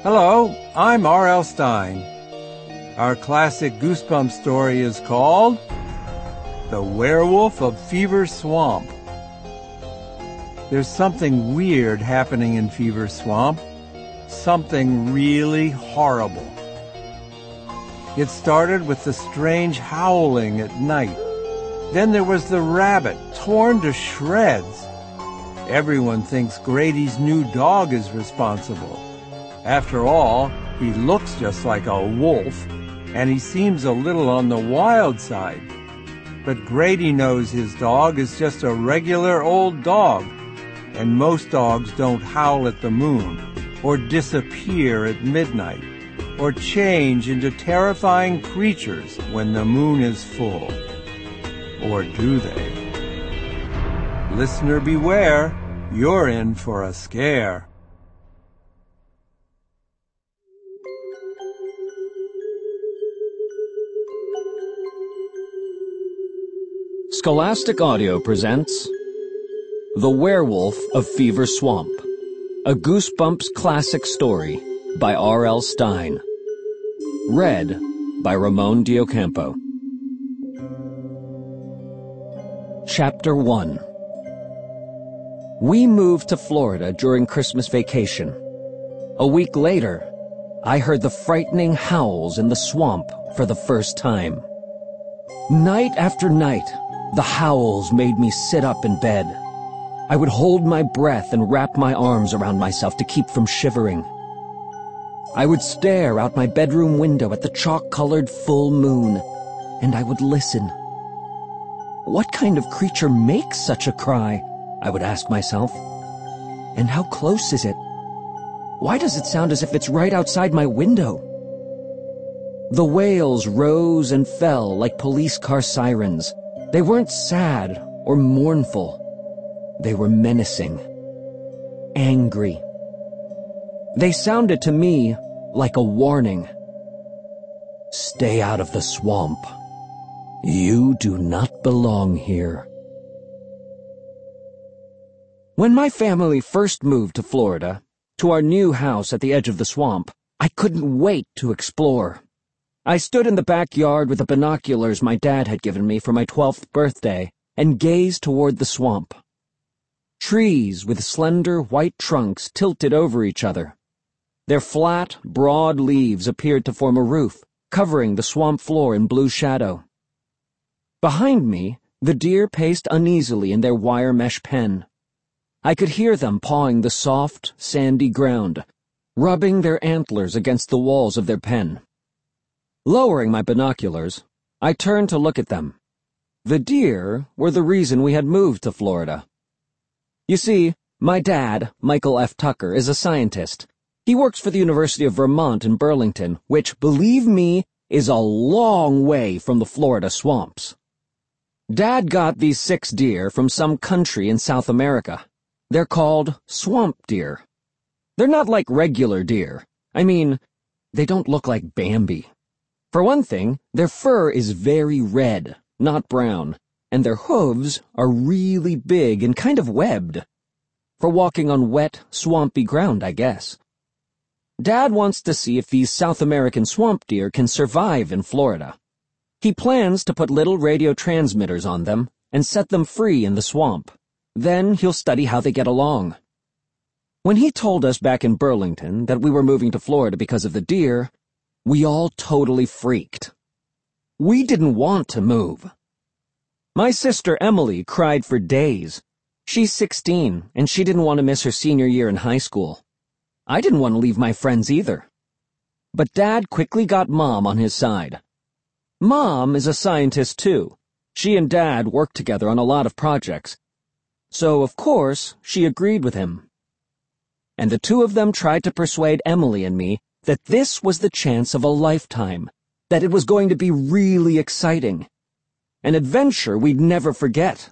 Hello, I'm R.L. Stine. Our classic Goosebumps story is called The Werewolf of Fever Swamp. There's something weird happening in Fever Swamp. Something really horrible. It started with the strange howling at night. Then there was the rabbit, torn to shreds. Everyone thinks Grady's new dog is responsible. After all, he looks just like a wolf, and he seems a little on the wild side. But Grady knows his dog is just a regular old dog, and most dogs don't howl at the moon, or disappear at midnight, or change into terrifying creatures when the moon is full. Or do they? Listener beware, you're in for a scare. Scholastic Audio presents The Werewolf of Fever Swamp, a Goosebumps classic story by R.L. Stine. Read by Ramon Diocampo. Chapter 1. We moved to Florida during Christmas vacation. A week later, I heard the frightening howls in the swamp for the first time. Night after night, the howls made me sit up in bed. I would hold my breath and wrap my arms around myself to keep from shivering. I would stare out my bedroom window at the chalk-colored full moon, and I would listen. What kind of creature makes such a cry? I would ask myself. And how close is it? Why does it sound as if it's right outside my window? The wails rose and fell like police car sirens. They weren't sad or mournful. They were menacing, angry. They sounded to me like a warning. Stay out of the swamp. You do not belong here. When my family first moved to Florida, to our new house at the edge of the swamp, I couldn't wait to explore. I stood in the backyard with the binoculars my dad had given me for my 12th birthday and gazed toward the swamp. Trees with slender white trunks tilted over each other. Their flat, broad leaves appeared to form a roof, covering the swamp floor in blue shadow. Behind me, the deer paced uneasily in their wire mesh pen. I could hear them pawing the soft, sandy ground, rubbing their antlers against the walls of their pen. Lowering my binoculars, I turned to look at them. The deer were the reason we had moved to Florida. You see, my dad, Michael F. Tucker, is a scientist. He works for the University of Vermont in Burlington, which, believe me, is a long way from the Florida swamps. Dad got these 6 deer from some country in South America. They're called swamp deer. They're not like regular deer. I mean, they don't look like Bambi. For one thing, their fur is very red, not brown, and their hooves are really big and kind of webbed. For walking on wet, swampy ground, I guess. Dad wants to see if these South American swamp deer can survive in Florida. He plans to put little radio transmitters on them and set them free in the swamp. Then he'll study how they get along. When he told us back in Burlington that we were moving to Florida because of the deer, we all totally freaked. We didn't want to move. My sister Emily cried for days. She's 16, and she didn't want to miss her senior year in high school. I didn't want to leave my friends either. But Dad quickly got Mom on his side. Mom is a scientist too. She and Dad work together on a lot of projects. So, of course, she agreed with him. And the two of them tried to persuade Emily and me that this was the chance of a lifetime, that it was going to be really exciting. An adventure we'd never forget.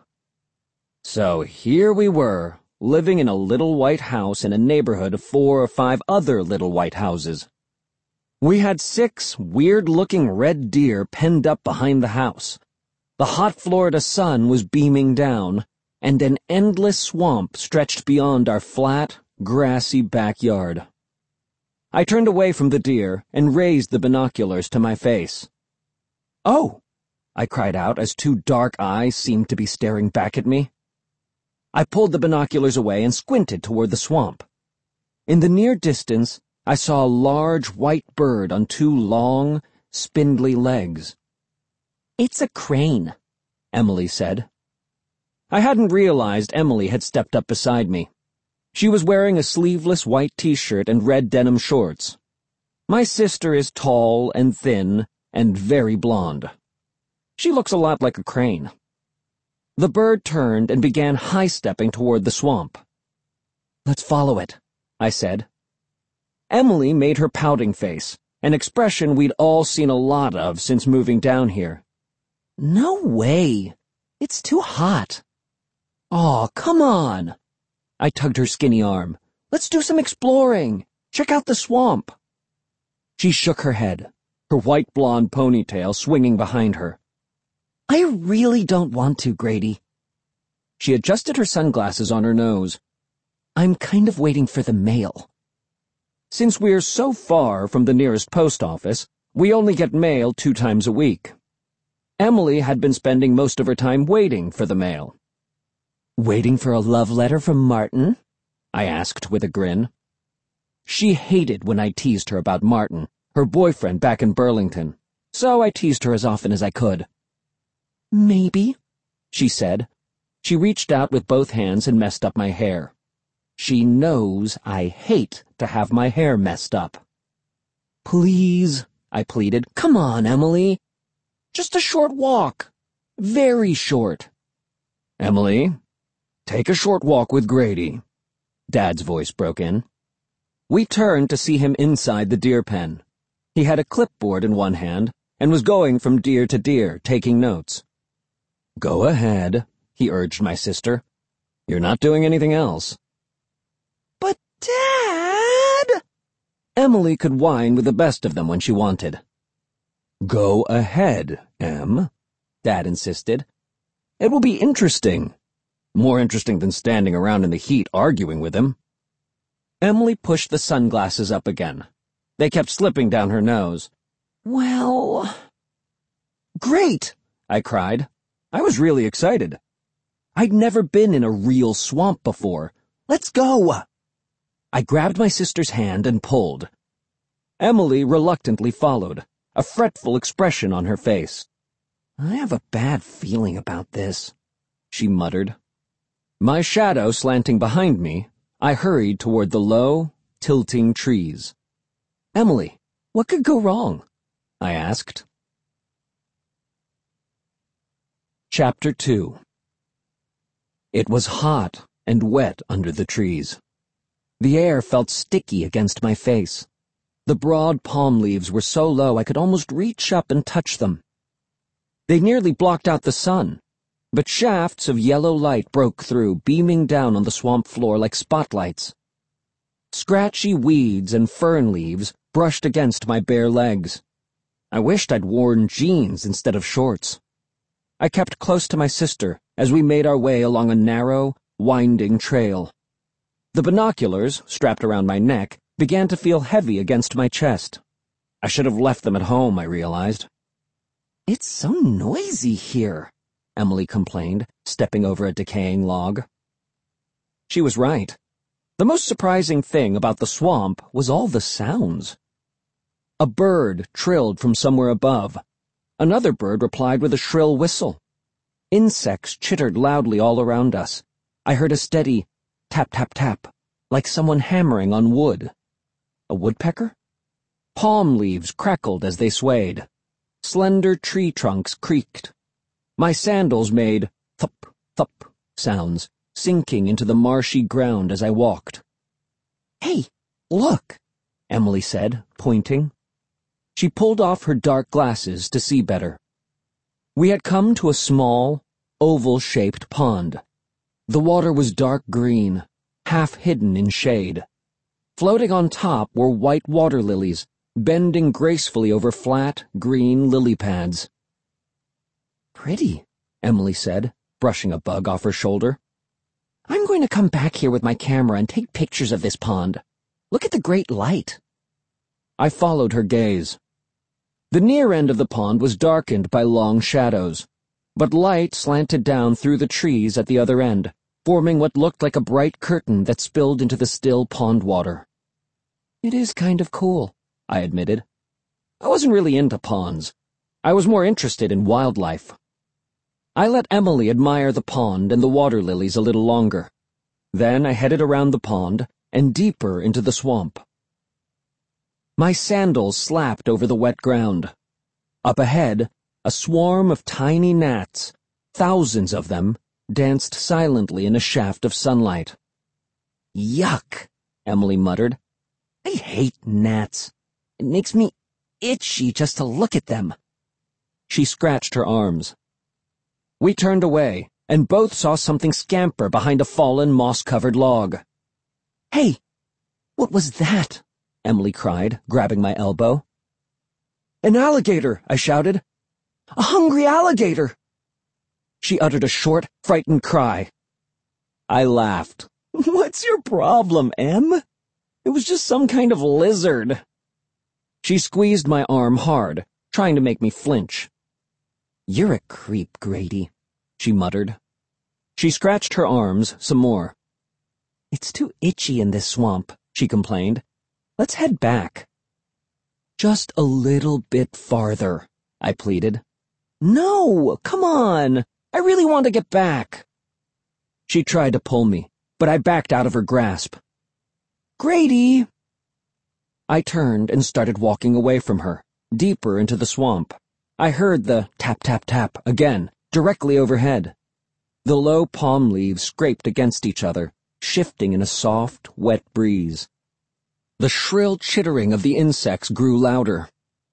So here we were, living in a little white house in a neighborhood of 4 or 5 other little white houses. We had 6 weird-looking red deer penned up behind the house. The hot Florida sun was beaming down, and an endless swamp stretched beyond our flat, grassy backyard. I turned away from the deer and raised the binoculars to my face. "Oh!" I cried out as two dark eyes seemed to be staring back at me. I pulled the binoculars away and squinted toward the swamp. In the near distance, I saw a large white bird on two long, spindly legs. "It's a crane," Emily said. I hadn't realized Emily had stepped up beside me. She was wearing a sleeveless white t-shirt and red denim shorts. My sister is tall and thin and very blonde. She looks a lot like a crane. The bird turned and began high-stepping toward the swamp. "Let's follow it," I said. Emily made her pouting face, an expression we'd all seen a lot of since moving down here. "No way. It's too hot." "Aw, come on." I tugged her skinny arm. "Let's do some exploring. Check out the swamp." She shook her head, her white blonde ponytail swinging behind her. "I really don't want to, Grady." She adjusted her sunglasses on her nose. "I'm kind of waiting for the mail." Since we're so far from the nearest post office, we only get mail 2 times a week. Emily had been spending most of her time waiting for the mail. "Waiting for a love letter from Martin?" I asked with a grin. She hated when I teased her about Martin, her boyfriend back in Burlington, so I teased her as often as I could. "Maybe," she said. She reached out with both hands and messed up my hair. She knows I hate to have my hair messed up. "Please," I pleaded. "Come on, Emily. Just a short walk. Very short." "Emily, take a short walk with Grady," Dad's voice broke in. We turned to see him inside the deer pen. He had a clipboard in one hand and was going from deer to deer, taking notes. "Go ahead," he urged my sister. "You're not doing anything else." "But, Dad!" Emily could whine with the best of them when she wanted. "Go ahead, Em," Dad insisted. "It will be interesting. More interesting than standing around in the heat arguing with him." Emily pushed the sunglasses up again. They kept slipping down her nose. "Well..." "Great!" I cried. I was really excited. I'd never been in a real swamp before. "Let's go!" I grabbed my sister's hand and pulled. Emily reluctantly followed, a fretful expression on her face. "I have a bad feeling about this," she muttered. My shadow slanting behind me, I hurried toward the low, tilting trees. "Emily, what could go wrong?" I asked. Chapter 2. It was hot and wet under the trees. The air felt sticky against my face. The broad palm leaves were so low I could almost reach up and touch them. They nearly blocked out the sun, but shafts of yellow light broke through, beaming down on the swamp floor like spotlights. Scratchy weeds and fern leaves brushed against my bare legs. I wished I'd worn jeans instead of shorts. I kept close to my sister as we made our way along a narrow, winding trail. The binoculars, strapped around my neck, began to feel heavy against my chest. I should have left them at home, I realized. "It's so noisy here," Emily complained, stepping over a decaying log. She was right. The most surprising thing about the swamp was all the sounds. A bird trilled from somewhere above. Another bird replied with a shrill whistle. Insects chittered loudly all around us. I heard a steady tap, tap, tap, like someone hammering on wood. A woodpecker? Palm leaves crackled as they swayed. Slender tree trunks creaked. My sandals made thup, thup sounds, sinking into the marshy ground as I walked. "Hey, look," Emily said, pointing. She pulled off her dark glasses to see better. We had come to a small, oval-shaped pond. The water was dark green, half hidden in shade. Floating on top were white water lilies, bending gracefully over flat, green lily pads. "Pretty," Emily said, brushing a bug off her shoulder. "I'm going to come back here with my camera and take pictures of this pond. Look at the great light." I followed her gaze. The near end of the pond was darkened by long shadows, but light slanted down through the trees at the other end, forming what looked like a bright curtain that spilled into the still pond water. "It is kind of cool," I admitted. I wasn't really into ponds. I was more interested in wildlife. I let Emily admire the pond and the water lilies a little longer. Then I headed around the pond and deeper into the swamp. My sandals slapped over the wet ground. Up ahead, a swarm of tiny gnats, thousands of them, danced silently in a shaft of sunlight. "Yuck," Emily muttered. "I hate gnats. It makes me itchy just to look at them." She scratched her arms. We turned away, and both saw something scamper behind a fallen, moss-covered log. "Hey, what was that?" Emily cried, grabbing my elbow. "An alligator," I shouted. "A hungry alligator!" She uttered a short, frightened cry. I laughed. "What's your problem, Em? It was just some kind of lizard." She squeezed my arm hard, trying to make me flinch. "You're a creep, Grady," she muttered. She scratched her arms some more. "It's too itchy in this swamp," she complained. "Let's head back." "Just a little bit farther," I pleaded. "No, come on. I really want to get back." She tried to pull me, but I backed out of her grasp. "Grady!" I turned and started walking away from her, deeper into the swamp. I heard the tap-tap-tap again, directly overhead. The low palm leaves scraped against each other, shifting in a soft, wet breeze. The shrill chittering of the insects grew louder.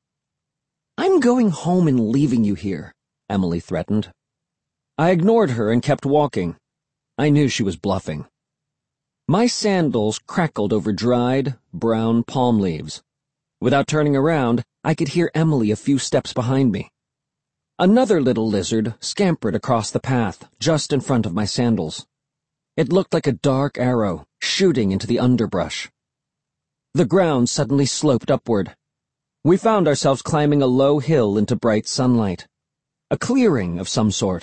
"I'm going home and leaving you here," Emily threatened. I ignored her and kept walking. I knew she was bluffing. My sandals crackled over dried, brown palm leaves. Without turning around, I could hear Emily a few steps behind me. Another little lizard scampered across the path, just in front of my sandals. It looked like a dark arrow, shooting into the underbrush. The ground suddenly sloped upward. We found ourselves climbing a low hill into bright sunlight. A clearing of some sort.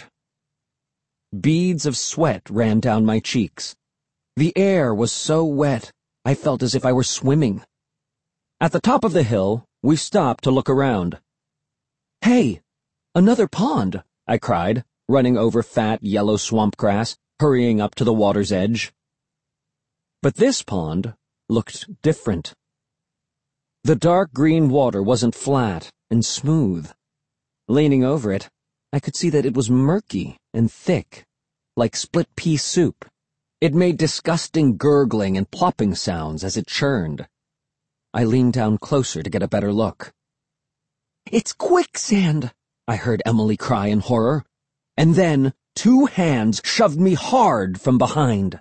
Beads of sweat ran down my cheeks. The air was so wet, I felt as if I were swimming. At the top of the hill, we stopped to look around. "Hey, another pond," I cried, running over fat yellow swamp grass, hurrying up to the water's edge. But this pond looked different. The dark green water wasn't flat and smooth. Leaning over it, I could see that it was murky and thick, like split pea soup. It made disgusting gurgling and plopping sounds as it churned. I leaned down closer to get a better look. "It's quicksand!" I heard Emily cry in horror. And then 2 hands shoved me hard from behind.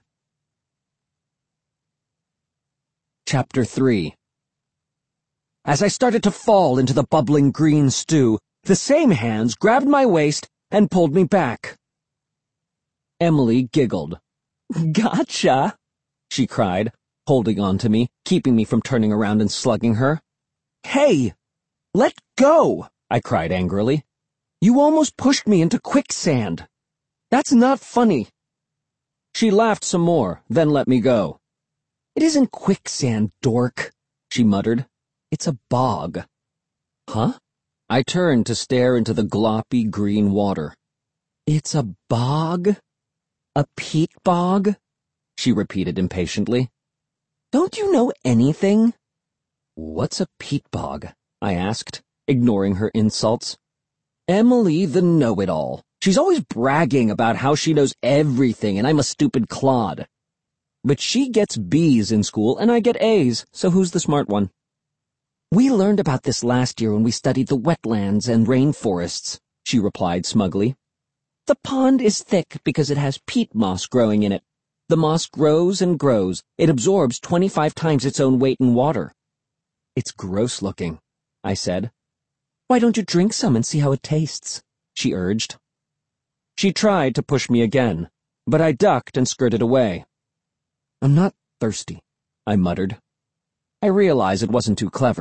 Chapter 3. As I started to fall into the bubbling green stew, the same hands grabbed my waist and pulled me back. Emily giggled. "Gotcha!" she cried, holding on to me, keeping me from turning around and slugging her. "Hey! Let go!" I cried angrily. "You almost pushed me into quicksand. That's not funny." She laughed some more, then let me go. "It isn't quicksand, dork," she muttered. "It's a bog." "Huh?" I turned to stare into the gloppy green water. "It's a bog? A peat bog?" she repeated impatiently. "Don't you know anything?" "What's a peat bog?" I asked, ignoring her insults. Emily the know-it-all. She's always bragging about how she knows everything and I'm a stupid clod. But she gets B's in school and I get A's, so who's the smart one? "We learned about this last year when we studied the wetlands and rainforests," she replied smugly. "The pond is thick because it has peat moss growing in it. The moss grows and grows. It absorbs 25 times its own weight in water." "It's gross looking," I said. "Why don't you drink some and see how it tastes?" she urged. She tried to push me again, but I ducked and skirted away. "I'm not thirsty," I muttered. I realized it wasn't too clever,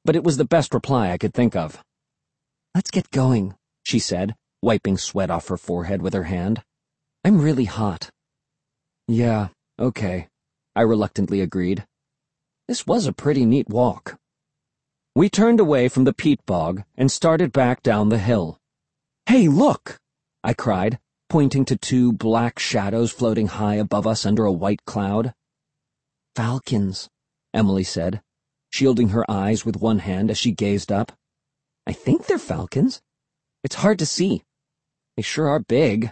but it was the best reply I could think of. "Let's get going," she said, wiping sweat off her forehead with her hand. "I'm really hot." "Yeah, okay," I reluctantly agreed. This was a pretty neat walk. We turned away from the peat bog and started back down the hill. "Hey, look!" I cried, pointing to two black shadows floating high above us under a white cloud. "Falcons," Emily said, shielding her eyes with one hand as she gazed up. "I think they're falcons. It's hard to see. They sure are big."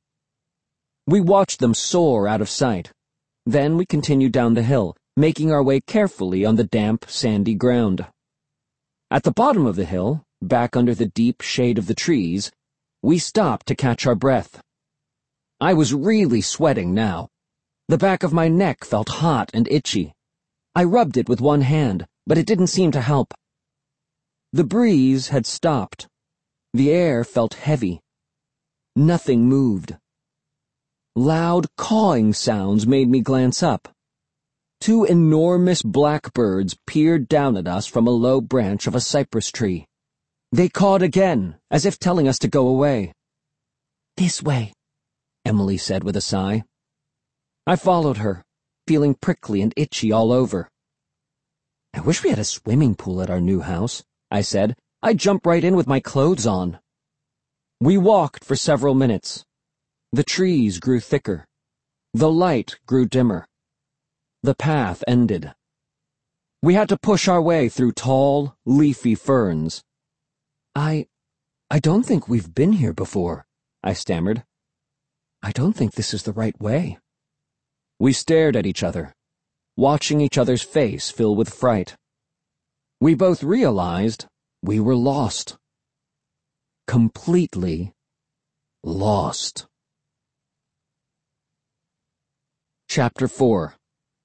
We watched them soar out of sight. Then we continued down the hill, making our way carefully on the damp, sandy ground. At the bottom of the hill, back under the deep shade of the trees, we stopped to catch our breath. I was really sweating now. The back of my neck felt hot and itchy. I rubbed it with one hand, but it didn't seem to help. The breeze had stopped. The air felt heavy. Nothing moved. Loud cawing sounds made me glance up. Two enormous blackbirds peered down at us from a low branch of a cypress tree. They cawed again, as if telling us to go away. "This way," Emily said with a sigh. I followed her, feeling prickly and itchy all over. "I wish we had a swimming pool at our new house," I said. "I'd jump right in with my clothes on." We walked for several minutes. The trees grew thicker. The light grew dimmer. The path ended. We had to push our way through tall, leafy ferns. I don't think we've been here before," I stammered. "I don't think this is the right way." We stared at each other, watching each other's face fill with fright. We both realized we were lost. Completely lost. Chapter 4.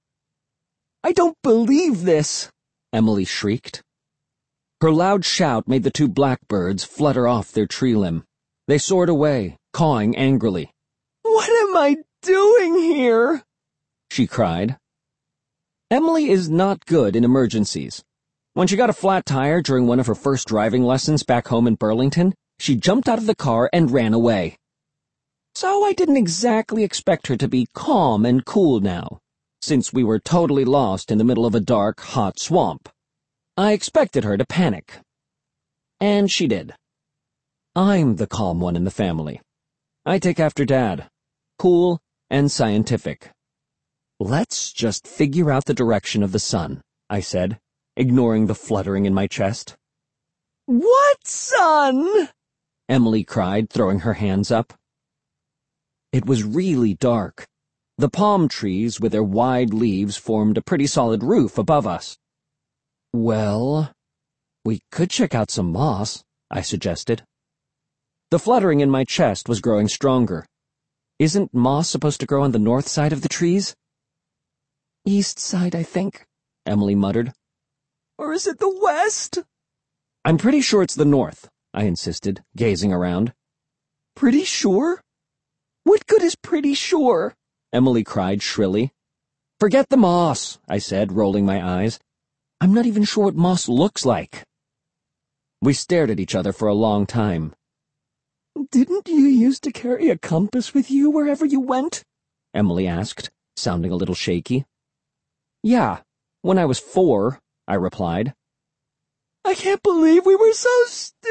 "I don't believe this!" Emily shrieked. Her loud shout made the two blackbirds flutter off their tree limb. They soared away, cawing angrily. "What am I doing here?" she cried. Emily is not good in emergencies. When she got a flat tire during one of her first driving lessons back home in Burlington, she jumped out of the car and ran away. So I didn't exactly expect her to be calm and cool now, since we were totally lost in the middle of a dark, hot swamp. I expected her to panic. And she did. I'm the calm one in the family. I take after Dad. Cool and scientific. "Let's just figure out the direction of the sun," I said, ignoring the fluttering in my chest. "What sun?" Emily cried, throwing her hands up. It was really dark. The palm trees with their wide leaves formed a pretty solid roof above us. "Well, we could check out some moss," I suggested. The fluttering in my chest was growing stronger. Isn't moss supposed to grow on the north side of the trees? "East side, I think," Emily muttered. "Or is it the west?" "I'm pretty sure it's the north," I insisted, gazing around. "Pretty sure? What good is pretty sure?" Emily cried shrilly. "Forget the moss," I said, rolling my eyes. "I'm not even sure what moss looks like." We stared at each other for a long time. "Didn't you used to carry a compass with you wherever you went?" Emily asked, sounding a little shaky. "Yeah, when I was 4, I replied. "I can't believe we were so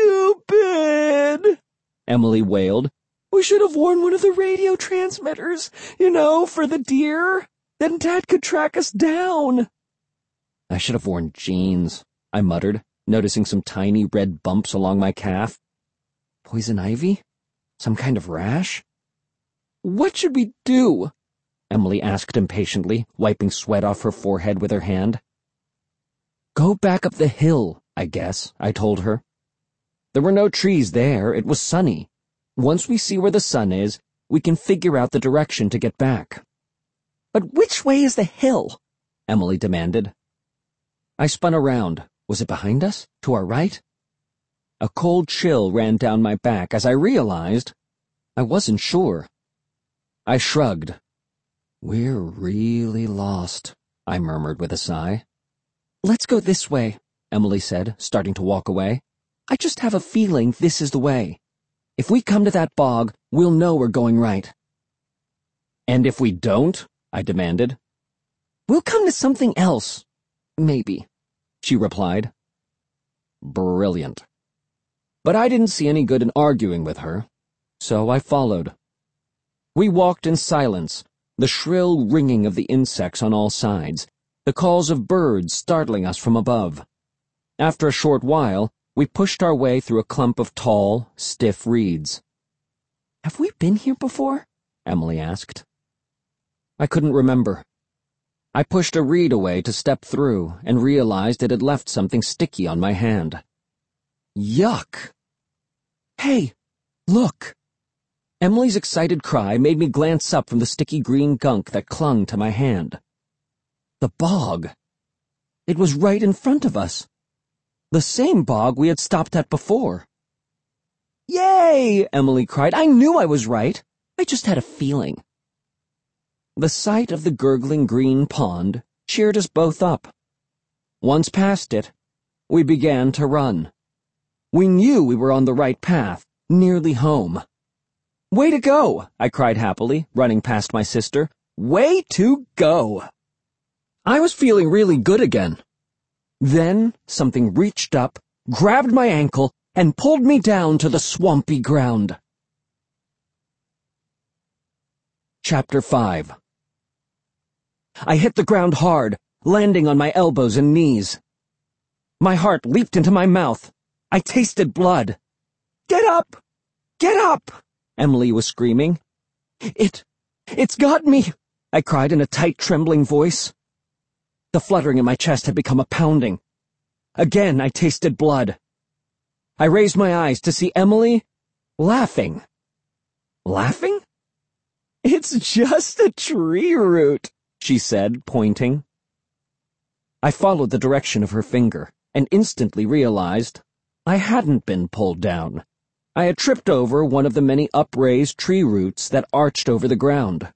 stupid," Emily wailed. "We should have worn one of the radio transmitters, for the deer. Then Dad could track us down." "I should have worn jeans," I muttered, noticing some tiny red bumps along my calf. "Poison ivy? Some kind of rash?" "What should we do?" Emily asked impatiently, wiping sweat off her forehead with her hand. "Go back up the hill, I guess," I told her. There were no trees there. It was sunny. Once we see where the sun is, we can figure out the direction to get back. "But which way is the hill?" Emily demanded. I spun around. Was it behind us? To our right? A cold chill ran down my back as I realized I wasn't sure. I shrugged. "We're really lost," I murmured with a sigh. "Let's go this way," Emily said, starting to walk away. "I just have a feeling this is the way. If we come to that bog, we'll know we're going right." "And if we don't?" I demanded. "We'll come to something else. Maybe," she replied. Brilliant. But I didn't see any good in arguing with her, so I followed. We walked in silence, the shrill ringing of the insects on all sides, the calls of birds startling us from above. After a short while, we pushed our way through a clump of tall, stiff reeds. "Have we been here before?" Emily asked. I couldn't remember. I pushed a reed away to step through and realized it had left something sticky on my hand. Yuck! "Hey, look!" Emily's excited cry made me glance up from the sticky green gunk that clung to my hand. The bog. It was right in front of us. The same bog we had stopped at before. "Yay!" Emily cried. "I knew I was right. I just had a feeling." The sight of the gurgling green pond cheered us both up. Once past it, we began to run. We knew we were on the right path, nearly home. "Way to go!" I cried happily, running past my sister. "Way to go!" I was feeling really good again. Then something reached up, grabbed my ankle, and pulled me down to the swampy ground. Chapter 5. I hit the ground hard, landing on my elbows and knees. My heart leaped into my mouth. I tasted blood. "Get up! Get up!" Emily was screaming. It's got me!" I cried in a tight, trembling voice. The fluttering in my chest had become a pounding. Again, I tasted blood. I raised my eyes to see Emily laughing. Laughing? "It's just a tree root," she said, pointing. I followed the direction of her finger and instantly realized I hadn't been pulled down. I had tripped over one of the many upraised tree roots that arched over the ground.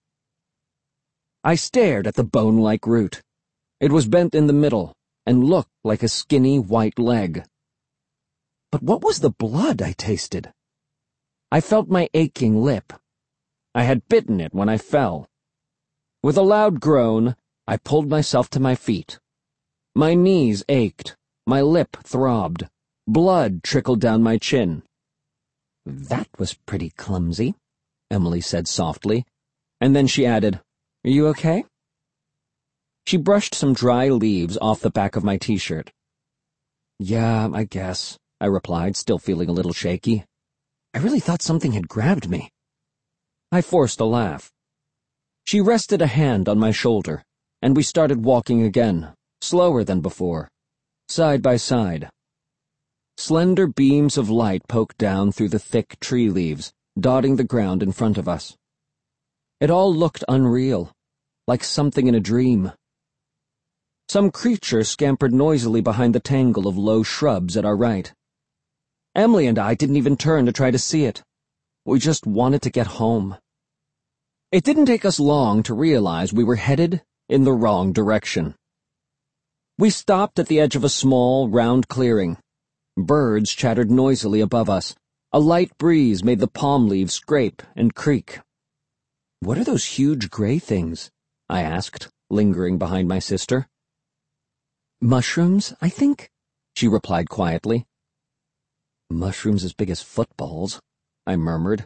I stared at the bone-like root. It was bent in the middle and looked like a skinny white leg. But what was the blood I tasted? I felt my aching lip. I had bitten it when I fell. With a loud groan, I pulled myself to my feet. My knees ached. My lip throbbed. Blood trickled down my chin. "That was pretty clumsy," Emily said softly, and then she added, "Are you okay?" She brushed some dry leaves off the back of my t-shirt. "Yeah, I guess," I replied, still feeling a little shaky. I really thought something had grabbed me. I forced a laugh. She rested a hand on my shoulder, and we started walking again, slower than before, side by side. Slender beams of light poked down through the thick tree leaves, dotting the ground in front of us. It all looked unreal, like something in a dream. Some creature scampered noisily behind the tangle of low shrubs at our right. Emily and I didn't even turn to try to see it. We just wanted to get home. It didn't take us long to realize we were headed in the wrong direction. We stopped at the edge of a small, round clearing. Birds chattered noisily above us. A light breeze made the palm leaves scrape and creak. "What are those huge gray things?" I asked, lingering behind my sister. "Mushrooms, I think," she replied quietly. "Mushrooms as big as footballs," I murmured.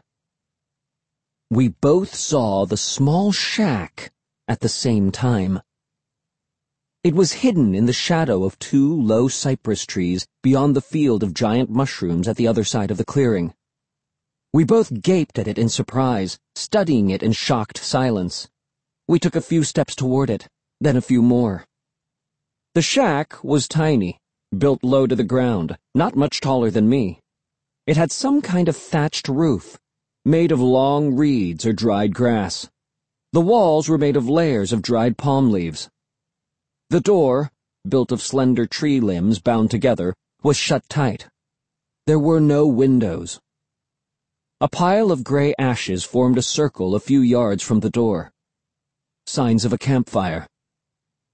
We both saw the small shack at the same time. It was hidden in the shadow of two low cypress trees beyond the field of giant mushrooms at the other side of the clearing. We both gaped at it in surprise, studying it in shocked silence. We took a few steps toward it, then a few more. The shack was tiny, built low to the ground, not much taller than me. It had some kind of thatched roof, made of long reeds or dried grass. The walls were made of layers of dried palm leaves. The door, built of slender tree limbs bound together, was shut tight. There were no windows. A pile of gray ashes formed a circle a few yards from the door. Signs of a campfire.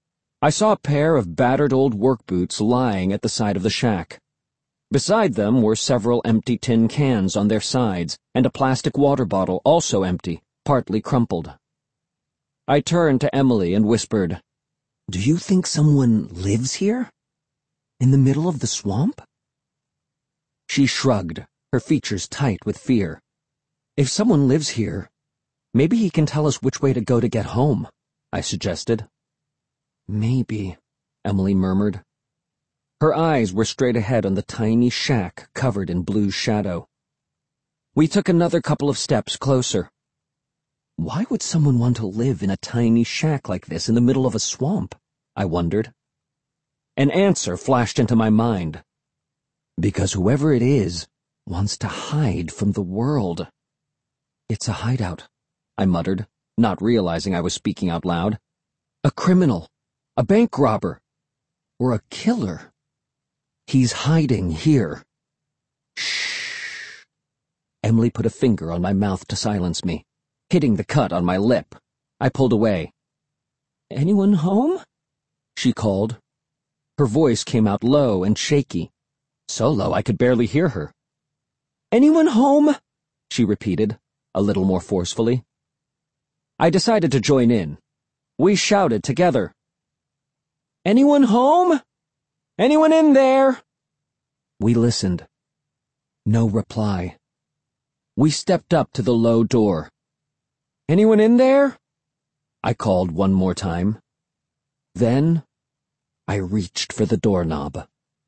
I saw a pair of battered old work boots lying at the side of the shack. Beside them were several empty tin cans on their sides and a plastic water bottle also empty, partly crumpled. I turned to Emily and whispered, "Do you think someone lives here? In the middle of the swamp?" She shrugged, her features tight with fear. "If someone lives here, maybe he can tell us which way to go to get home," I suggested. "Maybe," Emily murmured. Her eyes were straight ahead on the tiny shack covered in blue shadow. We took another couple of steps closer. Why would someone want to live in a tiny shack like this in the middle of a swamp? I wondered. An answer flashed into my mind. Because whoever it is wants to hide from the world. "It's a hideout," I muttered, not realizing I was speaking out loud. "A criminal, a bank robber, or a killer. He's hiding here." "Shh." Emily put a finger on my mouth to silence me, hitting the cut on my lip. I pulled away. "Anyone home?" she called. Her voice came out low and shaky, so low I could barely hear her. "Anyone home?" she repeated, a little more forcefully. I decided to join in. We shouted together. "Anyone home? Anyone in there?" We listened. No reply. We stepped up to the low door. "Anyone in there?" I called one more time. Then I reached for the doorknob.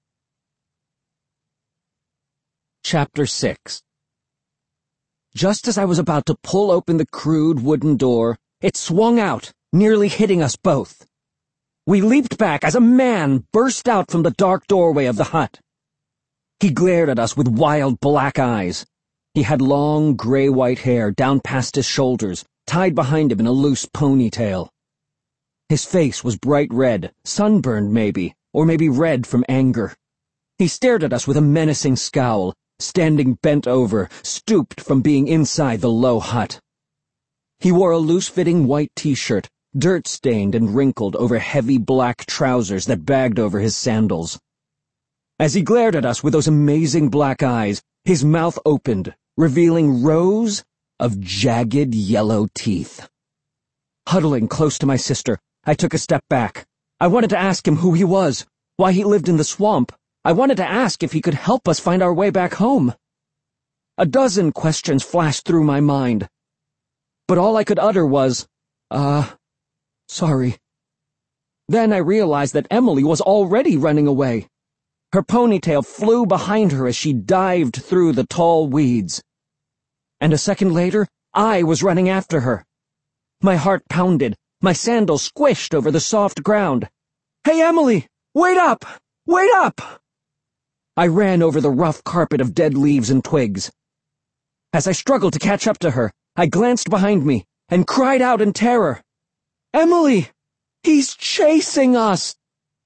Chapter 6. Just as I was about to pull open the crude wooden door, it swung out, nearly hitting us both. We leaped back as a man burst out from the dark doorway of the hut. He glared at us with wild black eyes. He had long gray-white hair down past his shoulders, tied behind him in a loose ponytail. His face was bright red, sunburned maybe, or maybe red from anger. He stared at us with a menacing scowl, standing bent over, stooped from being inside the low hut. He wore a loose-fitting white t-shirt, dirt-stained and wrinkled over heavy black trousers that bagged over his sandals. As he glared at us with those amazing black eyes, his mouth opened, revealing rows of jagged yellow teeth. Huddling close to my sister, I took a step back. I wanted to ask him who he was, why he lived in the swamp. I wanted to ask if he could help us find our way back home. A dozen questions flashed through my mind, but all I could utter was, sorry. Then I realized that Emily was already running away. Her ponytail flew behind her as she dived through the tall weeds. And a second later, I was running after her. My heart pounded, my sandals squished over the soft ground. "Hey, Emily! Wait up! Wait up!" I ran over the rough carpet of dead leaves and twigs. As I struggled to catch up to her, I glanced behind me and cried out in terror. "Emily! He's chasing us!"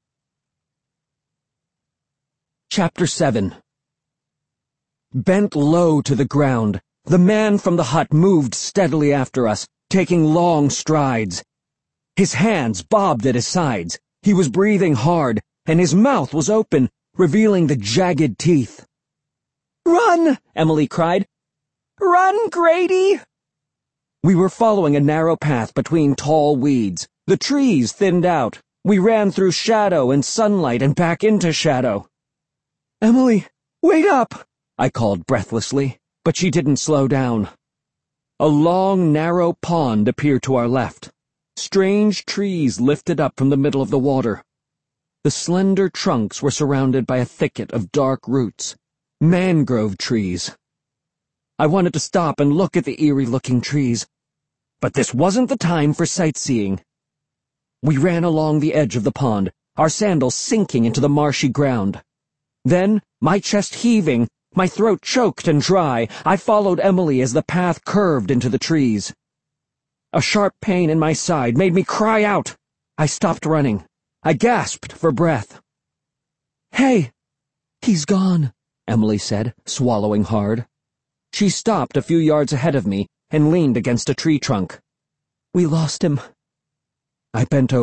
Chapter 7. Bent low to the ground, the man from the hut moved steadily after us, taking long strides. His hands bobbed at his sides, he was breathing hard, and his mouth was open, revealing the jagged teeth. "Run!" Emily cried. "Run, Grady!" We were following a narrow path between tall weeds. The trees thinned out. We ran through shadow and sunlight and back into shadow. "Emily, wait up!" I called breathlessly, but she didn't slow down. A long, narrow pond appeared to our left. Strange trees lifted up from the middle of the water. The slender trunks were surrounded by a thicket of dark roots, mangrove trees. I wanted to stop and look at the eerie-looking trees, but this wasn't the time for sightseeing. We ran along the edge of the pond, our sandals sinking into the marshy ground. Then, my chest heaving, my throat choked and dry, I followed Emily as the path curved into the trees. A sharp pain in my side made me cry out. I stopped running. I gasped for breath. "Hey, he's gone," Emily said, swallowing hard. She stopped a few yards ahead of me and leaned against a tree trunk. "We lost him." I bent over,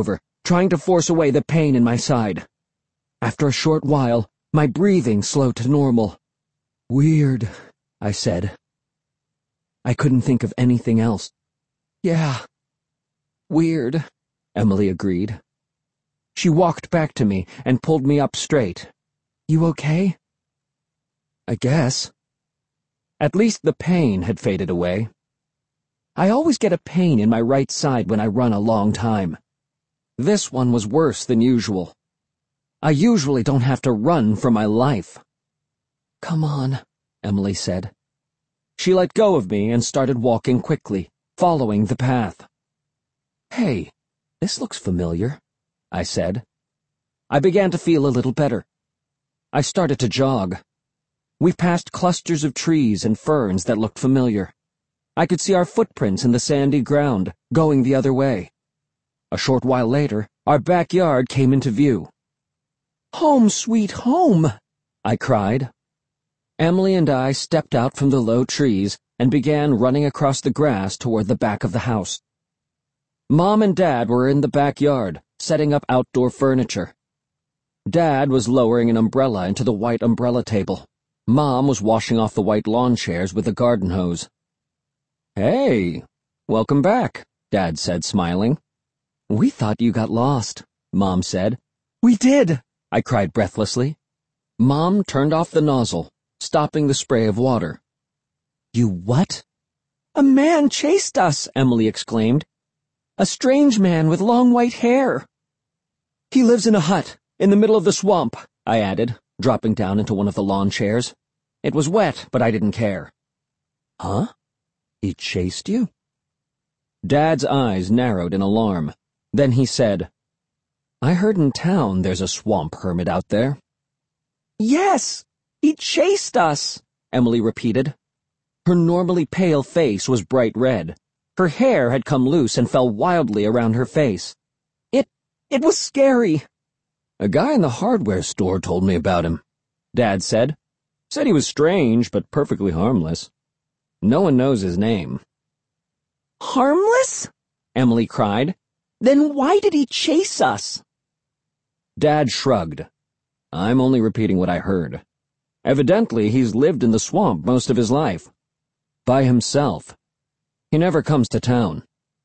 trying to force away the pain in my side. After a short while, my breathing slowed to normal. "Weird," I said. I couldn't think of anything else. "Yeah, weird," Emily agreed. She walked back to me and pulled me up straight. "You okay?" "I guess." At least the pain had faded away. I always get a pain in my right side when I run a long time. This one was worse than usual. I usually don't have to run for my life. "Come on," Emily said. She let go of me and started walking quickly, following the path. "Hey, this looks familiar," I said. I began to feel a little better. I started to jog. We passed clusters of trees and ferns that looked familiar. I could see our footprints in the sandy ground, going the other way. A short while later, our backyard came into view. "Home, sweet home!" I cried. Emily and I stepped out from the low trees and began running across the grass toward the back of the house. Mom and Dad were in the backyard, setting up outdoor furniture. Dad was lowering an umbrella into the white umbrella table. Mom was washing off the white lawn chairs with a garden hose. "Hey, welcome back," Dad said, smiling. "We thought you got lost," Mom said. "We did," I cried breathlessly. Mom turned off the nozzle, stopping the spray of water. "You what?" "A man chased us," Emily exclaimed. "A strange man with long white hair." "He lives in a hut, in the middle of the swamp," I added, dropping down into one of the lawn chairs. It was wet, but I didn't care. "Huh? He chased you?" Dad's eyes narrowed in alarm. Then he said, "I heard in town there's a swamp hermit out there." "Yes, he chased us," Emily repeated. Her normally pale face was bright red. Her hair had come loose and fell wildly around her face. It was scary." "A guy in the hardware store told me about him," Dad said. "Said he was strange, but perfectly harmless. No one knows his name." "Harmless?" Emily cried. "Then why did he chase us?" Dad shrugged. "I'm only repeating what I heard. Evidently, he's lived in the swamp most of his life. By himself. He never comes to town."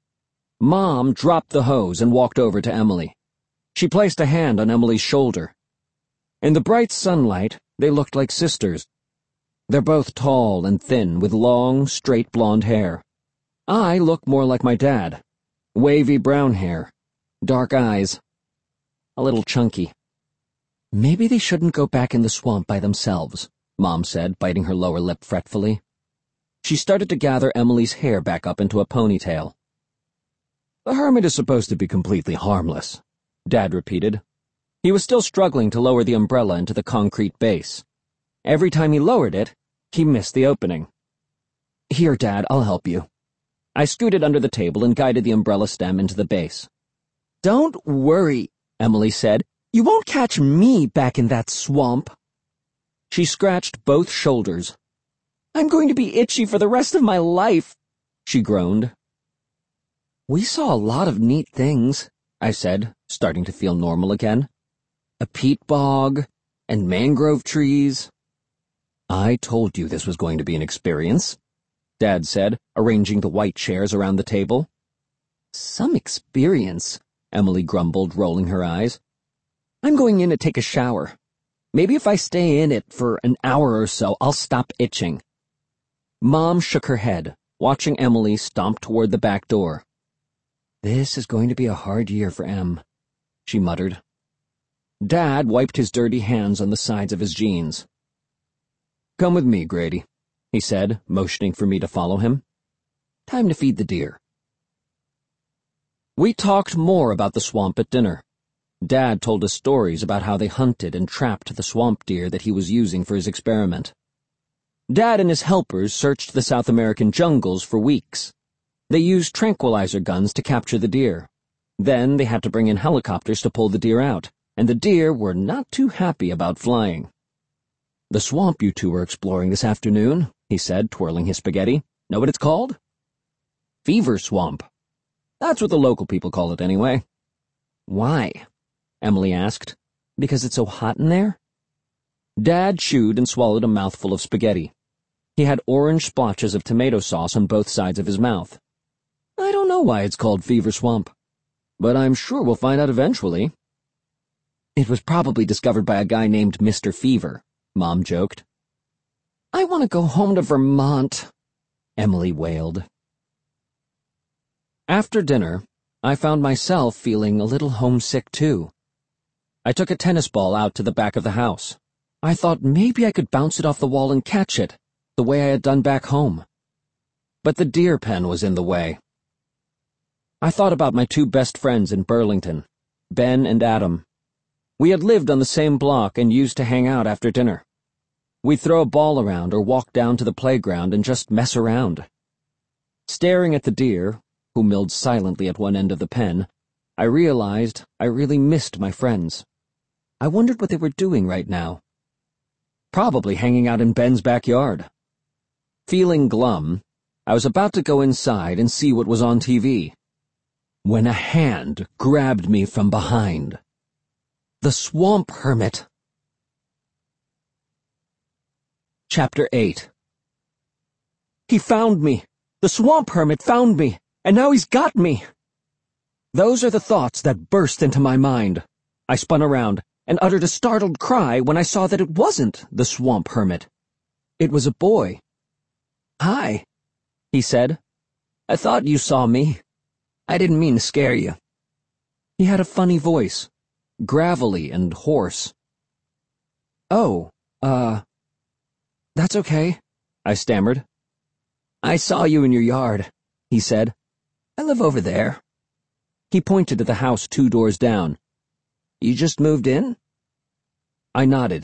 Mom dropped the hose and walked over to Emily. She placed a hand on Emily's shoulder. In the bright sunlight, they looked like sisters. They're both tall and thin, with long, straight blonde hair. I look more like my dad. Wavy brown hair, dark eyes, a little chunky. "Maybe they shouldn't go back in the swamp by themselves," Mom said, biting her lower lip fretfully. She started to gather Emily's hair back up into a ponytail. "The hermit is supposed to be completely harmless," Dad repeated. He was still struggling to lower the umbrella into the concrete base. Every time he lowered it, he missed the opening. "Here, Dad, I'll help you." I scooted under the table and guided the umbrella stem into the base. "Don't worry," Emily said. "You won't catch me back in that swamp." She scratched both shoulders. "I'm going to be itchy for the rest of my life," she groaned. "We saw a lot of neat things," I said, starting to feel normal again. "A peat bog, and mangrove trees." "I told you this was going to be an experience," Dad said, arranging the white chairs around the table. "Some experience," Emily grumbled, rolling her eyes. "I'm going in to take a shower. Maybe if I stay in it for an hour or so, I'll stop itching." Mom shook her head, watching Emily stomp toward the back door. "This is going to be a hard year for Em," she muttered. Dad wiped his dirty hands on the sides of his jeans. "Come with me, Grady," he said, motioning for me to follow him. "Time to feed the deer." We talked more about the swamp at dinner. Dad told us stories about how they hunted and trapped the swamp deer that he was using for his experiment. Dad and his helpers searched the South American jungles for weeks. They used tranquilizer guns to capture the deer. Then they had to bring in helicopters to pull the deer out, and the deer were not too happy about flying. "The swamp you two are exploring this afternoon," he said, twirling his spaghetti. "Know what it's called?" "Fever Swamp. That's what the local people call it anyway." Why? Emily asked. Because it's so hot in there? Dad chewed and swallowed a mouthful of spaghetti. He had orange splotches of tomato sauce on both sides of his mouth. I don't know why it's called Fever Swamp, but I'm sure we'll find out eventually. It was probably discovered by a guy named Mr. Fever, Mom joked. I want to go home to Vermont, Emily wailed. After dinner, I found myself feeling a little homesick too. I took a tennis ball out to the back of the house. I thought maybe I could bounce it off the wall and catch it, the way I had done back home. But the deer pen was in the way. I thought about my two best friends in Burlington, Ben and Adam. We had lived on the same block and used to hang out after dinner. We'd throw a ball around or walk down to the playground and just mess around. Staring at the deer, who milled silently at one end of the pen, I realized I really missed my friends. I wondered what they were doing right now. Probably hanging out in Ben's backyard. Feeling glum, I was about to go inside and see what was on TV, when a hand grabbed me from behind. The Swamp Hermit. Chapter 8. He found me. The Swamp Hermit found me, and now he's got me. Those are the thoughts that burst into my mind. I spun around and uttered a startled cry when I saw that it wasn't the Swamp Hermit. It was a boy. Hi, he said. I thought you saw me. I didn't mean to scare you. He had a funny voice, gravelly and hoarse. Oh, that's okay, I stammered. I saw you in your yard, he said. I live over there. He pointed to the house 2 doors down. You just moved in? I nodded.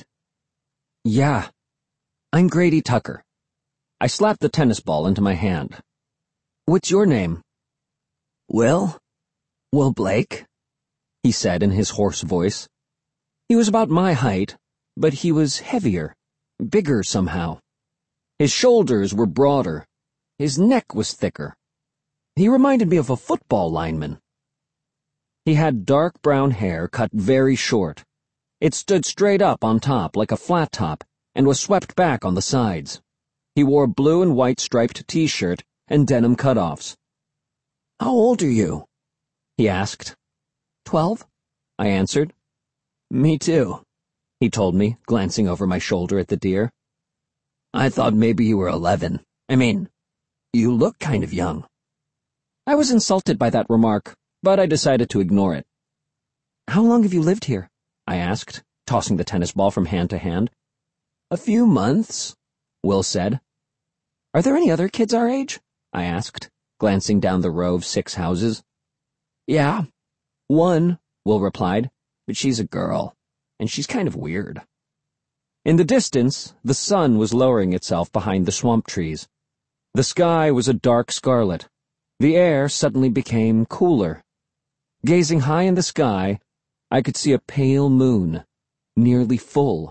Yeah, I'm Grady Tucker. I slapped the tennis ball into my hand. What's your name? Will Blake, he said in his hoarse voice. He was about my height, but he was heavier, bigger somehow. His shoulders were broader. His neck was thicker. He reminded me of a football lineman. He had dark brown hair cut very short. It stood straight up on top like a flat top and was swept back on the sides. He wore a blue and white striped t-shirt and denim cutoffs. How old are you? He asked. 12, I answered. Me too, he told me, glancing over my shoulder at the deer. I thought maybe you were 11. I mean, you look kind of young. I was insulted by that remark, but I decided to ignore it. How long have you lived here? I asked, tossing the tennis ball from hand to hand. A few months, Will said. Are there any other kids our age? I asked, glancing down the row of 6 houses. Yeah, one, Will replied, but she's a girl, and she's kind of weird. In the distance, the sun was lowering itself behind the swamp trees. The sky was a dark scarlet. The air suddenly became cooler. Gazing high in the sky, I could see a pale moon, nearly full.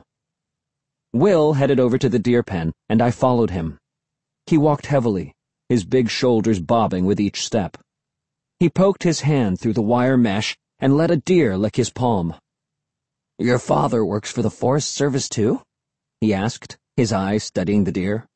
Will headed over to the deer pen, and I followed him. He walked heavily, his big shoulders bobbing with each step. He poked his hand through the wire mesh and let a deer lick his palm. Your father works for the Forest Service too? He asked, his eyes studying the deer.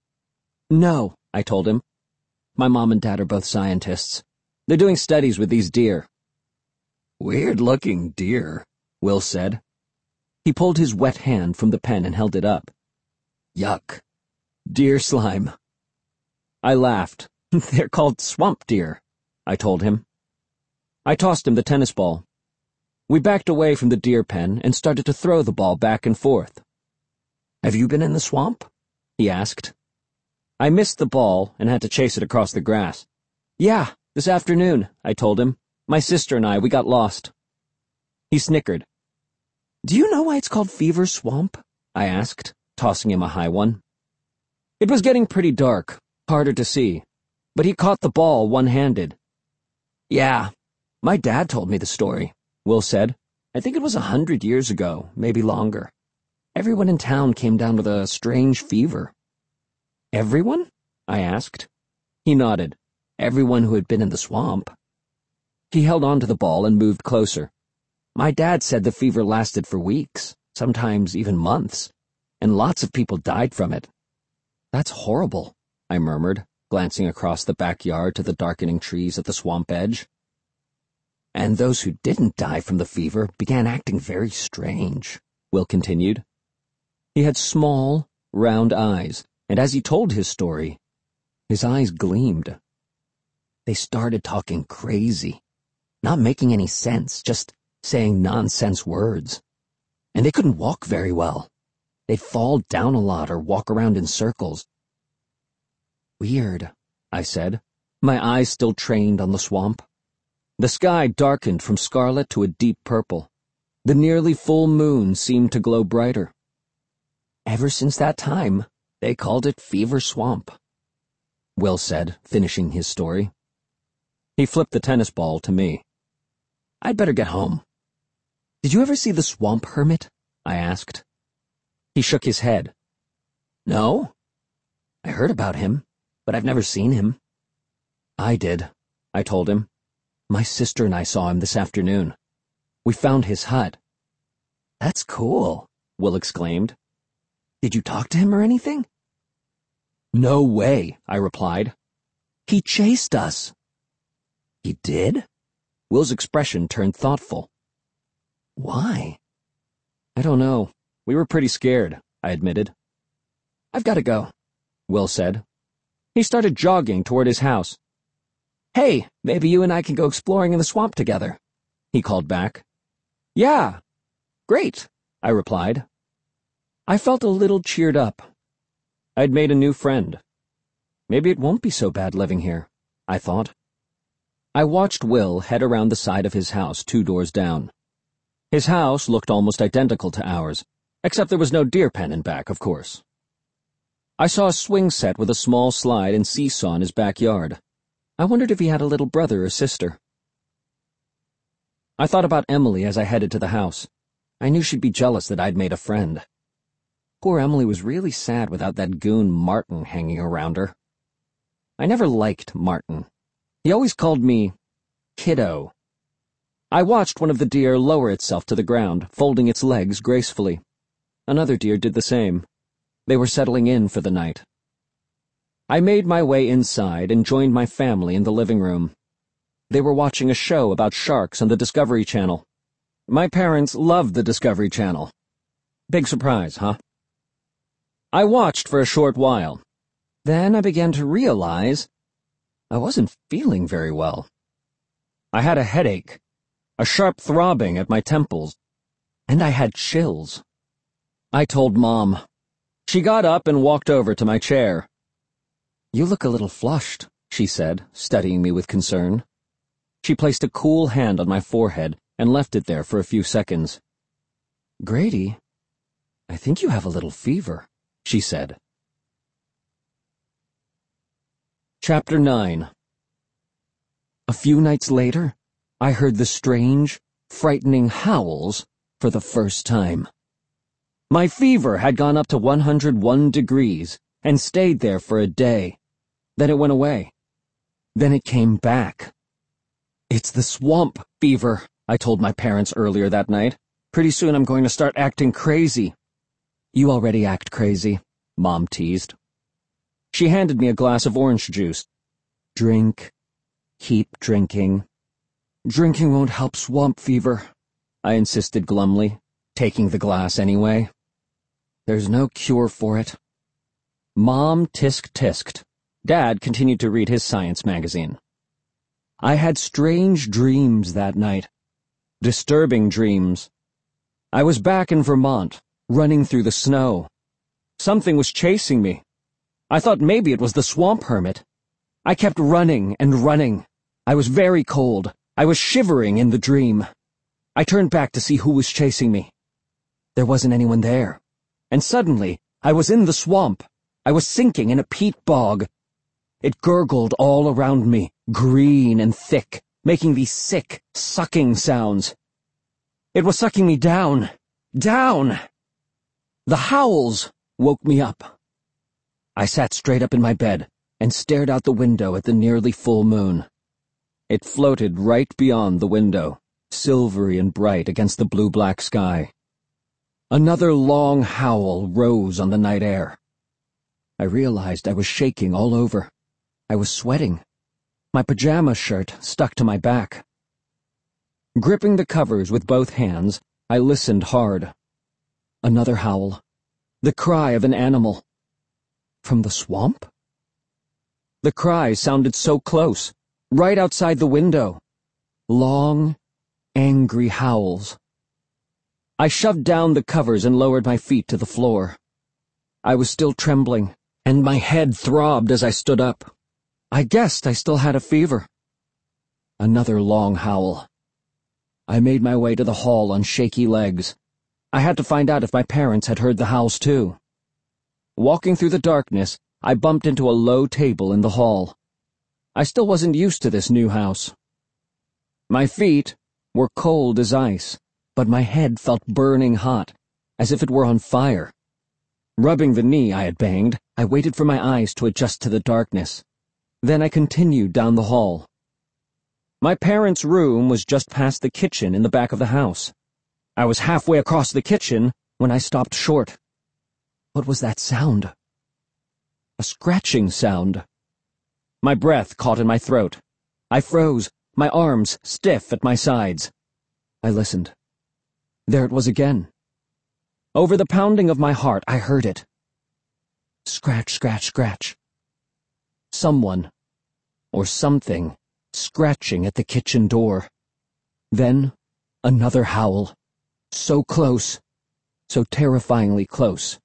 No, I told him. My mom and dad are both scientists. They're doing studies with these deer. Weird-looking deer, Will said. He pulled his wet hand from the pen and held it up. Yuck. Deer slime. I laughed. They're called swamp deer, I told him. I tossed him the tennis ball. We backed away from the deer pen and started to throw the ball back and forth. Have you been in the swamp? He asked. I missed the ball and had to chase it across the grass. Yeah, this afternoon, I told him. My sister and we got lost. He snickered. Do you know why it's called Fever Swamp? I asked, tossing him a high one. It was getting pretty dark, harder to see, but he caught the ball one-handed. Yeah, my dad told me the story, Will said. I think it was 100 years ago, maybe longer. Everyone in town came down with a strange fever. Everyone? I asked. He nodded. Everyone who had been in the swamp. He held on to the ball and moved closer. My dad said the fever lasted for weeks, sometimes even months, and lots of people died from it. That's horrible, I murmured, glancing across the backyard to the darkening trees at the swamp edge. And those who didn't die from the fever began acting very strange, Will continued. He had small, round eyes, and as he told his story, his eyes gleamed. They started talking crazy, not making any sense, just saying nonsense words. And they couldn't walk very well. They'd fall down a lot or walk around in circles. Weird, I said, my eyes still trained on the swamp. The sky darkened from scarlet to a deep purple. The nearly full moon seemed to glow brighter. Ever since that time, they called it Fever Swamp, Will said, finishing his story. He flipped the tennis ball to me. I'd better get home. Did you ever see the Swamp Hermit? I asked. He shook his head. No. I heard about him, but I've never seen him. I did, I told him. My sister and I saw him this afternoon. We found his hut. That's cool, Will exclaimed. Did you talk to him or anything? No way, I replied. He chased us. He did? Will's expression turned thoughtful. Why? I don't know. We were pretty scared, I admitted. I've got to go, Will said. He started jogging toward his house. Hey, maybe you and I can go exploring in the swamp together, he called back. Yeah, great, I replied. I felt a little cheered up. I'd made a new friend. Maybe it won't be so bad living here, I thought. I watched Will head around the side of his house 2 doors down. His house looked almost identical to ours, except there was no deer pen in back, of course. I saw a swing set with a small slide and seesaw in his backyard. I wondered if he had a little brother or sister. I thought about Emily as I headed to the house. I knew she'd be jealous that I'd made a friend. Poor Emily was really sad without that goon Martin hanging around her. I never liked Martin. He always called me Kiddo. I watched one of the deer lower itself to the ground, folding its legs gracefully. Another deer did the same. They were settling in for the night. I made my way inside and joined my family in the living room. They were watching a show about sharks on the Discovery Channel. My parents loved the Discovery Channel. Big surprise, huh? I watched for a short while. Then I began to realize I wasn't feeling very well. I had a headache, a sharp throbbing at my temples, and I had chills. I told Mom. She got up and walked over to my chair. You look a little flushed, she said, studying me with concern. She placed a cool hand on my forehead and left it there for a few seconds. Grady, I think you have a little fever, she said. Chapter 9. A few nights later, I heard the strange, frightening howls for the first time. My fever had gone up to 101 degrees and stayed there for a day. Then it went away. Then it came back. It's the swamp fever, I told my parents earlier that night. Pretty soon I'm going to start acting crazy. You already act crazy, Mom teased. She handed me a glass of orange juice. Drink. Keep drinking. Drinking won't help swamp fever, I insisted glumly, taking the glass anyway. There's no cure for it. Mom tisk-tisked. Dad continued to read his science magazine. I had strange dreams that night. Disturbing dreams. I was back in Vermont, running through the snow. Something was chasing me. I thought maybe it was the swamp hermit. I kept running and running. I was very cold. I was shivering in the dream. I turned back to see who was chasing me. There wasn't anyone there. And suddenly, I was in the swamp. I was sinking in a peat bog. It gurgled all around me, green and thick, making these sick, sucking sounds. It was sucking me down. Down! The howls woke me up. I sat straight up in my bed and stared out the window at the nearly full moon. It floated right beyond the window, silvery and bright against the blue-black sky. Another long howl rose on the night air. I realized I was shaking all over. I was sweating. My pajama shirt stuck to my back. Gripping the covers with both hands, I listened hard. Another howl. The cry of an animal. From the swamp? The cry sounded so close, right outside the window. Long, angry howls. I shoved down the covers and lowered my feet to the floor. I was still trembling, and my head throbbed as I stood up. I guessed I still had a fever. Another long howl. I made my way to the hall on shaky legs. I had to find out if my parents had heard the howls too. Walking through the darkness, I bumped into a low table in the hall. I still wasn't used to this new house. My feet were cold as ice, but my head felt burning hot, as if it were on fire. Rubbing the knee I had banged, I waited for my eyes to adjust to the darkness. Then I continued down the hall. My parents' room was just past the kitchen in the back of the house. I was halfway across the kitchen when I stopped short. What was that sound? A scratching sound. My breath caught in my throat. I froze, my arms stiff at my sides. I listened. There it was again. Over the pounding of my heart, I heard it. Scratch, scratch, scratch. Someone, or something, scratching at the kitchen door. Then, another howl. So close, so terrifyingly close.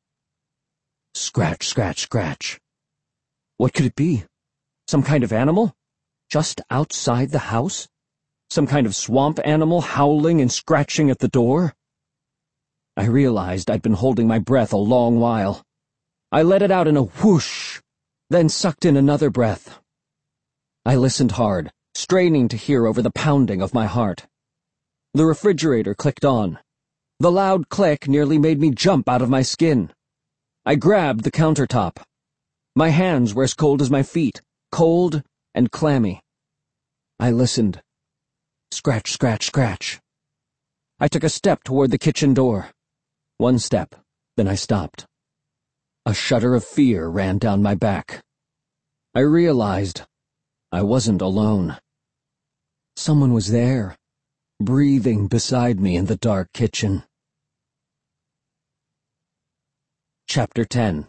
Scratch, scratch, scratch. What could it be? Some kind of animal? Just outside the house? Some kind of swamp animal howling and scratching at the door? I realized I'd been holding my breath a long while. I let it out in a whoosh, then sucked in another breath. I listened hard, straining to hear over the pounding of my heart. The refrigerator clicked on. The loud click nearly made me jump out of my skin. I grabbed the countertop. My hands were as cold as my feet, cold and clammy. I listened. Scratch, scratch, scratch. I took a step toward the kitchen door. One step, then I stopped. A shudder of fear ran down my back. I realized I wasn't alone. Someone was there, breathing beside me in the dark kitchen. Chapter 10.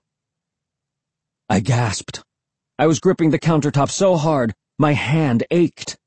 I gasped. I was gripping the countertop so hard, my hand ached.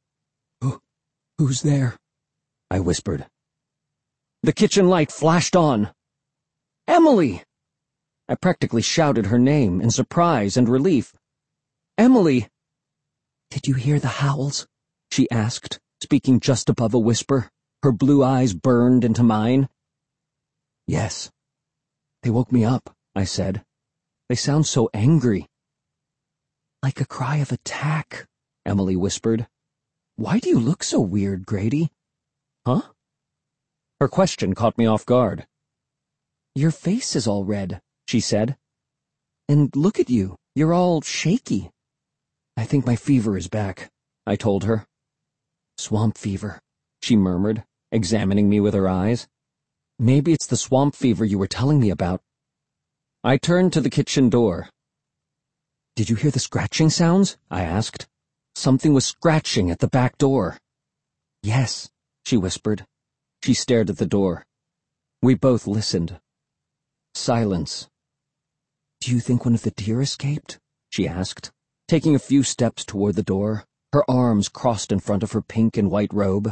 Who's there? I whispered. The kitchen light flashed on. Emily! I practically shouted her name in surprise and relief. Emily! Did you hear the howls? She asked, speaking just above a whisper. Her blue eyes burned into mine. Yes. They woke me up, I said. They sound so angry. Like a cry of attack, Emily whispered. Why do you look so weird, Grady? Huh? Her question caught me off guard. Your face is all red, she said. And look at you, you're all shaky. I think my fever is back, I told her. Swamp fever, she murmured, examining me with her eyes. Maybe it's the swamp fever you were telling me about. I turned to the kitchen door. Did you hear the scratching sounds? I asked. Something was scratching at the back door. Yes, she whispered. She stared at the door. We both listened. Silence. Do you think one of the deer escaped? She asked, taking a few steps toward the door, her arms crossed in front of her pink and white robe.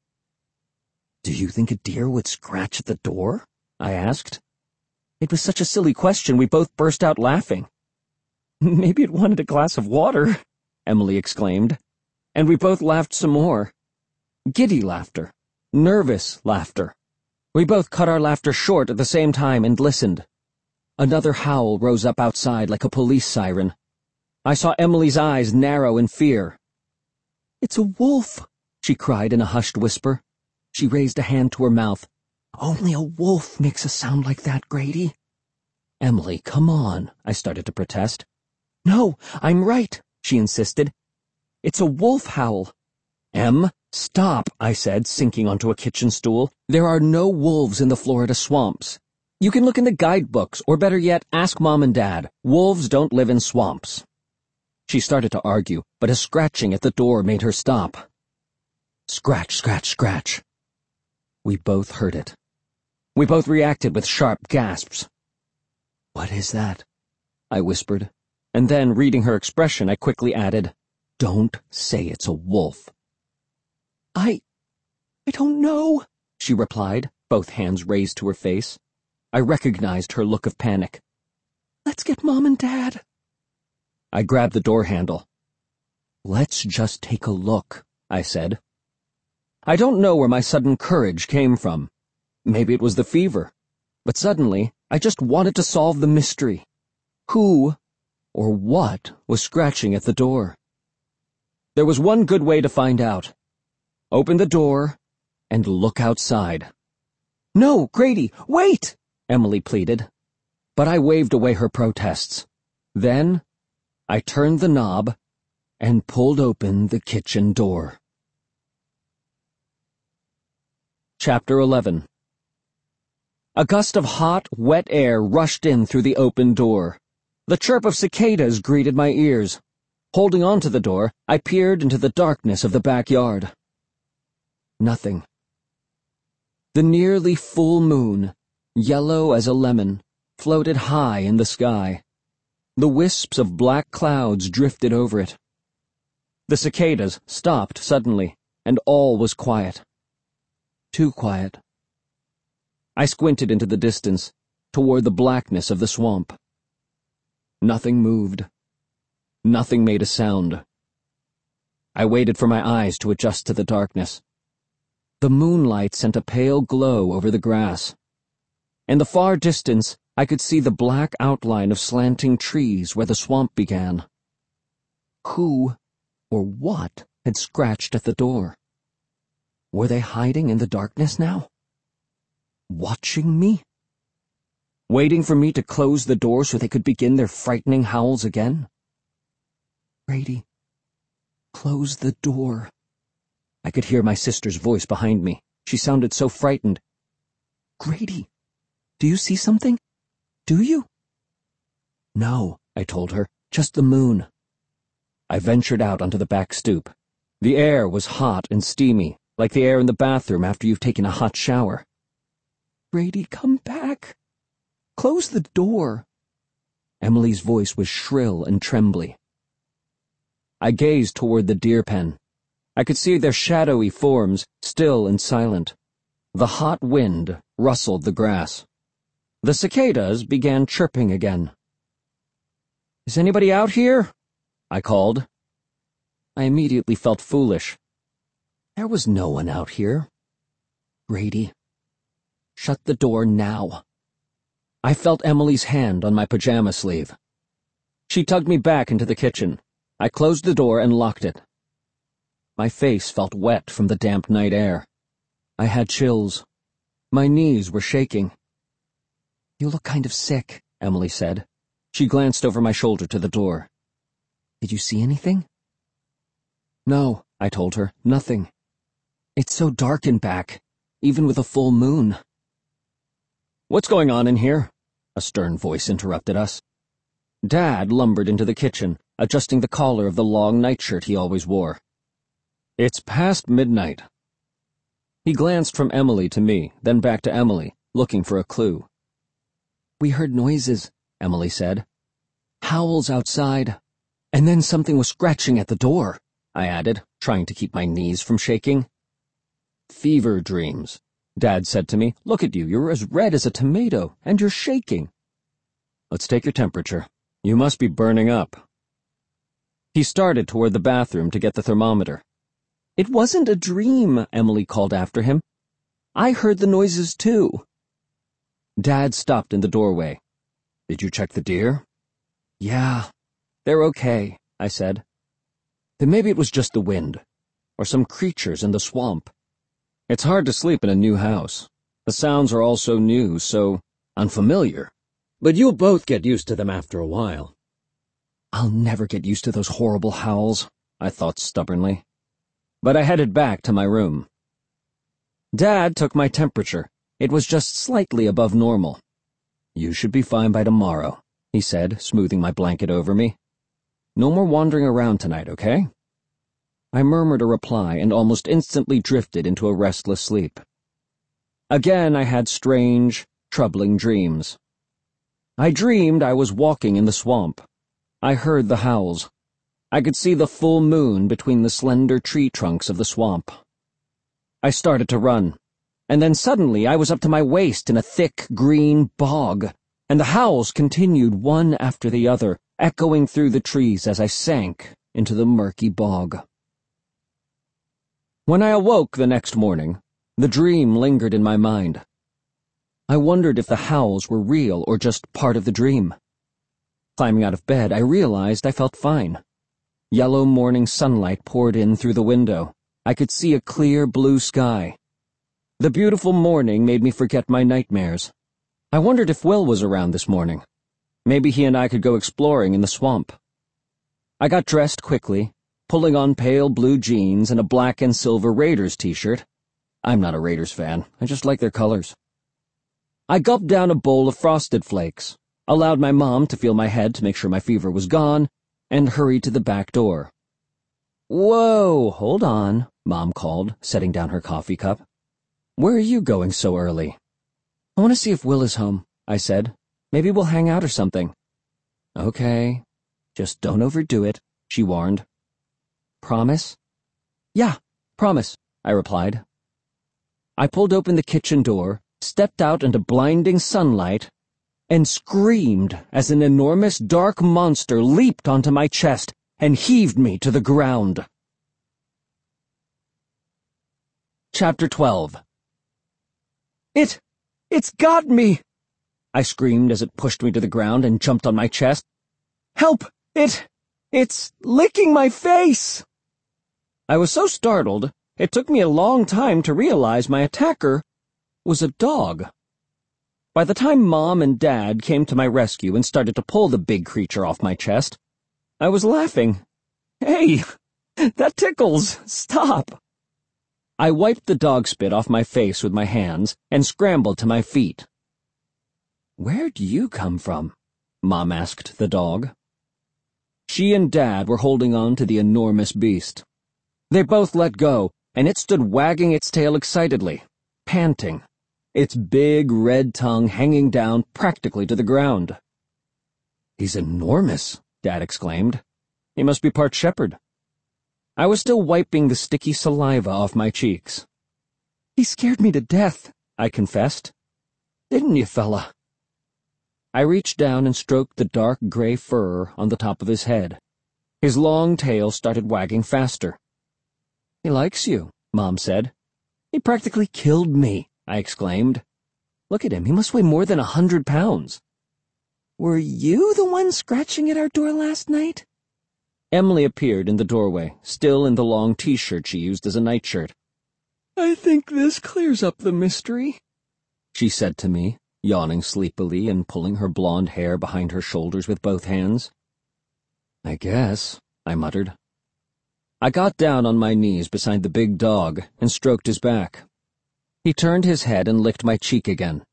Do you think a deer would scratch at the door? I asked. It was such a silly question we both burst out laughing. Maybe it wanted a glass of water, Emily exclaimed, and we both laughed some more. Giddy laughter, nervous laughter. We both cut our laughter short at the same time and listened. Another howl rose up outside like a police siren. I saw Emily's eyes narrow in fear. It's a wolf, she cried in a hushed whisper. She raised a hand to her mouth. Only a wolf makes a sound like that, Grady. Emily, come on, I started to protest. No, I'm right, she insisted. It's a wolf howl. "Em, stop," I said, sinking onto a kitchen stool. "There are no wolves in the Florida swamps. You can look in the guidebooks, or better yet, ask Mom and Dad. Wolves don't live in swamps." She started to argue, but a scratching at the door made her stop. Scratch, scratch, scratch. We both heard it. We both reacted with sharp gasps. "What is that?" I whispered, and then, reading her expression, I quickly added, "Don't say it's a wolf." I don't know," she replied, both hands raised to her face. I recognized her look of panic. "Let's get Mom and Dad." I grabbed the door handle. "Let's just take a look," I said. I don't know where my sudden courage came from. Maybe it was the fever. But suddenly, I just wanted to solve the mystery. Who or what was scratching at the door? There was one good way to find out. Open the door and look outside. "No, Grady, wait!" Emily pleaded. But I waved away her protests. Then, I turned the knob and pulled open the kitchen door. Chapter 11. A gust of hot, wet air rushed in through the open door. The chirp of cicadas greeted my ears. Holding on to the door, I peered into the darkness of the backyard. Nothing. The nearly full moon, yellow as a lemon, floated high in the sky. The wisps of black clouds drifted over it. The cicadas stopped suddenly, and all was quiet. Too quiet. I squinted into the distance, toward the blackness of the swamp. Nothing moved. Nothing made a sound. I waited for my eyes to adjust to the darkness. The moonlight sent a pale glow over the grass. In the far distance, I could see the black outline of slanting trees where the swamp began. Who or what had scratched at the door? Were they hiding in the darkness now? Watching me? Waiting for me to close the door so they could begin their frightening howls again? "Grady, close the door." I could hear my sister's voice behind me. She sounded so frightened. "Grady, do you see something? Do you?" "No," I told her, "just the moon." I ventured out onto the back stoop. The air was hot and steamy, like the air in the bathroom after you've taken a hot shower. "Grady, come back. Close the door." Emily's voice was shrill and trembly. I gazed toward the deer pen. I could see their shadowy forms, still and silent. The hot wind rustled the grass. The cicadas began chirping again. "Is anybody out here?" I called. I immediately felt foolish. There was no one out here. "Grady, shut the door now." I felt Emily's hand on my pajama sleeve. She tugged me back into the kitchen. I closed the door and locked it. My face felt wet from the damp night air. I had chills. My knees were shaking. "You look kind of sick," Emily said. She glanced over my shoulder to the door. "Did you see anything?" "No," I told her, "nothing. It's so dark in back, even with a full moon." "What's going on in here?" a stern voice interrupted us. Dad lumbered into the kitchen, adjusting the collar of the long nightshirt he always wore. "It's past midnight." He glanced from Emily to me, then back to Emily, looking for a clue. "We heard noises," Emily said. "Howls outside. And then something was scratching at the door," I added, trying to keep my knees from shaking. "Fever dreams," Dad said to me. "Look at you, you're as red as a tomato, and you're shaking. Let's take your temperature. You must be burning up." He started toward the bathroom to get the thermometer. "It wasn't a dream," Emily called after him. "I heard the noises too." Dad stopped in the doorway. "Did you check the deer?" "Yeah, they're okay," I said. "Then maybe it was just the wind, or some creatures in the swamp. It's hard to sleep in a new house. The sounds are all so new, so unfamiliar. But you'll both get used to them after a while." "I'll never get used to those horrible howls," I thought stubbornly. but I headed back to my room. Dad took my temperature. It was just slightly above normal. "You should be fine by tomorrow," he said, smoothing my blanket over me. "No more wandering around tonight, okay?" I murmured a reply and almost instantly drifted into a restless sleep. Again I had strange, troubling dreams. I dreamed I was walking in the swamp. I heard the howls. I could see the full moon between the slender tree trunks of the swamp. I started to run, and then suddenly I was up to my waist in a thick, green bog, and the howls continued one after the other, echoing through the trees as I sank into the murky bog. When I awoke the next morning, the dream lingered in my mind. I wondered if the howls were real or just part of the dream. Climbing out of bed, I realized I felt fine. Yellow morning sunlight poured in through the window. I could see a clear blue sky. The beautiful morning made me forget my nightmares. I wondered if Will was around this morning. Maybe he and I could go exploring in the swamp. I got dressed quickly, pulling on pale blue jeans and a black and silver Raiders t-shirt. I'm not a Raiders fan. I just like their colors. I gulped down a bowl of Frosted Flakes, allowed my mom to feel my head to make sure my fever was gone, and hurried to the back door. "Whoa, hold on," Mom called, setting down her coffee cup. "Where are you going so early?" "I want to see if Will is home," I said. "Maybe we'll hang out or something." "Okay. Just don't overdo it," she warned. "Promise?" "Yeah, promise," I replied. I pulled open the kitchen door, stepped out into blinding sunlight, and screamed as an enormous dark monster leaped onto my chest and heaved me to the ground. Chapter 12. It's got me! I screamed as it pushed me to the ground and jumped on my chest. "Help! It's licking my face!" I was so startled, it took me a long time to realize my attacker was a dog. By the time Mom and Dad came to my rescue and started to pull the big creature off my chest, I was laughing. "Hey, that tickles! Stop!" I wiped the dog spit off my face with my hands and scrambled to my feet. "Where'd you come from?" Mom asked the dog. She and Dad were holding on to the enormous beast. They both let go, and it stood wagging its tail excitedly, panting, its big red tongue hanging down practically to the ground. "He's enormous," Dad exclaimed. "He must be part shepherd." I was still wiping the sticky saliva off my cheeks. "He scared me to death," I confessed. "Didn't you, fella?" I reached down and stroked the dark gray fur on the top of his head. His long tail started wagging faster. "He likes you," Mom said. "He practically killed me," I exclaimed. "Look at him, he must weigh more than 100 pounds. "Were you the one scratching at our door last night?" Emily appeared in the doorway, still in the long t-shirt she used as a nightshirt. "I think this clears up the mystery," she said to me, yawning sleepily and pulling her blonde hair behind her shoulders with both hands. "I guess," I muttered. I got down on my knees beside the big dog and stroked his back. He turned his head and licked my cheek again.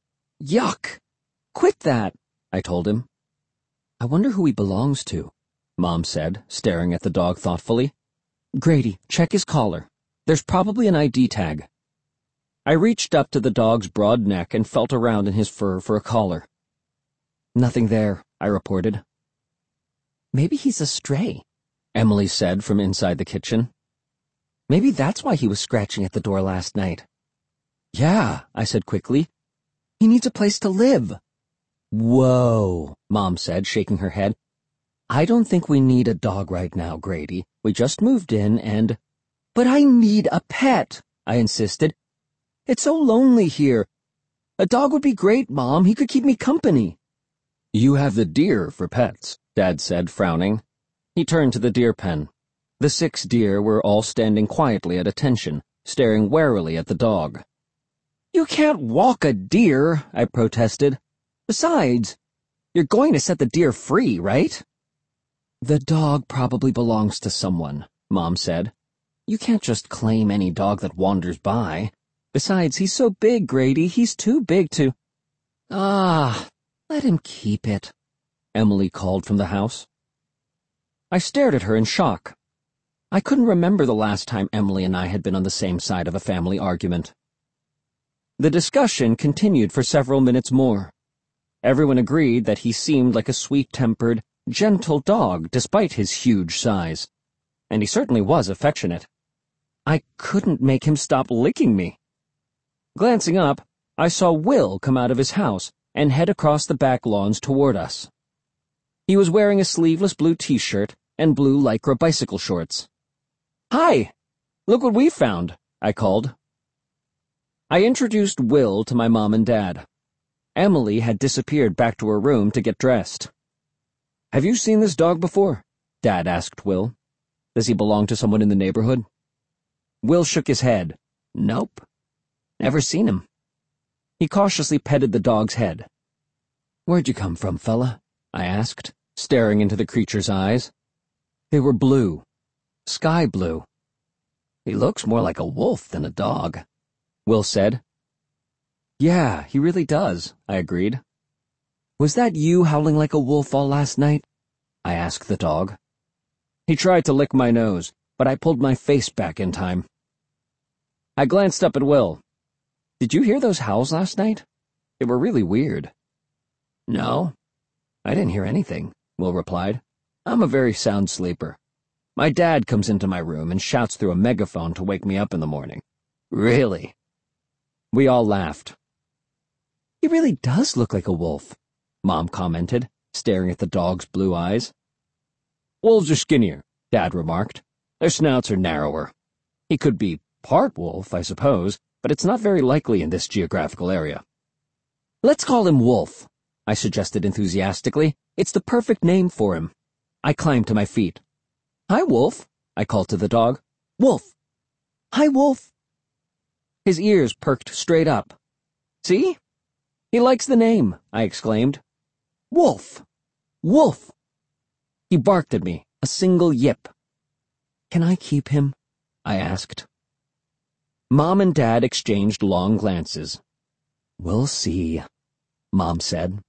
"Yuck! Quit that," I told him. "I wonder who he belongs to," Mom said, staring at the dog thoughtfully. "Grady, check his collar. There's probably an ID tag." I reached up to the dog's broad neck and felt around in his fur for a collar. "Nothing there," I reported. "Maybe he's a stray," Emily said from inside the kitchen. "Maybe that's why he was scratching at the door last night." "Yeah," I said quickly. "He needs a place to live." "Whoa," Mom said, shaking her head. "I don't think we need a dog right now, Grady. We just moved in and—" "But I need a pet," I insisted. "It's so lonely here. A dog would be great, Mom. He could keep me company." "You have the deer for pets," Dad said, frowning. He turned to the deer pen. The 6 deer were all standing quietly at attention, staring warily at the dog. "You can't walk a deer," I protested. "Besides, you're going to set the deer free, right?" "The dog probably belongs to someone," Mom said. You can't just claim any dog that wanders by. Besides, he's so big, Grady. He's too big to— Ah, let him keep it, Emily called from the house. I stared at her in shock. I couldn't remember the last time Emily and I had been on the same side of a family argument. The discussion continued for several minutes more. Everyone agreed that he seemed like a sweet-tempered, gentle dog despite his huge size. And he certainly was affectionate. I couldn't make him stop licking me. Glancing up, I saw Will come out of his house and head across the back lawns toward us. He was wearing a sleeveless blue t-shirt and blue Lycra bicycle shorts. "Hi! Look what we found," I called. I introduced Will to my mom and dad. Emily had disappeared back to her room to get dressed. "Have you seen this dog before?" Dad asked Will. "Does he belong to someone in the neighborhood?" Will shook his head. "Nope. Never seen him." He cautiously petted the dog's head. "Where'd you come from, fella?" I asked, staring into the creature's eyes. They were blue. Sky blue. "He looks more like a wolf than a dog," Will said. "Yeah, he really does," I agreed. "Was that you howling like a wolf all last night?" I asked the dog. He tried to lick my nose, but I pulled my face back in time. I glanced up at Will. "Did you hear those howls last night? They were really weird." "No, I didn't hear anything," Will replied. "I'm a very sound sleeper. My dad comes into my room and shouts through a megaphone to wake me up in the morning." "Really?" We all laughed. "He really does look like a wolf," Mom commented, staring at the dog's blue eyes. "Wolves are skinnier," Dad remarked. "Their snouts are narrower. He could be part wolf, I suppose, but it's not very likely in this geographical area." "Let's call him Wolf," I suggested enthusiastically. "It's the perfect name for him." I climbed to my feet. "Hi, Wolf," I called to the dog. "Wolf! Hi, Wolf!" His ears perked straight up. "See? He likes the name," I exclaimed. "Wolf! Wolf!" He barked at me, a single yip. "Can I keep him?" I asked. Mom and Dad exchanged long glances. "We'll see," Mom said.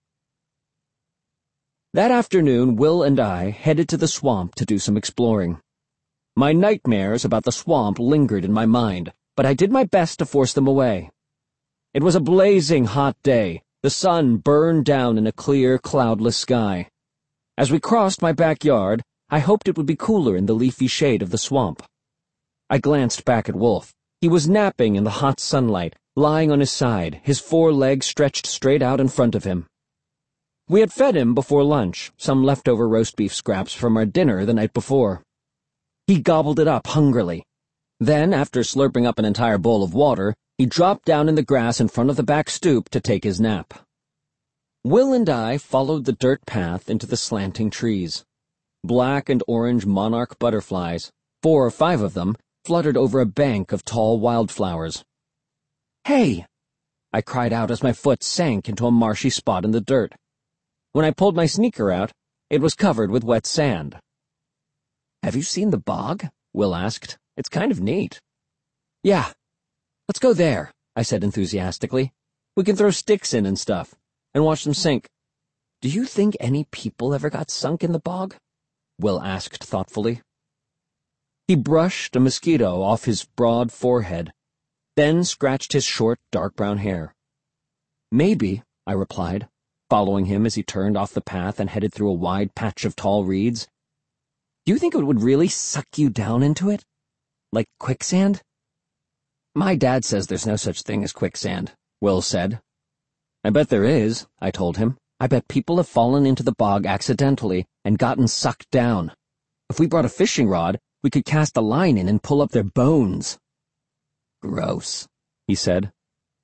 That afternoon, Will and I headed to the swamp to do some exploring. My nightmares about the swamp lingered in my mind, but I did my best to force them away. It was a blazing hot day. The sun burned down in a clear, cloudless sky. As we crossed my backyard, I hoped it would be cooler in the leafy shade of the swamp. I glanced back at Wolf. He was napping in the hot sunlight, lying on his side, his 4 legs stretched straight out in front of him. We had fed him before lunch, some leftover roast beef scraps from our dinner the night before. He gobbled it up hungrily. Then, after slurping up an entire bowl of water, he dropped down in the grass in front of the back stoop to take his nap. Will and I followed the dirt path into the slanting trees. Black and orange monarch butterflies, 4 or 5 of them, fluttered over a bank of tall wildflowers. "Hey!" I cried out as my foot sank into a marshy spot in the dirt. When I pulled my sneaker out, it was covered with wet sand. "Have you seen the bog?" Will asked. "It's kind of neat." "Yeah. Let's go there," I said enthusiastically. "We can throw sticks in and stuff, and watch them sink." "Do you think any people ever got sunk in the bog?" Will asked thoughtfully. He brushed a mosquito off his broad forehead, then scratched his short, dark brown hair. "Maybe," I replied, following him as he turned off the path and headed through a wide patch of tall reeds. "Do you think it would really suck you down into it? Like quicksand?" "My dad says there's no such thing as quicksand," Will said. "I bet there is," I told him. "I bet people have fallen into the bog accidentally and gotten sucked down. If we brought a fishing rod, we could cast a line in and pull up their bones." "Gross," he said.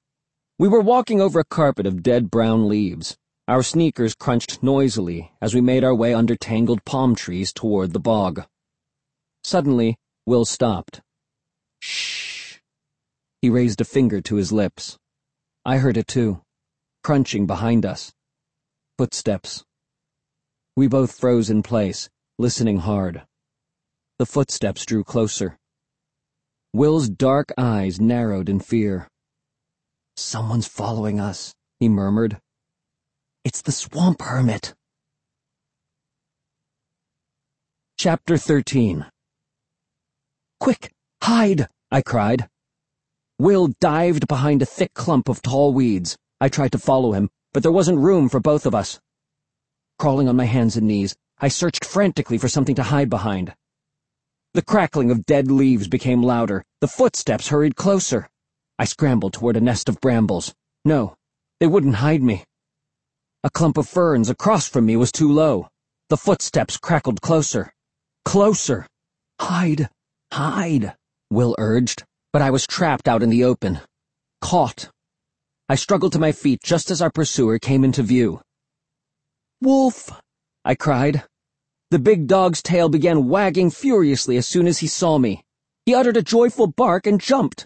We were walking over a carpet of dead brown leaves. Our sneakers crunched noisily as we made our way under tangled palm trees toward the bog. Suddenly, Will stopped. "Shh." He raised a finger to his lips. I heard it too, crunching behind us. Footsteps. We both froze in place, listening hard. The footsteps drew closer. Will's dark eyes narrowed in fear. "Someone's following us," he murmured. "It's the swamp hermit." Chapter 13. "Quick, hide!" I cried. Will dived behind a thick clump of tall weeds. I tried to follow him, but there wasn't room for both of us. Crawling on my hands and knees, I searched frantically for something to hide behind. The crackling of dead leaves became louder. The footsteps hurried closer. I scrambled toward a nest of brambles. No, they wouldn't hide me. A clump of ferns across from me was too low. The footsteps crackled closer. Closer! "Hide! Hide!" Will urged, but I was trapped out in the open. Caught. I struggled to my feet just as our pursuer came into view. "Wolf!" I cried. The big dog's tail began wagging furiously as soon as he saw me. He uttered a joyful bark and jumped.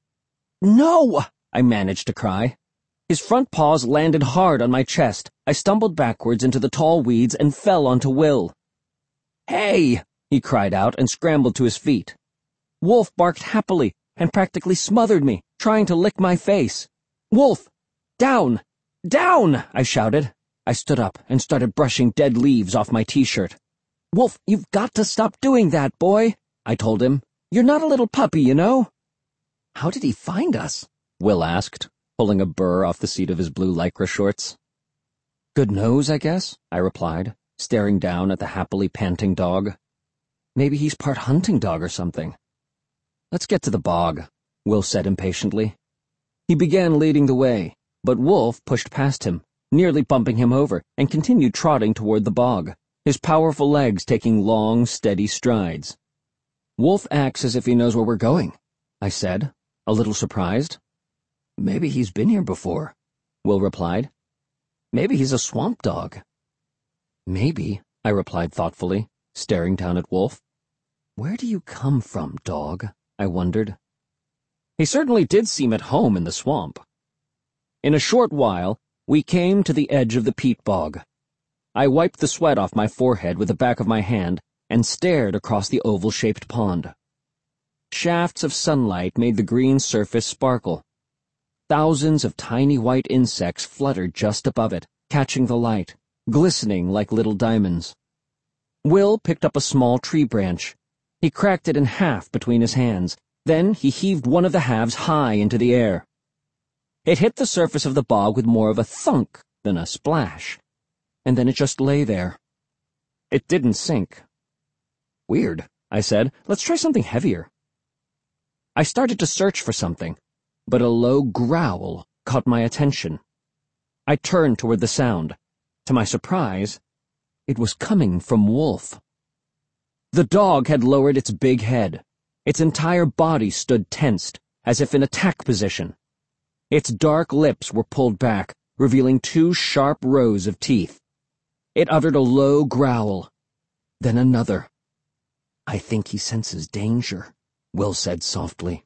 "No!" I managed to cry. His front paws landed hard on my chest. I stumbled backwards into the tall weeds and fell onto Will. "Hey!" he cried out and scrambled to his feet. Wolf barked happily and practically smothered me, trying to lick my face. "Wolf! Down! Down!" I shouted. I stood up and started brushing dead leaves off my t-shirt. "Wolf, you've got to stop doing that, boy," I told him. "You're not a little puppy, you know." "How did he find us?" Will asked, pulling a burr off the seat of his blue lycra shorts. "Good nose, I guess," I replied, staring down at the happily panting dog. "Maybe he's part hunting dog or something." "Let's get to the bog," Will said impatiently. He began leading the way, but Wolf pushed past him, nearly bumping him over, and continued trotting toward the bog, his powerful legs taking long, steady strides. "Wolf acts as if he knows where we're going," I said, a little surprised. "Maybe he's been here before," Will replied. "Maybe he's a swamp dog." "Maybe," I replied thoughtfully, staring down at Wolf. "Where do you come from, dog?" I wondered. He certainly did seem at home in the swamp. In a short while, we came to the edge of the peat bog. I wiped the sweat off my forehead with the back of my hand and stared across the oval-shaped pond. Shafts of sunlight made the green surface sparkle. Thousands of tiny white insects fluttered just above it, catching the light, glistening like little diamonds. Will picked up a small tree branch. He cracked it in half between his hands. Then he heaved one of the halves high into the air. It hit the surface of the bog with more of a thunk than a splash, and then it just lay there. It didn't sink. "Weird," I said. "Let's try something heavier." I started to search for something, but a low growl caught my attention. I turned toward the sound. To my surprise, it was coming from Wolf. The dog had lowered its big head. Its entire body stood tensed, as if in attack position. Its dark lips were pulled back, revealing 2 sharp rows of teeth. It uttered a low growl, then another. "I think he senses danger," Will said softly.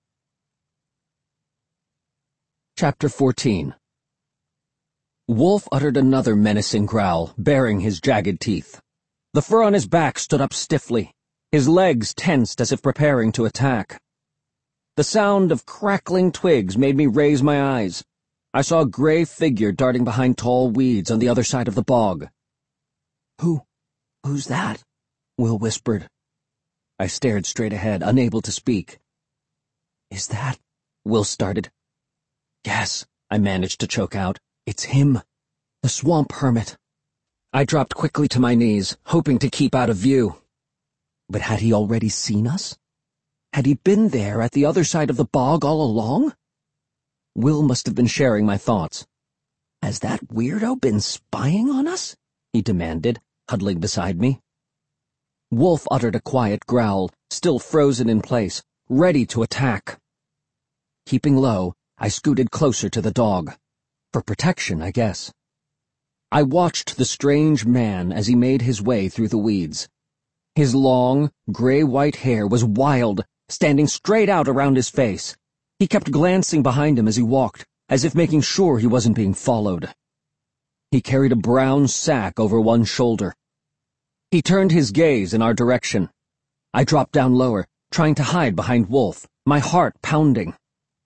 Chapter 14. Wolf uttered another menacing growl, baring his jagged teeth. The fur on his back stood up stiffly, his legs tensed as if preparing to attack. The sound of crackling twigs made me raise my eyes. I saw a gray figure darting behind tall weeds on the other side of the bog. Who's that?" Will whispered. I stared straight ahead, unable to speak. "Is that—" Will started. "Yes," I managed to choke out. "It's him. The swamp hermit." I dropped quickly to my knees, hoping to keep out of view. But had he already seen us? Had he been there at the other side of the bog all along? Will must have been sharing my thoughts. "Has that weirdo been spying on us?" he demanded, huddling beside me. Wolf uttered a quiet growl, still frozen in place, ready to attack. Keeping low, I scooted closer to the dog. For protection, I guess. I watched the strange man as he made his way through the weeds. His long, gray-white hair was wild, standing straight out around his face. He kept glancing behind him as he walked, as if making sure he wasn't being followed. He carried a brown sack over one shoulder. He turned his gaze in our direction. I dropped down lower, trying to hide behind Wolf, my heart pounding.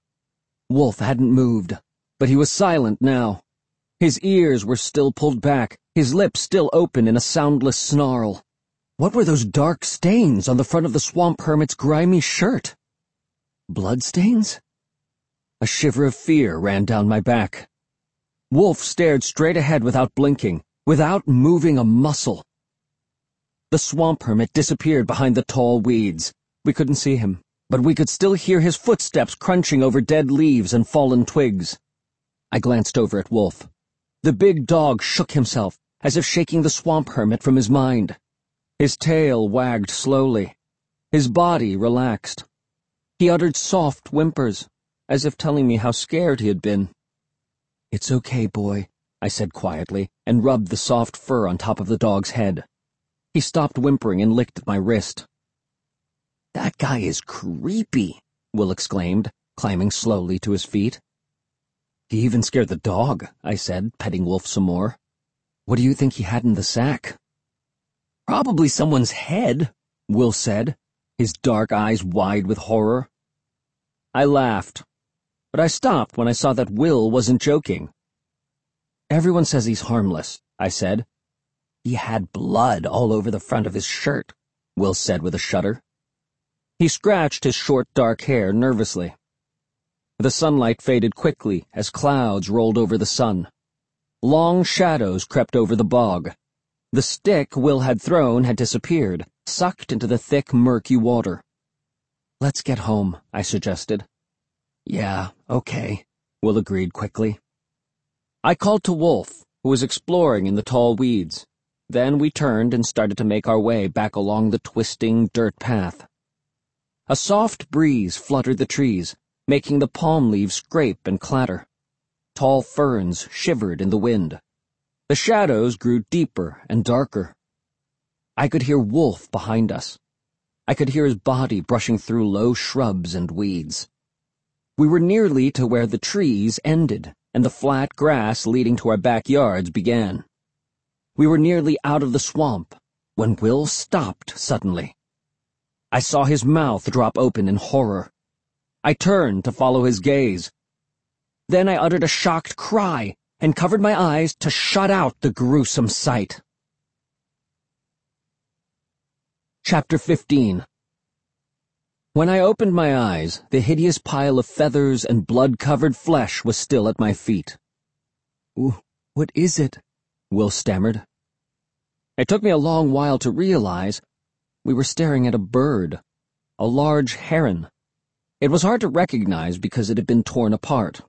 Wolf hadn't moved, but he was silent now. His ears were still pulled back, his lips still open in a soundless snarl. What were those dark stains on the front of the swamp hermit's grimy shirt? Bloodstains? A shiver of fear ran down my back. Wolf stared straight ahead without blinking, without moving a muscle. The swamp hermit disappeared behind the tall weeds. We couldn't see him, but we could still hear his footsteps crunching over dead leaves and fallen twigs. I glanced over at Wolf. The big dog shook himself, as if shaking the swamp hermit from his mind. His tail wagged slowly. His body relaxed. He uttered soft whimpers, as if telling me how scared he had been. "It's okay, boy," I said quietly, and rubbed the soft fur on top of the dog's head. He stopped whimpering and licked at my wrist. "That guy is creepy," Will exclaimed, climbing slowly to his feet. "He even scared the dog," I said, petting Wolf some more. "What do you think he had in the sack?" "Probably someone's head," Will said, his dark eyes wide with horror. I laughed, but I stopped when I saw that Will wasn't joking. "Everyone says he's harmless," I said. "He had blood all over the front of his shirt," Will said with a shudder. He scratched his short dark hair nervously. The sunlight faded quickly as clouds rolled over the sun. Long shadows crept over the bog. The stick Will had thrown had disappeared, sucked into the thick, murky water. "Let's get home," I suggested. "Yeah, okay," Will agreed quickly. I called to Wolf, who was exploring in the tall weeds. Then we turned and started to make our way back along the twisting dirt path. A soft breeze fluttered the trees, making the palm leaves scrape and clatter. Tall ferns shivered in the wind. The shadows grew deeper and darker. I could hear Wolf behind us. I could hear his body brushing through low shrubs and weeds. We were nearly to where the trees ended and the flat grass leading to our backyards began. We were nearly out of the swamp when Will stopped suddenly. I saw his mouth drop open in horror. I turned to follow his gaze. Then I uttered a shocked cry and covered my eyes to shut out the gruesome sight. Chapter 15. When I opened my eyes, the hideous pile of feathers and blood-covered flesh was still at my feet. "What is it?" Will stammered. It took me a long while to realize we were staring at a bird, a large heron. It was hard to recognize because it had been torn apart.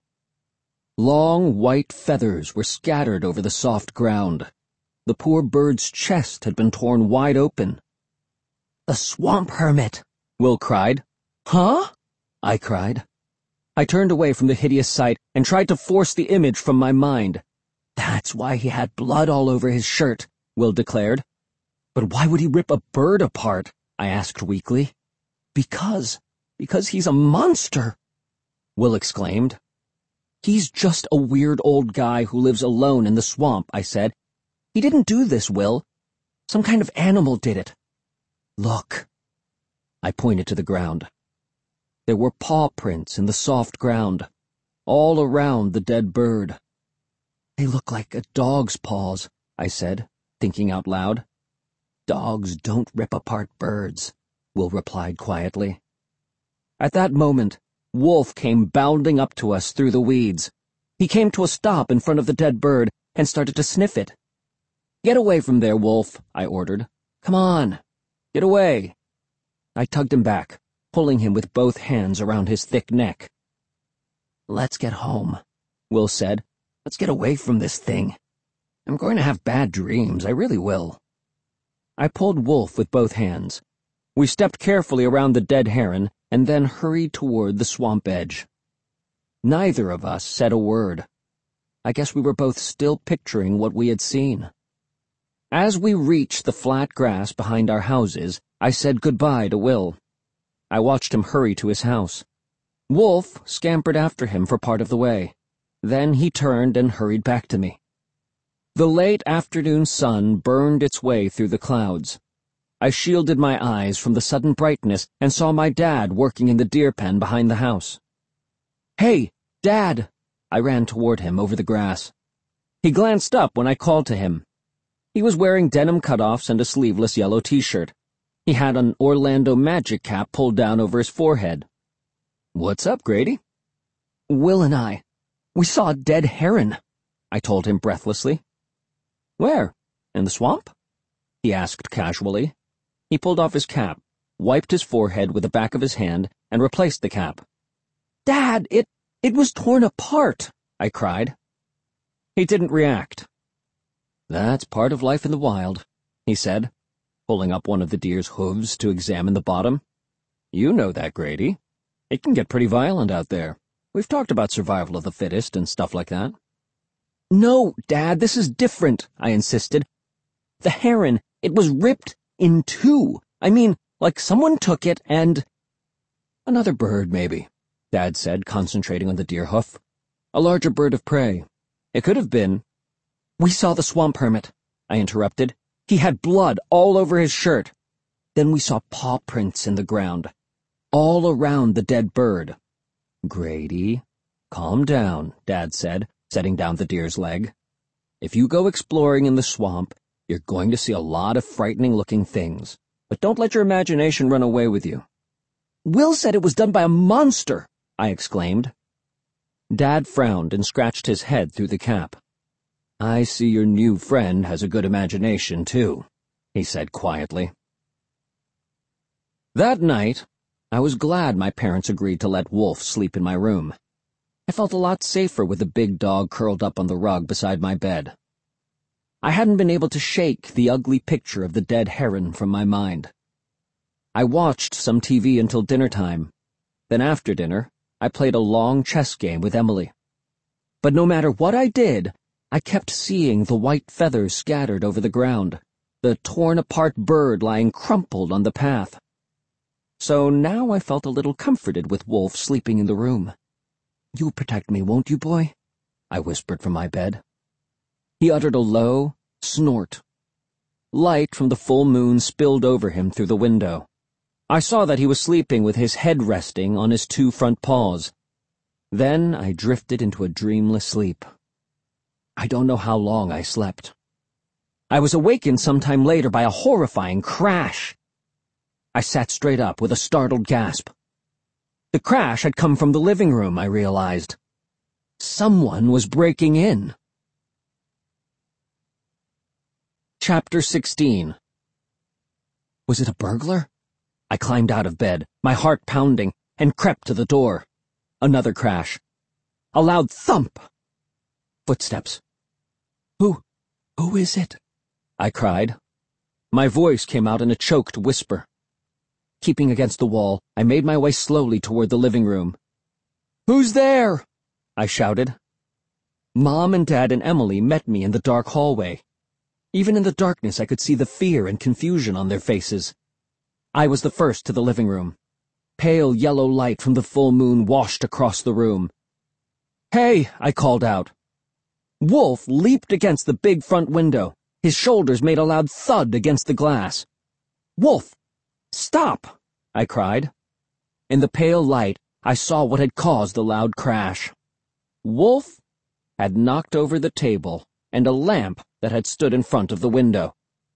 Long white feathers were scattered over the soft ground. The poor bird's chest had been torn wide open. "The swamp hermit!" Will cried. "Huh?" I cried. I turned away from the hideous sight and tried to force the image from my mind. "That's why he had blood all over his shirt," Will declared. "But why would he rip a bird apart?" I asked weakly. Because he's a monster," Will exclaimed. "He's just a weird old guy who lives alone in the swamp," I said. "He didn't do this, Will. Some kind of animal did it. Look." I pointed to the ground. There were paw prints in the soft ground, all around the dead bird. "They look like a dog's paws," I said, thinking out loud. "Dogs don't rip apart birds," Will replied quietly. At that moment, Wolf came bounding up to us through the weeds. He came to a stop in front of the dead bird and started to sniff it. "Get away from there, Wolf," I ordered. "Come on, get away." I tugged him back, pulling him with both hands around his thick neck. "Let's get home," Will said. "Let's get away from this thing. I'm going to have bad dreams, I really will." I pulled Wolf with both hands. We stepped carefully around the dead heron and then hurried toward the swamp edge. Neither of us said a word. I guess we were both still picturing what we had seen. As we reached the flat grass behind our houses, I said goodbye to Will. I watched him hurry to his house. Wolf scampered after him for part of the way. Then he turned and hurried back to me. The late afternoon sun burned its way through the clouds. I shielded my eyes from the sudden brightness and saw my dad working in the deer pen behind the house. "Hey, Dad!" I ran toward him over the grass. He glanced up when I called to him. He was wearing denim cutoffs and a sleeveless yellow t-shirt. He had an Orlando Magic cap pulled down over his forehead. "What's up, Grady?" "Will and we saw a dead heron," I told him breathlessly. "Where? In the swamp?" he asked casually. He pulled off his cap, wiped his forehead with the back of his hand, and replaced the cap. "Dad, it was torn apart," I cried. He didn't react. "That's part of life in the wild," he said, pulling up one of the deer's hooves to examine the bottom. "You know that, Grady. It can get pretty violent out there. We've talked about survival of the fittest and stuff like that." "No, Dad, this is different," I insisted. "The heron, it was ripped in two. I mean, like someone took it and—" "Another bird, maybe," Dad said, concentrating on the deer hoof. "A larger bird of prey. It could have been—" "We saw the swamp hermit," I interrupted. "He had blood all over his shirt. Then we saw paw prints in the ground, all around the dead bird." "Grady, calm down," Dad said, setting down the deer's leg. "If you go exploring in the swamp, you're going to see a lot of frightening-looking things, but don't let your imagination run away with you." "Will said it was done by a monster," I exclaimed. Dad frowned and scratched his head through the cap. "I see your new friend has a good imagination, too," he said quietly. That night, I was glad my parents agreed to let Wolf sleep in my room. I felt a lot safer with the big dog curled up on the rug beside my bed. I hadn't been able to shake the ugly picture of the dead heron from my mind. I watched some TV until dinner time. Then after dinner, I played a long chess game with Emily. But no matter what I did, I kept seeing the white feathers scattered over the ground, the torn-apart bird lying crumpled on the path. So now I felt a little comforted with Wolf sleeping in the room. "You'll protect me, won't you, boy?" I whispered from my bed. He uttered a low snort. Light from the full moon spilled over him through the window. I saw that he was sleeping with his head resting on his two front paws. Then I drifted into a dreamless sleep. I don't know how long I slept. I was awakened sometime later by a horrifying crash. I sat straight up with a startled gasp. The crash had come from the living room, I realized. Someone was breaking in. Chapter 16. Was it a burglar? I climbed out of bed, my heart pounding, and crept to the door. Another crash. A loud thump. Footsteps. Who is it?" I cried. My voice came out in a choked whisper. Keeping against the wall, I made my way slowly toward the living room. "Who's there?" I shouted. Mom and Dad and Emily met me in the dark hallway. Even in the darkness, I could see the fear and confusion on their faces. I was the first to the living room. Pale yellow light from the full moon washed across the room. "Hey!" I called out. Wolf leaped against the big front window. His shoulders made a loud thud against the glass. "Wolf! Stop!" I cried. In the pale light, I saw what had caused the loud crash. Wolf had knocked over the table and a lamp that had stood in front of the window.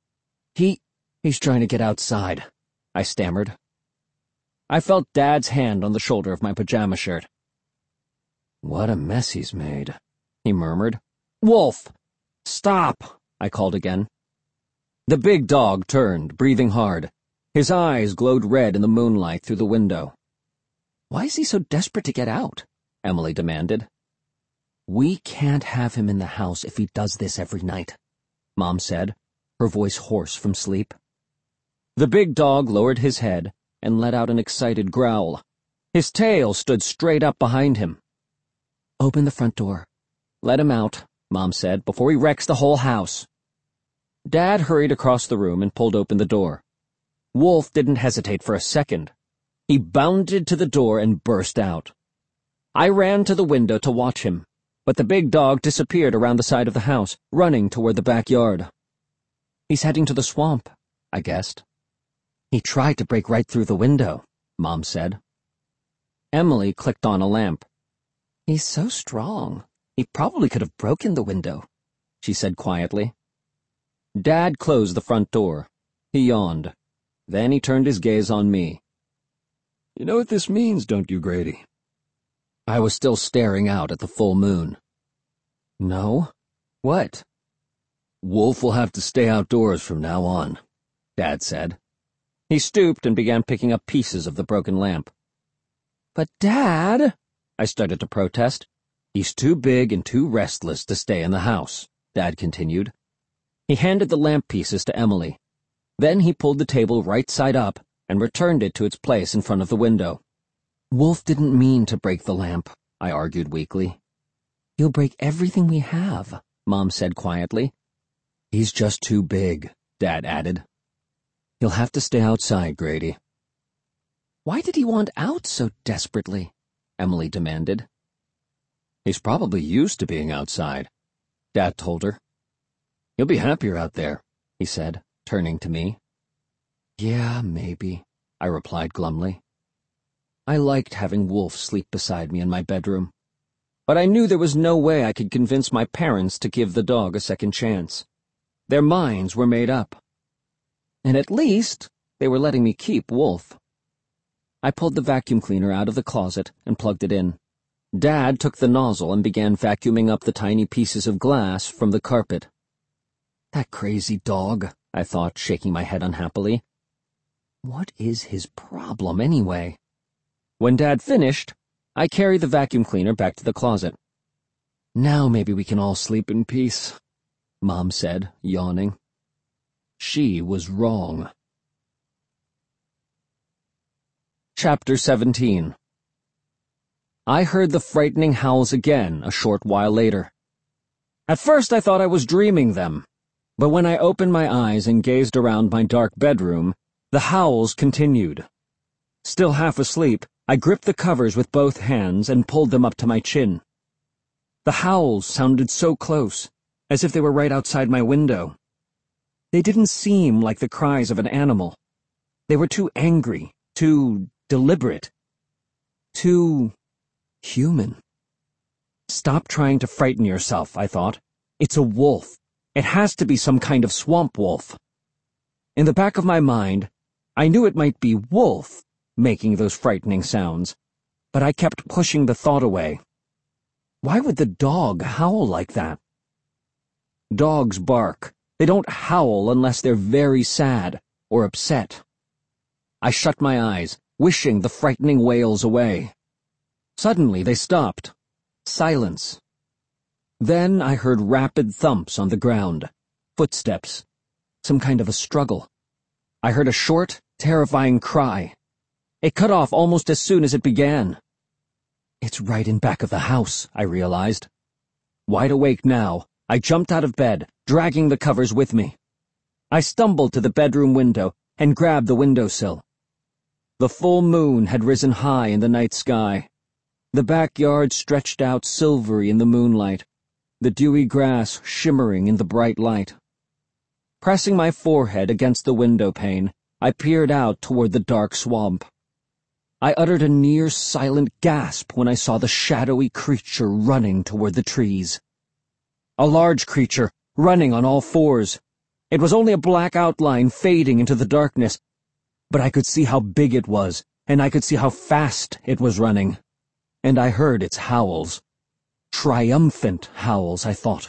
He's trying to get outside," I stammered. I felt Dad's hand on the shoulder of my pajama shirt. "What a mess he's made," he murmured. "Wolf! Stop!" I called again. The big dog turned, breathing hard. His eyes glowed red in the moonlight through the window. "Why is he so desperate to get out?" Emily demanded. "We can't have him in the house if he does this every night," Mom said, her voice hoarse from sleep. The big dog lowered his head and let out an excited growl. His tail stood straight up behind him. "Open the front door. Let him out," Mom said, "before he wrecks the whole house." Dad hurried across the room and pulled open the door. Wolf didn't hesitate for a second. He bounded to the door and burst out. I ran to the window to watch him, but the big dog disappeared around the side of the house, running toward the backyard. "He's heading to the swamp," I guessed. He tried to break right through the window, Mom said. Emily clicked on a lamp. He's so strong. He probably could have broken the window, she said quietly. Dad closed the front door. He yawned. Then he turned his gaze on me. You know what this means, don't you, Grady? I was still staring out at the full moon. No? What? Wolf will have to stay outdoors from now on, Dad said. He stooped and began picking up pieces of the broken lamp. But Dad, I started to protest. He's too big and too restless to stay in the house, Dad continued. He handed the lamp pieces to Emily. Then he pulled the table right side up and returned it to its place in front of the window. Wolf didn't mean to break the lamp, I argued weakly. He'll break everything we have, Mom said quietly. He's just too big, Dad added. He'll have to stay outside, Grady. Why did he want out so desperately? Emily demanded. He's probably used to being outside, Dad told her. He'll be happier out there, he said, turning to me. Yeah, maybe, I replied glumly. I liked having Wolf sleep beside me in my bedroom, but I knew there was no way I could convince my parents to give the dog a second chance. Their minds were made up. And at least they were letting me keep Wolf. I pulled the vacuum cleaner out of the closet and plugged it in. Dad took the nozzle and began vacuuming up the tiny pieces of glass from the carpet. That crazy dog, I thought, shaking my head unhappily. What is his problem, anyway? When Dad finished, I carried the vacuum cleaner back to the closet. Now maybe we can all sleep in peace, Mom said, yawning. She was wrong. Chapter 17. I heard the frightening howls again a short while later. At first I thought I was dreaming them, but when I opened my eyes and gazed around my dark bedroom, the howls continued. Still half asleep, I gripped the covers with both hands and pulled them up to my chin. The howls sounded so close, as if they were right outside my window. They didn't seem like the cries of an animal. They were too angry, too deliberate, too human. Stop trying to frighten yourself, I thought. It's a wolf. It has to be some kind of swamp wolf. In the back of my mind, I knew it might be Wolf making those frightening sounds, but I kept pushing the thought away. Why would the dog howl like that? Dogs bark. They don't howl unless they're very sad or upset. I shut my eyes, wishing the frightening wails away. Suddenly they stopped. Silence. Then I heard rapid thumps on the ground. Footsteps. Some kind of a struggle. I heard a short, terrifying cry. It cut off almost as soon as it began. It's right in back of the house, I realized. Wide awake now, I jumped out of bed, dragging the covers with me. I stumbled to the bedroom window and grabbed the windowsill. The full moon had risen high in the night sky. The backyard stretched out silvery in the moonlight, the dewy grass shimmering in the bright light. Pressing my forehead against the window pane, I peered out toward the dark swamp. I uttered a near-silent gasp when I saw the shadowy creature running toward the trees. A large creature, running on all fours. It was only a black outline fading into the darkness, but I could see how big it was, and I could see how fast it was running. And I heard its howls. Triumphant howls, I thought.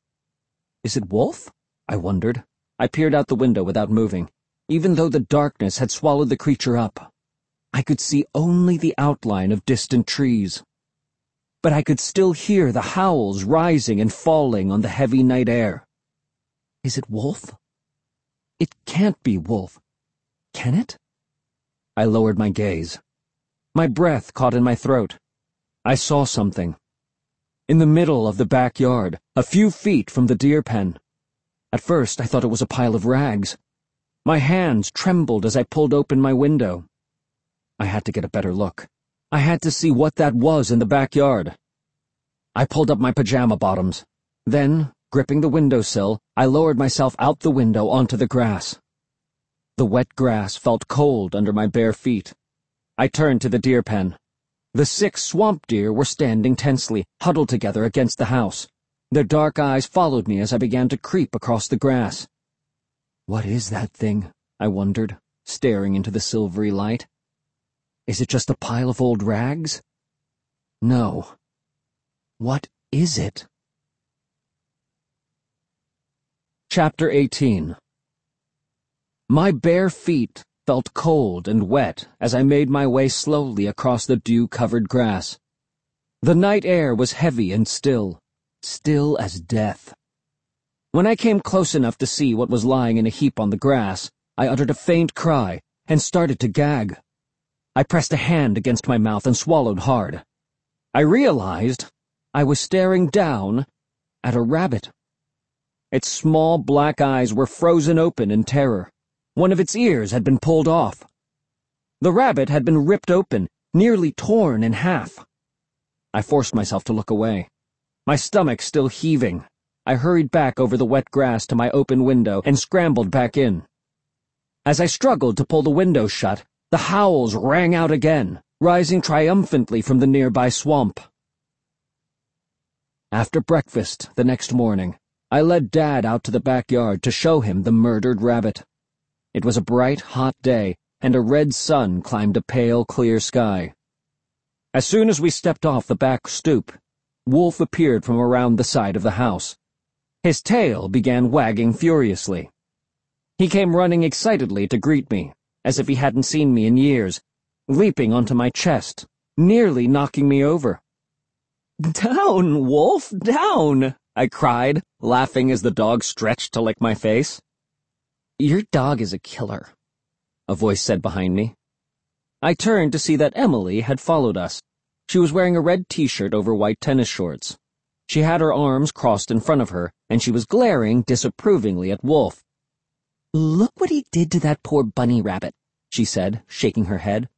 Is it Wolf? I wondered. I peered out the window without moving, even though the darkness had swallowed the creature up. I could see only the outline of distant trees. But I could still hear the howls rising and falling on the heavy night air. Is it Wolf? It can't be Wolf. Can it? I lowered my gaze. My breath caught in my throat. I saw something. In the middle of the backyard, a few feet from the deer pen. At first, I thought it was a pile of rags. My hands trembled as I pulled open my window. I had to get a better look. I had to see what that was in the backyard. I pulled up my pajama bottoms. Then, gripping the windowsill, I lowered myself out the window onto the grass. The wet grass felt cold under my bare feet. I turned to the deer pen. The 6 swamp deer were standing tensely, huddled together against the house. Their dark eyes followed me as I began to creep across the grass. What is that thing? I wondered, staring into the silvery light. Is it just a pile of old rags? No. What is it? Chapter 18. My bare feet felt cold and wet as I made my way slowly across the dew-covered grass. The night air was heavy and still as death. When I came close enough to see what was lying in a heap on the grass, I uttered a faint cry and started to gag. I pressed a hand against my mouth and swallowed hard. I realized I was staring down at a rabbit. Its small black eyes were frozen open in terror. One of its ears had been pulled off. The rabbit had been ripped open, nearly torn in half. I forced myself to look away. My stomach still heaving, I hurried back over the wet grass to my open window and scrambled back in. As I struggled to pull the window shut, the howls rang out again, rising triumphantly from the nearby swamp. After breakfast the next morning, I led Dad out to the backyard to show him the murdered rabbit. It was a bright, hot day, and a red sun climbed a pale, clear sky. As soon as we stepped off the back stoop, Wolf appeared from around the side of the house. His tail began wagging furiously. He came running excitedly to greet me, as if he hadn't seen me in years, leaping onto my chest, nearly knocking me over. "Down, Wolf, down!" I cried, laughing as the dog stretched to lick my face. "Your dog is a killer," a voice said behind me. I turned to see that Emily had followed us. She was wearing a red t-shirt over white tennis shorts. She had her arms crossed in front of her, and she was glaring disapprovingly at Wolf. "Look what he did to that poor bunny rabbit," she said, shaking her head.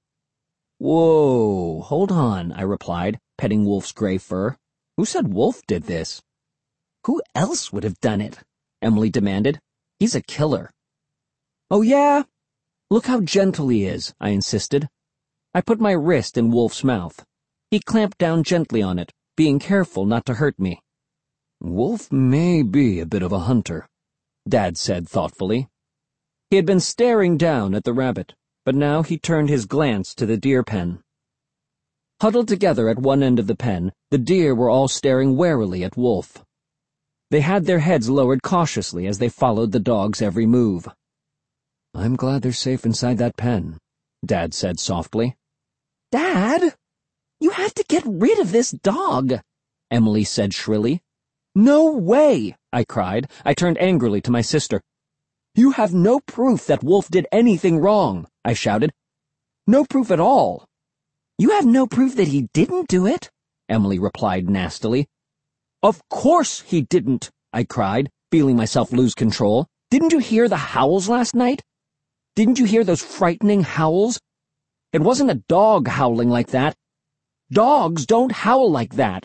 "Whoa, hold on," I replied, petting Wolf's gray fur. "Who said Wolf did this?" "Who else would have done it?" Emily demanded. "He's a killer." "Oh, yeah? Look how gentle he is," I insisted. I put my wrist in Wolf's mouth. He clamped down gently on it, being careful not to hurt me. "Wolf may be a bit of a hunter," Dad said thoughtfully. He had been staring down at the rabbit, but now he turned his glance to the deer pen. Huddled together at one end of the pen, the deer were all staring warily at Wolf. They had their heads lowered cautiously as they followed the dog's every move. "I'm glad they're safe inside that pen," Dad said softly. "Dad, you have to get rid of this dog," Emily said shrilly. "No way," I cried. I turned angrily to my sister. "You have no proof that Wolf did anything wrong," I shouted. "No proof at all." "You have no proof that he didn't do it," Emily replied nastily. "Of course he didn't," I cried, feeling myself lose control. "Didn't you hear the howls last night? Didn't you hear those frightening howls? It wasn't a dog howling like that. Dogs don't howl like that."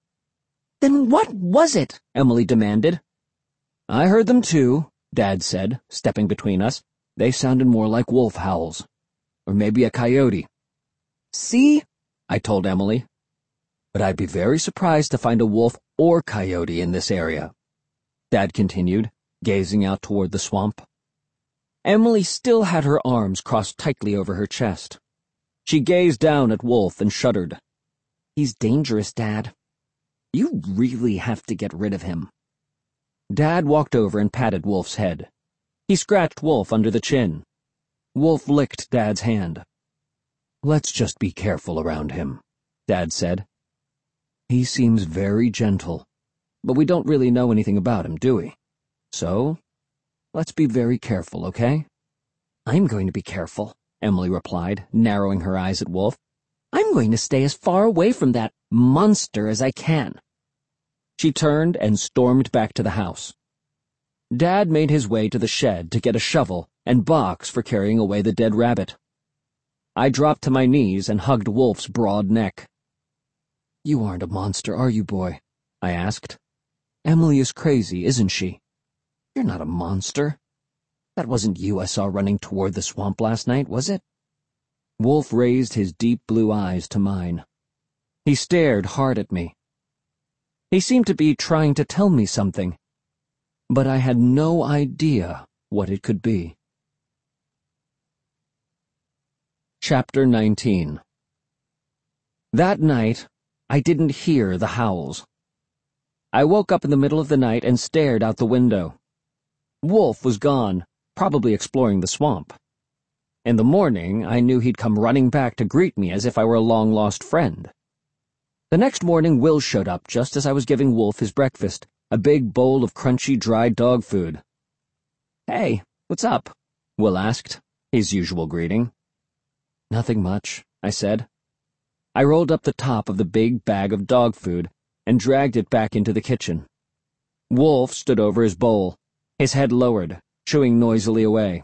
"Then what was it?" Emily demanded. "I heard them too," Dad said, stepping between us. "They sounded more like wolf howls. Or maybe a coyote." "See?" I told Emily. "But I'd be very surprised to find a wolf or coyote in this area," Dad continued, gazing out toward the swamp. Emily still had her arms crossed tightly over her chest. She gazed down at Wolf and shuddered. "He's dangerous, Dad. You really have to get rid of him." Dad walked over and patted Wolf's head. He scratched Wolf under the chin. Wolf licked Dad's hand. "Let's just be careful around him," Dad said. "He seems very gentle, but we don't really know anything about him, do we? So, let's be very careful, okay?" "I'm going to be careful," Emily replied, narrowing her eyes at Wolf. "I'm going to stay as far away from that monster as I can." She turned and stormed back to the house. Dad made his way to the shed to get a shovel and box for carrying away the dead rabbit. I dropped to my knees and hugged Wolf's broad neck. "You aren't a monster, are you, boy?" I asked. "Emily is crazy, isn't she? You're not a monster. That wasn't you I saw running toward the swamp last night, was it? Wolf raised his deep blue eyes to mine. He stared hard at me. He seemed to be trying to tell me something, but I had no idea what it could be. Chapter 19. That night, I didn't hear the howls. I woke up in the middle of the night and stared out the window. Wolf was gone, probably exploring the swamp. In the morning, I knew he'd come running back to greet me as if I were a long-lost friend. The next morning, Will showed up just as I was giving Wolf his breakfast, a big bowl of crunchy, dried dog food. "Hey, what's up?" Will asked, his usual greeting. "Nothing much," I said. I rolled up the top of the big bag of dog food and dragged it back into the kitchen. Wolf stood over his bowl, his head lowered, chewing noisily away.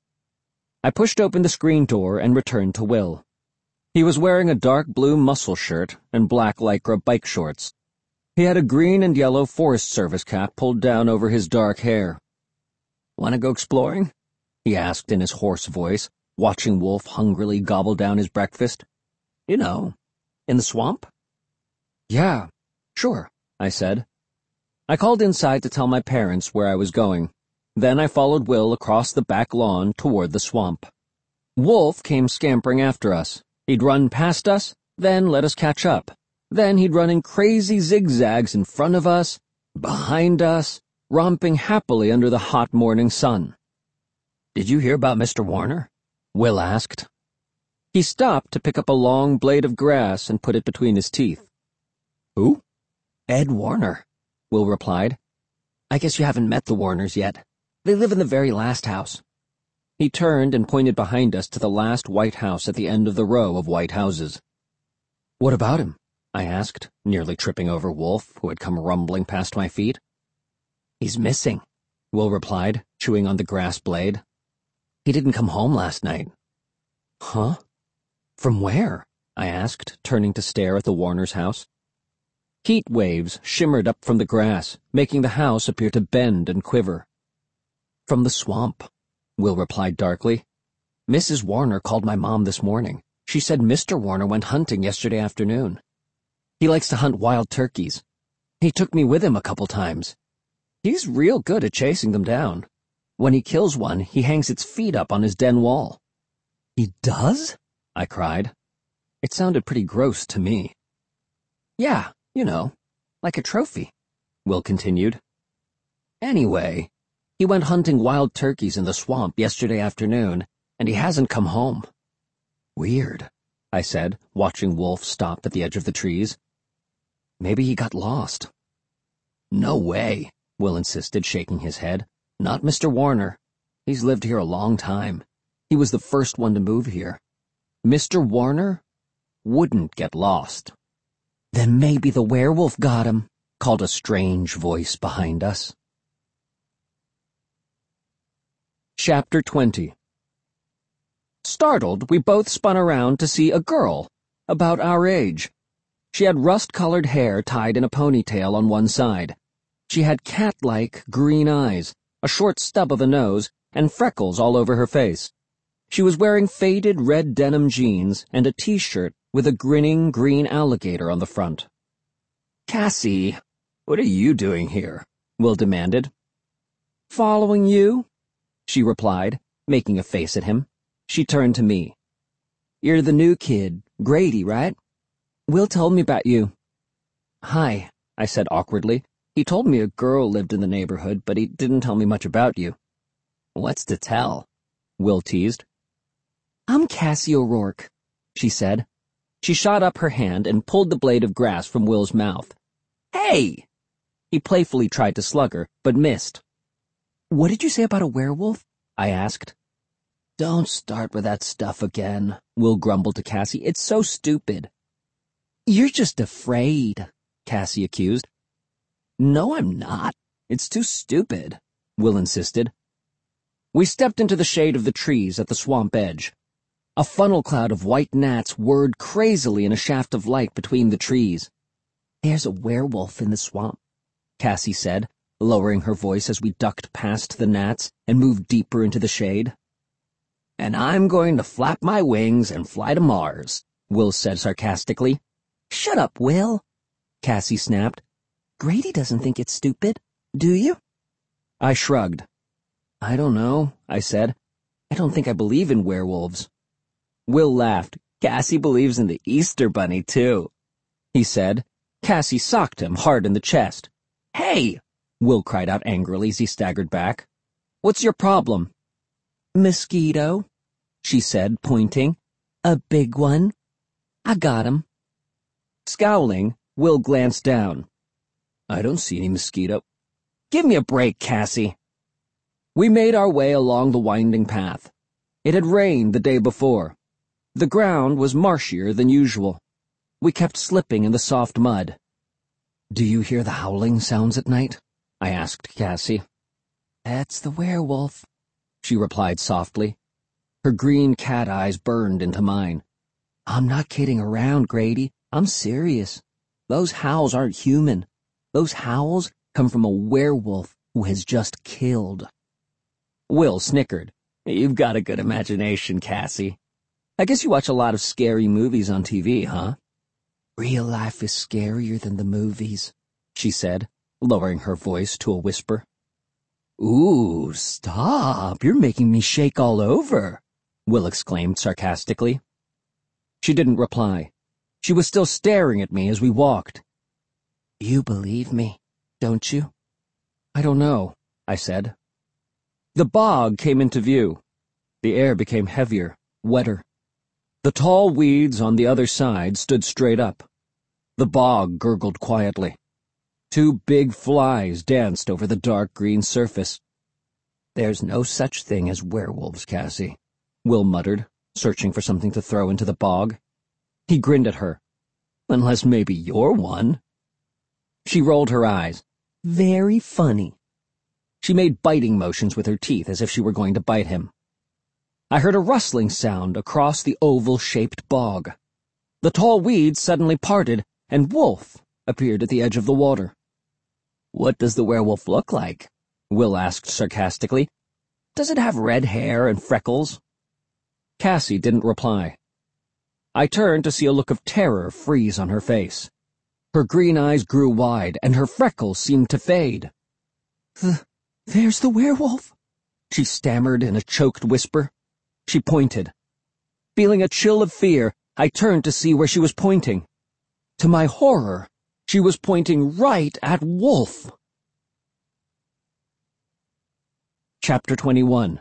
I pushed open the screen door and returned to Will. He was wearing a dark blue muscle shirt and black lycra bike shorts. He had a green and yellow Forest Service cap pulled down over his dark hair. "Want to go exploring?" he asked in his hoarse voice, watching Wolf hungrily gobble down his breakfast. "You know, in the swamp?" "Yeah, sure," I said. I called inside to tell my parents where I was going. Then I followed Will across the back lawn toward the swamp. Wolf came scampering after us. He'd run past us, then let us catch up. Then he'd run in crazy zigzags in front of us, behind us, romping happily under the hot morning sun. "Did you hear about Mr. Warner?" Will asked. He stopped to pick up a long blade of grass and put it between his teeth. "Who?" "Ed Warner," Will replied. "I guess you haven't met the Warners yet. They live in the very last house." He turned and pointed behind us to the last white house at the end of the row of white houses. "What about him?" I asked, nearly tripping over Wolf, who had come rumbling past my feet. "He's missing," Will replied, chewing on the grass blade. "He didn't come home last night." "Huh? From where?" I asked, turning to stare at the Warner's house. Heat waves shimmered up from the grass, making the house appear to bend and quiver. "From the swamp," Will replied darkly. "Mrs. Warner called my mom this morning. She said Mr. Warner went hunting yesterday afternoon. He likes to hunt wild turkeys. He took me with him a couple times. He's real good at chasing them down. When he kills one, he hangs its feet up on his den wall." "He does?" I cried. It sounded pretty gross to me. "Yeah, you know, like a trophy," Will continued. "Anyway, he went hunting wild turkeys in the swamp yesterday afternoon, and he hasn't come home." "Weird," I said, watching Wolf stop at the edge of the trees. "Maybe he got lost." "No way," Will insisted, shaking his head. "Not Mr. Warner. He's lived here a long time. He was the first one to move here. Mr. Warner wouldn't get lost." "Then maybe the werewolf got him," called a strange voice behind us. Chapter 20. Startled, we both spun around to see a girl, about our age. She had rust-colored hair tied in a ponytail on one side. She had cat-like green eyes, a short stub of a nose, and freckles all over her face. She was wearing faded red denim jeans and a t-shirt with a grinning green alligator on the front. "Cassie, what are you doing here?" Will demanded. "Following you," she replied, making a face at him. She turned to me. "You're the new kid, Grady, right? Will told me about you." "Hi," I said awkwardly. "He told me a girl lived in the neighborhood, but he didn't tell me much about you." "What's to tell?" Will teased. "I'm Cassie O'Rourke," she said. She shot up her hand and pulled the blade of grass from Will's mouth. "Hey!" He playfully tried to slug her, but missed. "What did you say about a werewolf?" I asked. "Don't start with that stuff again," Will grumbled to Cassie. "It's so stupid." "You're just afraid," Cassie accused. "No, I'm not. It's too stupid," Will insisted. We stepped into the shade of the trees at the swamp edge. A funnel cloud of white gnats whirred crazily in a shaft of light between the trees. "There's a werewolf in the swamp," Cassie said, lowering her voice as we ducked past the gnats and moved deeper into the shade. "And I'm going to flap my wings and fly to Mars," Will said sarcastically. "Shut up, Will," Cassie snapped. "Grady doesn't think it's stupid, do you?" I shrugged. "I don't know," I said. "I don't think I believe in werewolves." Will laughed. "Cassie believes in the Easter Bunny, too," he said. Cassie socked him hard in the chest. "Hey!" Will cried out angrily as he staggered back. "What's your problem?" "Mosquito," she said, pointing. "A big one. I got him." Scowling, Will glanced down. "I don't see any mosquito." "Give me a break, Cassie." We made our way along the winding path. It had rained the day before. The ground was marshier than usual. We kept slipping in the soft mud. "Do you hear the howling sounds at night?" I asked Cassie. "That's the werewolf," she replied softly. Her green cat eyes burned into mine. "I'm not kidding around, Grady. I'm serious. Those howls aren't human. Those howls come from a werewolf who has just killed." Will snickered. "You've got a good imagination, Cassie. I guess you watch a lot of scary movies on TV, huh?" "Real life is scarier than the movies," she said, lowering her voice to a whisper. "Ooh, stop. You're making me shake all over," Will exclaimed sarcastically. She didn't reply. She was still staring at me as we walked. "You believe me, don't you?" "I don't know," I said. The bog came into view. The air became heavier, wetter. The tall weeds on the other side stood straight up. The bog gurgled quietly. 2 big flies danced over the dark green surface. "There's no such thing as werewolves, Cassie," Will muttered, searching for something to throw into the bog. He grinned at her. "Unless maybe you're one." She rolled her eyes. "Very funny." She made biting motions with her teeth as if she were going to bite him. I heard a rustling sound across the oval-shaped bog. The tall weeds suddenly parted, and Wolf appeared at the edge of the water. "What does the werewolf look like?" Will asked sarcastically. "Does it have red hair and freckles?" Cassie didn't reply. I turned to see a look of terror freeze on her face. Her green eyes grew wide, and her freckles seemed to fade. There's the werewolf," she stammered in a choked whisper. She pointed. Feeling a chill of fear, I turned to see where she was pointing. To my horror, she was pointing right at Wolf. Chapter 21.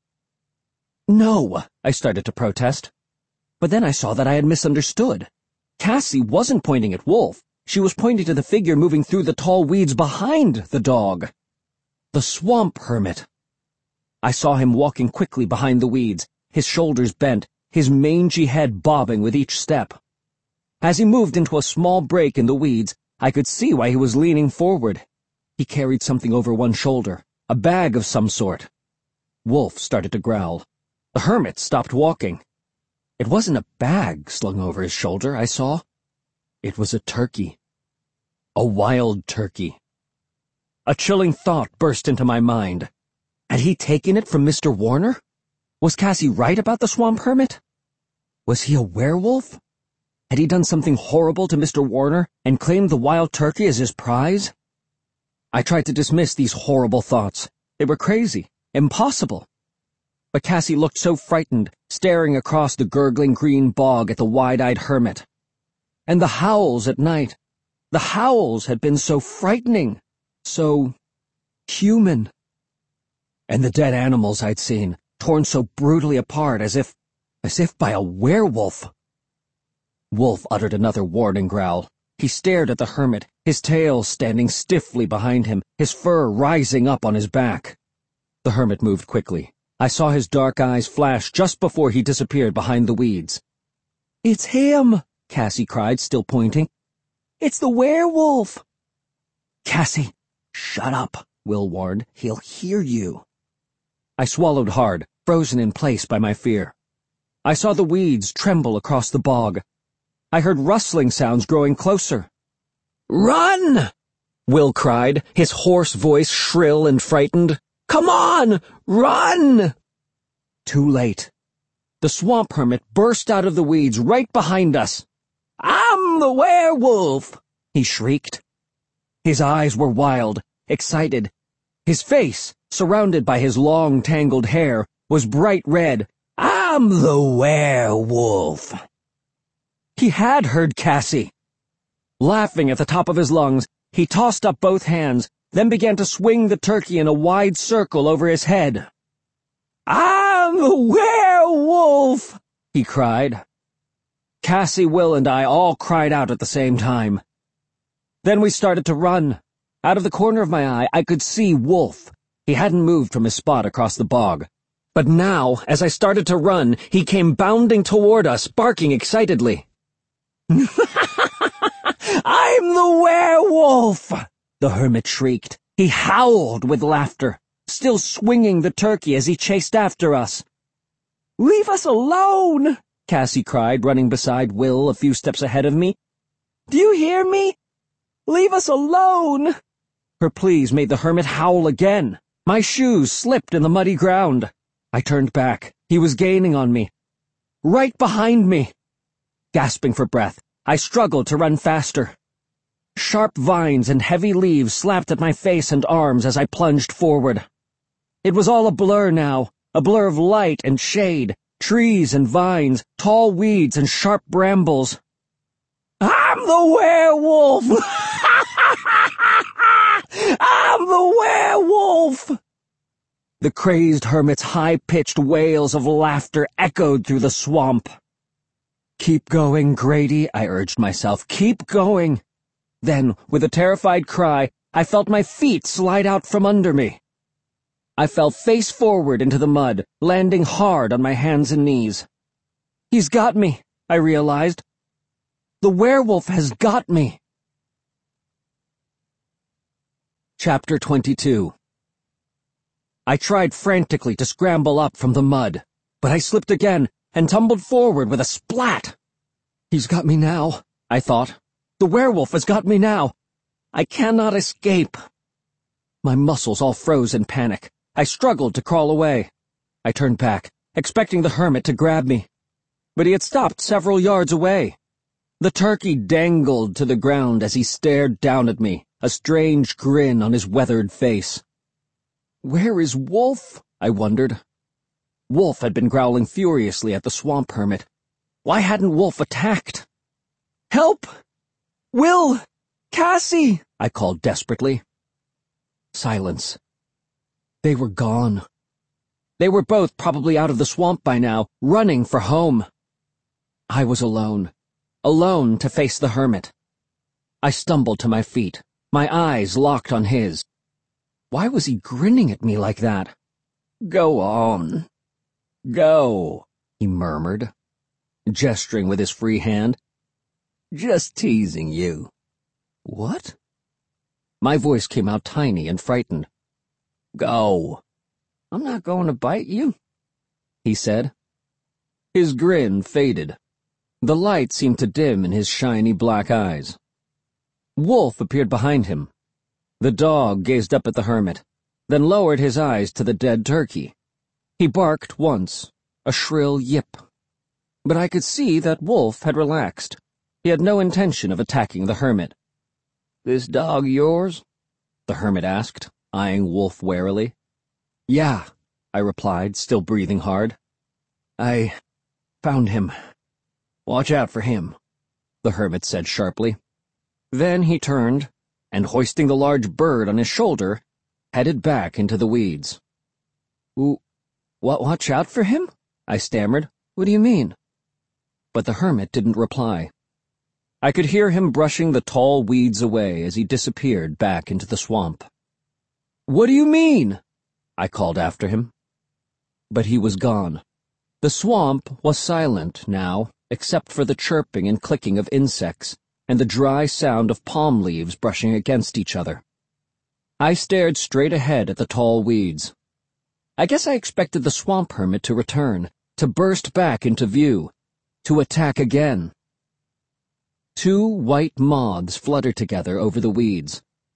"No," I started to protest. But then I saw that I had misunderstood. Cassie wasn't pointing at Wolf. She was pointing to the figure moving through the tall weeds behind the dog. The swamp hermit. I saw him walking quickly behind the weeds, his shoulders bent, his mangy head bobbing with each step. As he moved into a small break in the weeds, I could see why he was leaning forward. He carried something over one shoulder, a bag of some sort. Wolf started to growl. The hermit stopped walking. It wasn't a bag slung over his shoulder, I saw. It was a turkey. A wild turkey. A chilling thought burst into my mind. Had he taken it from Mr. Warner? Was Cassie right about the swamp hermit? Was he a werewolf? Had he done something horrible to Mr. Warner and claimed the wild turkey as his prize? I tried to dismiss these horrible thoughts. They were crazy, impossible. But Cassie looked so frightened, staring across the gurgling green bog at the wide-eyed hermit. And the howls at night. The howls had been so frightening. So human. And the dead animals I'd seen, torn so brutally apart as if by a werewolf. Wolf uttered another warning growl. He stared at the hermit, his tail standing stiffly behind him, his fur rising up on his back. The hermit moved quickly. I saw his dark eyes flash just before he disappeared behind the weeds. "It's him!" Cassie cried, still pointing. "It's the werewolf!" "Cassie! Shut up," Will warned. "He'll hear you." I swallowed hard, frozen in place by my fear. I saw the weeds tremble across the bog. I heard rustling sounds growing closer. "Run!" Will cried, his hoarse voice shrill and frightened. "Come on! Run!" Too late. The swamp hermit burst out of the weeds right behind us. "I'm the werewolf!" he shrieked. His eyes were wild, excited. His face, surrounded by his long, tangled hair, was bright red. "I'm the werewolf!" He had heard Cassie. Laughing at the top of his lungs, he tossed up both hands, then began to swing the turkey in a wide circle over his head. "I'm the werewolf!" he cried. Cassie, Will, and I all cried out at the same time. Then we started to run. Out of the corner of my eye, I could see Wolf. He hadn't moved from his spot across the bog. But now, as I started to run, he came bounding toward us, barking excitedly. "I'm the werewolf!" the hermit shrieked. He howled with laughter, still swinging the turkey as he chased after us. "Leave us alone!" Cassie cried, running beside Will a few steps ahead of me. "Do you hear me? Leave us alone!" Her pleas made the hermit howl again. My shoes slipped in the muddy ground. I turned back. He was gaining on me. Right behind me. Gasping for breath, I struggled to run faster. Sharp vines and heavy leaves slapped at my face and arms as I plunged forward. It was all a blur now, a blur of light and shade, trees and vines, tall weeds and sharp brambles. "I'm the werewolf! I'm the werewolf!" The crazed hermit's high-pitched wails of laughter echoed through the swamp. "Keep going, Grady," I urged myself. "Keep going." Then, with a terrified cry, I felt my feet slide out from under me. I fell face forward into the mud, landing hard on my hands and knees. "He's got me," I realized. "The werewolf has got me." Chapter 22. I tried frantically to scramble up from the mud, but I slipped again and tumbled forward with a splat. "He's got me now," I thought. "The werewolf has got me now. I cannot escape." My muscles all froze in panic. I struggled to crawl away. I turned back, expecting the hermit to grab me. But he had stopped several yards away. The turkey dangled to the ground as he stared down at me, a strange grin on his weathered face. Where is Wolf? I wondered. Wolf had been growling furiously at the swamp hermit. Why hadn't Wolf attacked? "Help! Will! Cassie!" I called desperately. Silence. They were gone. They were both probably out of the swamp by now, running for home. I was alone to face the hermit. I stumbled to my feet, my eyes locked on his. Why was he grinning at me like that? "Go on. Go," he murmured, gesturing with his free hand. "Just teasing you." "What?" My voice came out tiny and frightened. "Go. I'm not going to bite you," he said. His grin faded. The light seemed to dim in his shiny black eyes. Wolf appeared behind him. The dog gazed up at the hermit, then lowered his eyes to the dead turkey. He barked once, a shrill yip. But I could see that Wolf had relaxed. He had no intention of attacking the hermit. "This dog yours?" the hermit asked, eyeing Wolf warily. "Yeah," I replied, still breathing hard. "I found him. Watch out for him," the hermit said sharply. Then he turned, and hoisting the large bird on his shoulder, headed back into the weeds. Watch out for him?" I stammered. "What do you mean?" But the hermit didn't reply. I could hear him brushing the tall weeds away as he disappeared back into the swamp. "What do you mean?" I called after him. But he was gone. The swamp was silent now, except for the chirping and clicking of insects, and the dry sound of palm leaves brushing against each other. I stared straight ahead at the tall weeds. I guess I expected the swamp hermit to return, to burst back into view, to attack again. 2 white moths fluttered together over the weeds.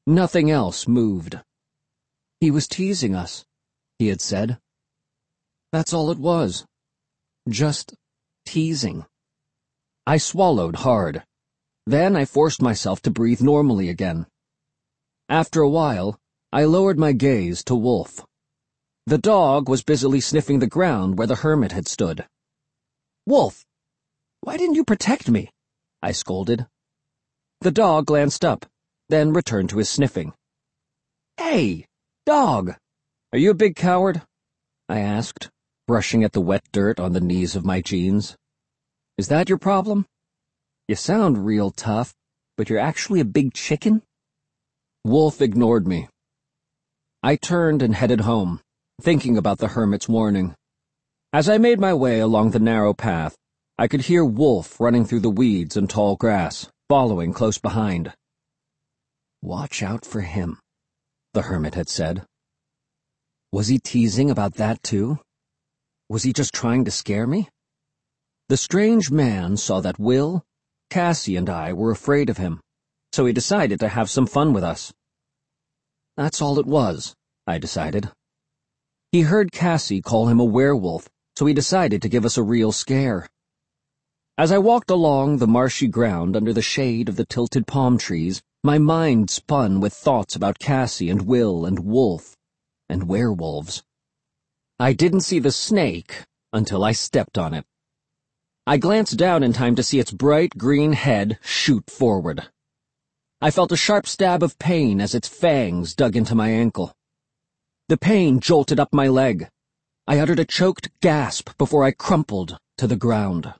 Nothing else moved. He was teasing us, he had said. That's all it was. Just teasing. I swallowed hard. Then I forced myself to breathe normally again. After a while, I lowered my gaze to Wolf. The dog was busily sniffing the ground where the hermit had stood. "Wolf, why didn't you protect me?" I scolded. The dog glanced up, then returned to his sniffing. "Hey, dog, are you a big coward?" I asked, brushing at the wet dirt on the knees of my jeans. "Is that your problem? You sound real tough, but you're actually a big chicken?" Wolf ignored me. I turned and headed home, thinking about the hermit's warning. As I made my way along the narrow path, I could hear Wolf running through the weeds and tall grass, following close behind. "Watch out for him," the hermit had said. Was he teasing about that too? Was he just trying to scare me? The strange man saw that Will, Cassie, and I were afraid of him, so he decided to have some fun with us. That's all it was, I decided. He heard Cassie call him a werewolf, so he decided to give us a real scare. As I walked along the marshy ground under the shade of the tilted palm trees, my mind spun with thoughts about Cassie and Will and Wolf and werewolves. I didn't see the snake until I stepped on it. I glanced down in time to see its bright green head shoot forward. I felt a sharp stab of pain as its fangs dug into my ankle. The pain jolted up my leg. I uttered a choked gasp before I crumpled to the ground.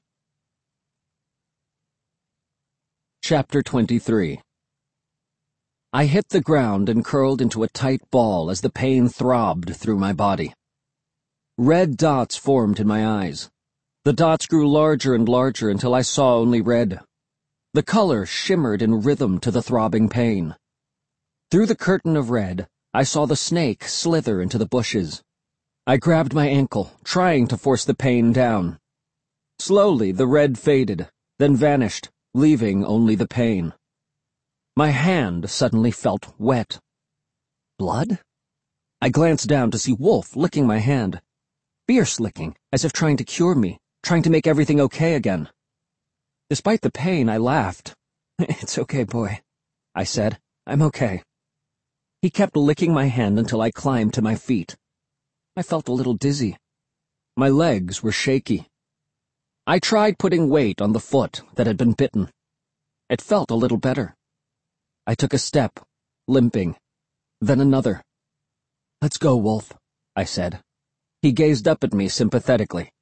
Chapter 23. I hit the ground and curled into a tight ball as the pain throbbed through my body. Red dots formed in my eyes. The dots grew larger and larger until I saw only red. The color shimmered in rhythm to the throbbing pain. Through the curtain of red, I saw the snake slither into the bushes. I grabbed my ankle, trying to force the pain down. Slowly, the red faded, then vanished, leaving only the pain. My hand suddenly felt wet. Blood? I glanced down to see Wolf licking my hand. Fierce licking, as if trying to cure me, trying to make everything okay again. Despite the pain, I laughed. "It's okay, boy," I said. "I'm okay." He kept licking my hand until I climbed to my feet. I felt a little dizzy. My legs were shaky. I tried putting weight on the foot that had been bitten. It felt a little better. I took a step, limping, then another. "Let's go, Wolf," I said. He gazed up at me sympathetically.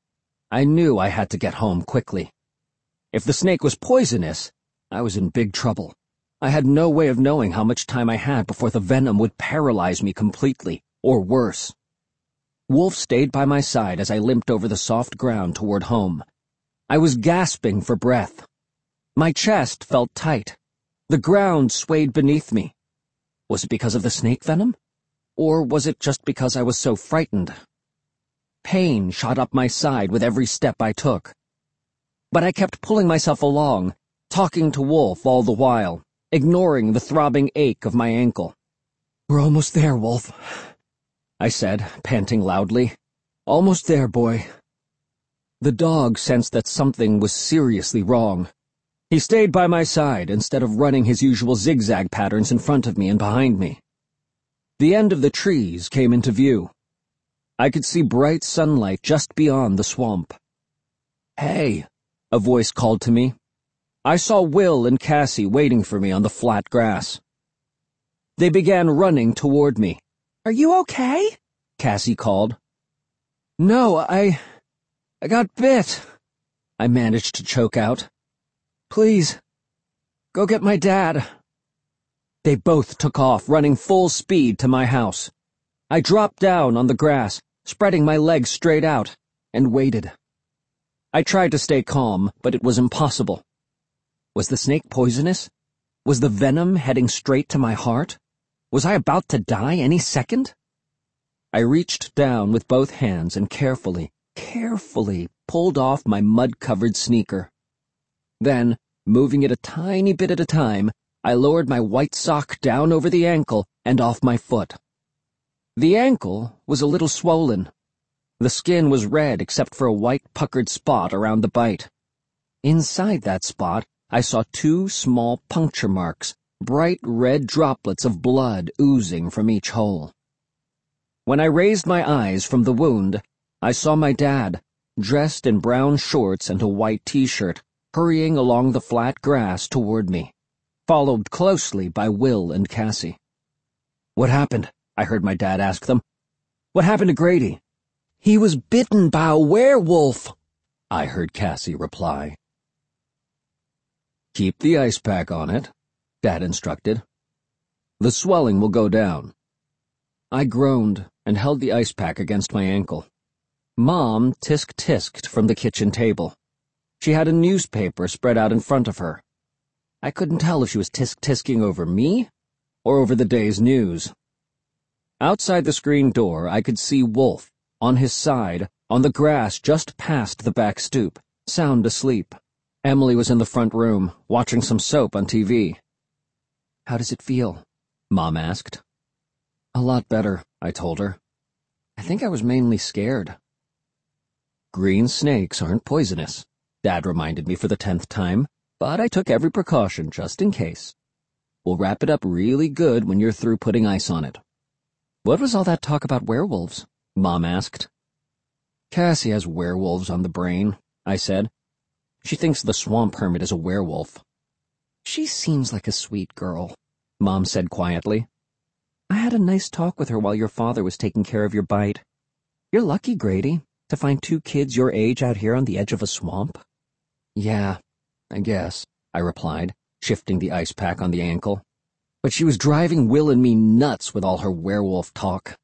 I knew I had to get home quickly. If the snake was poisonous, I was in big trouble. I had no way of knowing how much time I had before the venom would paralyze me completely, or worse. Wolf stayed by my side as I limped over the soft ground toward home. I was gasping for breath. My chest felt tight. The ground swayed beneath me. Was it because of the snake venom? Or was it just because I was so frightened? Pain shot up my side with every step I took. But I kept pulling myself along, talking to Wolf all the while, ignoring the throbbing ache of my ankle. "We're almost there, Wolf," I said, panting loudly. "Almost there, boy." The dog sensed that something was seriously wrong. He stayed by my side instead of running his usual zigzag patterns in front of me and behind me. The end of the trees came into view. I could see bright sunlight just beyond the swamp. "Hey," a voice called to me. I saw Will and Cassie waiting for me on the flat grass. They began running toward me. "Are you okay?" Cassie called. "No, I got bit," I managed to choke out. "Please, go get my dad." They both took off, running full speed to my house. I dropped down on the grass, spreading my legs straight out, and waited. I tried to stay calm, but it was impossible. Was the snake poisonous? Was the venom heading straight to my heart? Was I about to die any second? I reached down with both hands and carefully pulled off my mud-covered sneaker. Then, moving it a tiny bit at a time, I lowered my white sock down over the ankle and off my foot. The ankle was a little swollen. The skin was red except for a white puckered spot around the bite. Inside that spot, I saw 2 small puncture marks, bright red droplets of blood oozing from each hole. When I raised my eyes from the wound, I saw my dad, dressed in brown shorts and a white t-shirt, hurrying along the flat grass toward me, followed closely by Will and Cassie. "What happened?" I heard my dad ask them. "What happened to Grady?" "He was bitten by a werewolf," I heard Cassie reply. "Keep the ice pack on it," Dad instructed. "The swelling will go down." I groaned and held the ice pack against my ankle. Mom tisk-tisked from the kitchen table. She had a newspaper spread out in front of her. I couldn't tell if she was tisk-tisking over me or over the day's news. Outside the screen door, I could see Wolf, on his side, on the grass just past the back stoop, sound asleep. Emily was in the front room, watching some soap on TV. "How does it feel?" Mom asked. "A lot better," I told her. "I think I was mainly scared." "Green snakes aren't poisonous," Dad reminded me for the 10th time, but I took every precaution just in case. "We'll wrap it up really good when you're through putting ice on it." "What was all that talk about werewolves?" Mom asked. "Cassie has werewolves on the brain," I said. "She thinks the swamp hermit is a werewolf." "She seems like a sweet girl," Mom said quietly. "I had a nice talk with her while your father was taking care of your bite. You're lucky, Grady, to find 2 kids your age out here on the edge of a swamp." "Yeah, I guess," I replied, shifting the ice pack on the ankle. But she was driving Will and me nuts with all her werewolf talk.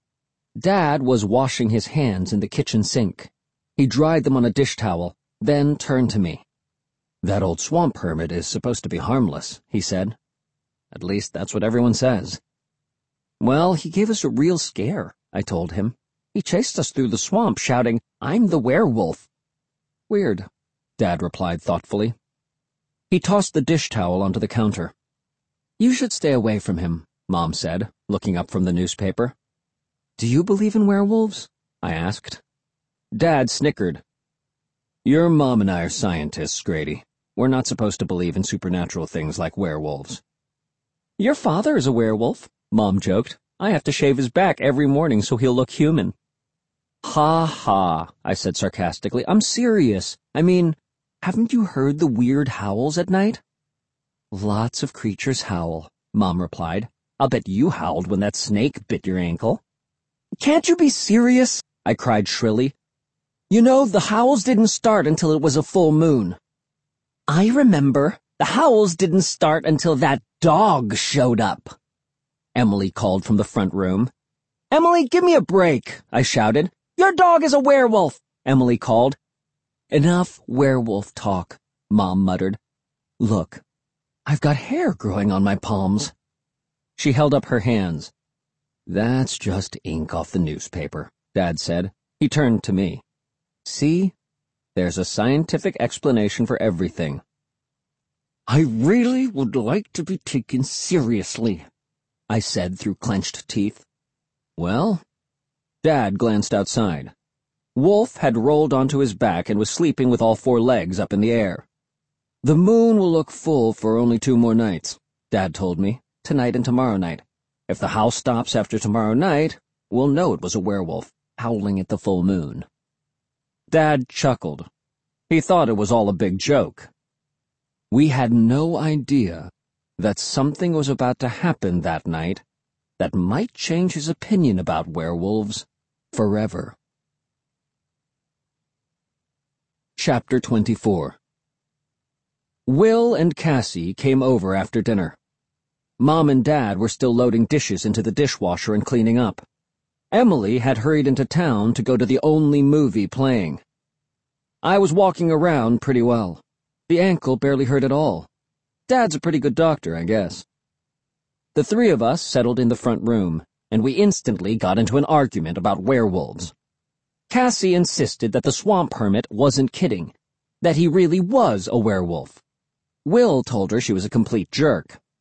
Dad was washing his hands in the kitchen sink. He dried them on a dish towel, then turned to me. "That old swamp hermit is supposed to be harmless," he said. "At least that's what everyone says." "Well, he gave us a real scare," I told him. "He chased us through the swamp shouting, 'I'm the werewolf.'" "Weird," Dad replied thoughtfully. He tossed the dish towel onto the counter. "You should stay away from him," Mom said, looking up from the newspaper. "Do you believe in werewolves?" I asked. Dad snickered. "Your mom and I are scientists, Grady. We're not supposed to believe in supernatural things like werewolves." "Your father is a werewolf," Mom joked. "I have to shave his back every morning so he'll look human." "Ha ha," I said sarcastically. "I'm serious. I mean, haven't you heard the weird howls at night?" "Lots of creatures howl," Mom replied. "I'll bet you howled when that snake bit your ankle." "Can't you be serious?" I cried shrilly. "You know, the howls didn't start until it was a full moon." "I remember. The howls didn't start until that dog showed up," Emily called from the front room. "Emily, give me a break," I shouted. "Your dog is a werewolf," Emily called. "Enough werewolf talk," Mom muttered. "Look, I've got hair growing on my palms." She held up her hands. "That's just ink off the newspaper," Dad said. He turned to me. "See? There's a scientific explanation for everything." "I really would like to be taken seriously," I said through clenched teeth. "Well?" Dad glanced outside. Wolf had rolled onto his back and was sleeping with all 4 legs up in the air. "The moon will look full for only 2 more nights," Dad told me, "tonight and tomorrow night. If the howl stops after tomorrow night, we'll know it was a werewolf, howling at the full moon." Dad chuckled. He thought it was all a big joke. We had no idea that something was about to happen that night that might change his opinion about werewolves forever. Chapter 24. Will and Cassie came over after dinner. Mom and Dad were still loading dishes into the dishwasher and cleaning up. Emily had hurried into town to go to the only movie playing. I was walking around pretty well. The ankle barely hurt at all. Dad's a pretty good doctor, I guess. The 3 of us settled in the front room, and we instantly got into an argument about werewolves. Cassie insisted that the swamp hermit wasn't kidding, that he really was a werewolf. Will told her she was a complete jerk,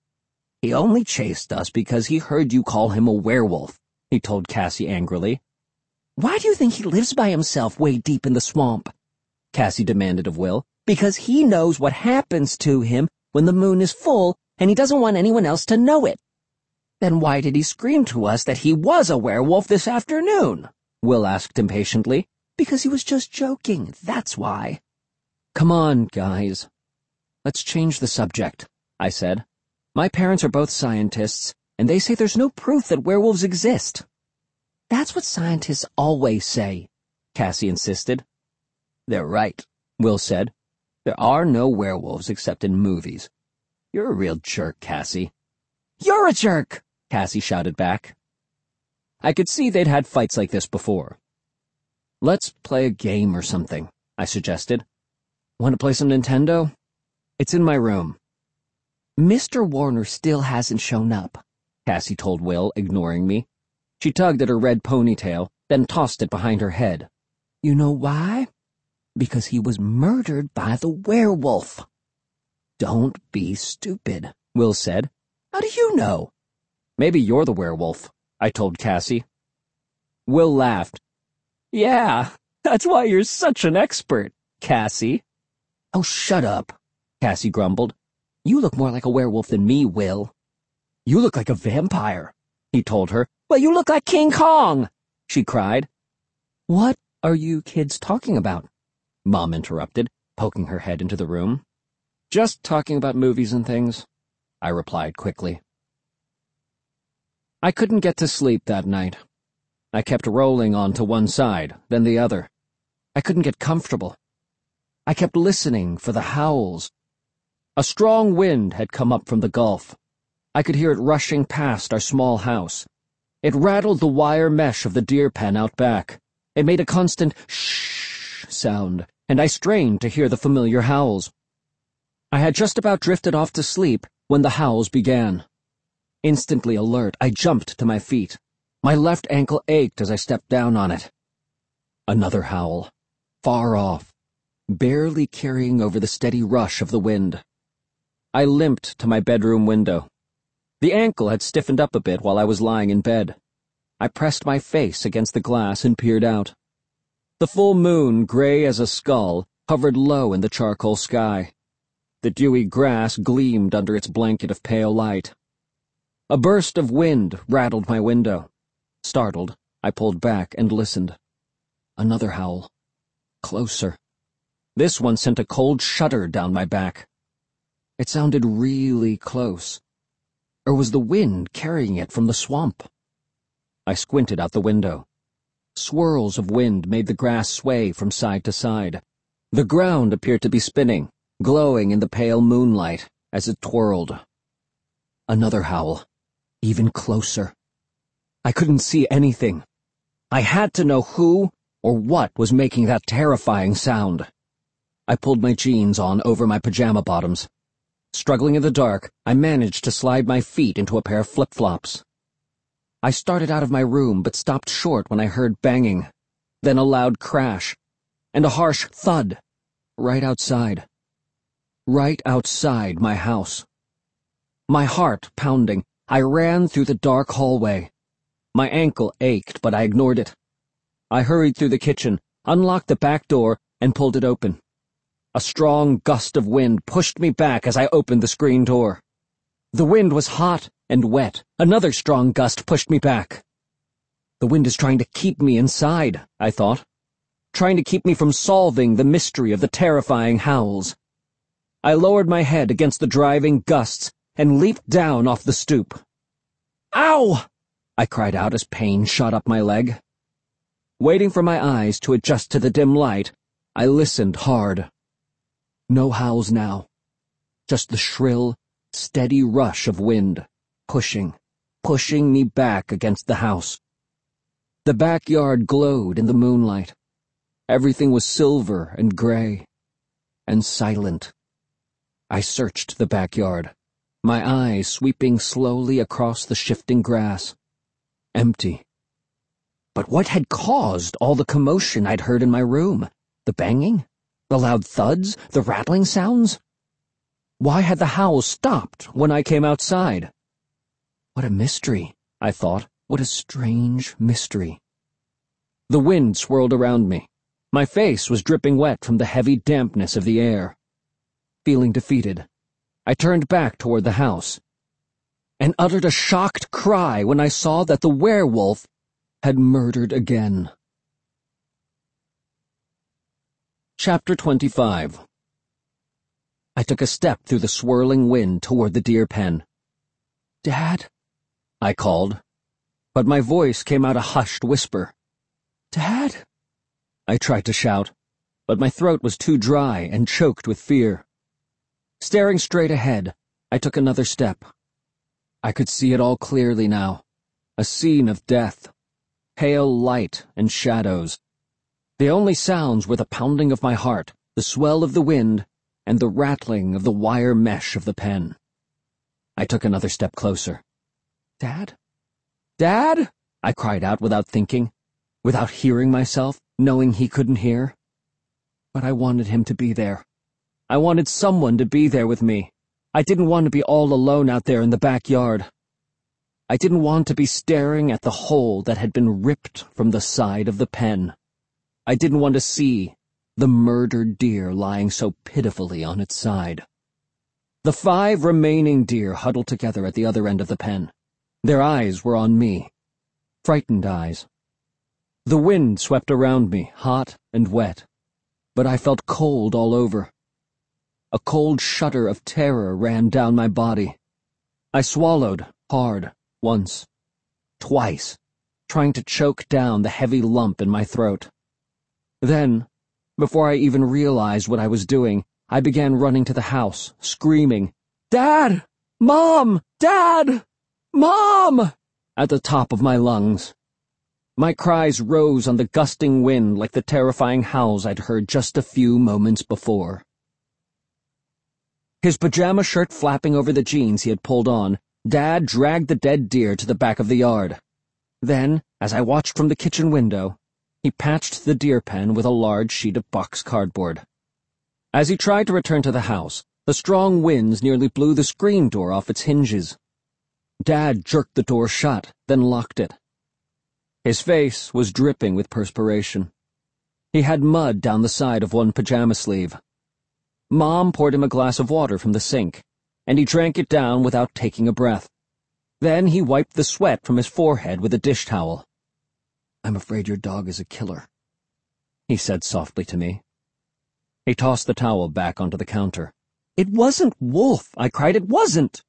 He only chased us because he heard you call him a werewolf, he told Cassie angrily. Why do you think he lives by himself way deep in the swamp? Cassie demanded of Will. Because he knows what happens to him when the moon is full, and he doesn't want anyone else to know it. Then why did he scream to us that he was a werewolf this afternoon? Will asked impatiently. Because he was just joking, that's why. Come on, guys. Let's change the subject, I said. My parents are both scientists, and they say there's no proof that werewolves exist. That's what scientists always say, Cassie insisted. They're right, Will said. There are no werewolves except in movies. You're a real jerk, Cassie. You're a jerk, Cassie shouted back. I could see they'd had fights like this before. Let's play a game or something, I suggested. Want to play some Nintendo? It's in my room. Mr. Warner still hasn't shown up, Cassie told Will, ignoring me. She tugged at her red ponytail, then tossed it behind her head. You know why? Because he was murdered by the werewolf. Don't be stupid, Will said. How do you know? Maybe you're the werewolf, I told Cassie. Will laughed. Yeah, that's why you're such an expert, Cassie. Oh, shut up, Cassie grumbled. You look more like a werewolf than me, Will. You look like a vampire, he told her. Well, you look like King Kong, she cried. What are you kids talking about? Mom interrupted, poking her head into the room. Just talking about movies and things, I replied quickly. I couldn't get to sleep that night. I kept rolling on to one side, then the other. I couldn't get comfortable. I kept listening for the howls. A strong wind had come up from the Gulf. I could hear it rushing past our small house. It rattled the wire mesh of the deer pen out back. It made a constant shh sound, and I strained to hear the familiar howls. I had just about drifted off to sleep when the howls began. Instantly alert, I jumped to my feet. My left ankle ached as I stepped down on it. Another howl, far off, barely carrying over the steady rush of the wind. I limped to my bedroom window. The ankle had stiffened up a bit while I was lying in bed. I pressed my face against the glass and peered out. The full moon, gray as a skull, hovered low in the charcoal sky. The dewy grass gleamed under its blanket of pale light. A burst of wind rattled my window. Startled, I pulled back and listened. Another howl. Closer. This one sent a cold shudder down my back. It sounded really close. Or was the wind carrying it from the swamp? I squinted out the window. Swirls of wind made the grass sway from side to side. The ground appeared to be spinning, glowing in the pale moonlight as it twirled. Another howl. Even closer. I couldn't see anything. I had to know who or what was making that terrifying sound. I pulled my jeans on over my pajama bottoms. Struggling in the dark, I managed to slide my feet into a pair of flip-flops. I started out of my room but stopped short when I heard banging, then a loud crash, and a harsh thud, right outside. Right outside my house. My heart pounding, I ran through the dark hallway. My ankle ached, but I ignored it. I hurried through the kitchen, unlocked the back door, and pulled it open. A strong gust of wind pushed me back as I opened the screen door. The wind was hot and wet. Another strong gust pushed me back. The wind is trying to keep me inside, I thought. Trying to keep me from solving the mystery of the terrifying howls. I lowered my head against the driving gusts and leaped down off the stoop. Ow! I cried out as pain shot up my leg. Waiting for my eyes to adjust to the dim light, I listened hard. No howls now. Just the shrill, steady rush of wind, pushing me back against the house. The backyard glowed in the moonlight. Everything was silver and gray, and silent. I searched the backyard, my eyes sweeping slowly across the shifting grass. Empty. But what had caused all the commotion I'd heard in my room? The banging? The loud thuds? The rattling sounds? Why had the howls stopped when I came outside? What a mystery, I thought. What a strange mystery. The wind swirled around me. My face was dripping wet from the heavy dampness of the air. Feeling defeated, I turned back toward the house and uttered a shocked cry when I saw that the werewolf had murdered again. Chapter 25. I took a step through the swirling wind toward the deer pen. "Dad?" I called, but my voice came out a hushed whisper. "Dad?" I tried to shout, but my throat was too dry and choked with fear. Staring straight ahead, I took another step. I could see it all clearly now. A scene of death. Pale light and shadows. The only sounds were the pounding of my heart, the swell of the wind, and the rattling of the wire mesh of the pen. I took another step closer. "Dad? Dad?" I cried out without thinking, without hearing myself, knowing he couldn't hear. But I wanted him to be there. I wanted someone to be there with me. I didn't want to be all alone out there in the backyard. I didn't want to be staring at the hole that had been ripped from the side of the pen. I didn't want to see the murdered deer lying so pitifully on its side. The 5 remaining deer huddled together at the other end of the pen. Their eyes were on me. Frightened eyes. The wind swept around me, hot and wet, but I felt cold all over. A cold shudder of terror ran down my body. I swallowed hard, once, twice, trying to choke down the heavy lump in my throat. Then, before I even realized what I was doing, I began running to the house, screaming, "Dad! Mom! Dad! Mom!" at the top of my lungs. My cries rose on the gusting wind like the terrifying howls I'd heard just a few moments before. His pajama shirt flapping over the jeans he had pulled on, Dad dragged the dead deer to the back of the yard. Then, as I watched from the kitchen window, he patched the deer pen with a large sheet of box cardboard. As he tried to return to the house, the strong winds nearly blew the screen door off its hinges. Dad jerked the door shut, then locked it. His face was dripping with perspiration. He had mud down the side of one pajama sleeve. Mom poured him a glass of water from the sink, and he drank it down without taking a breath. Then he wiped the sweat from his forehead with a dish towel. "I'm afraid your dog is a killer," he said softly to me. He tossed the towel back onto the counter. "It wasn't Wolf," I cried. "It wasn't."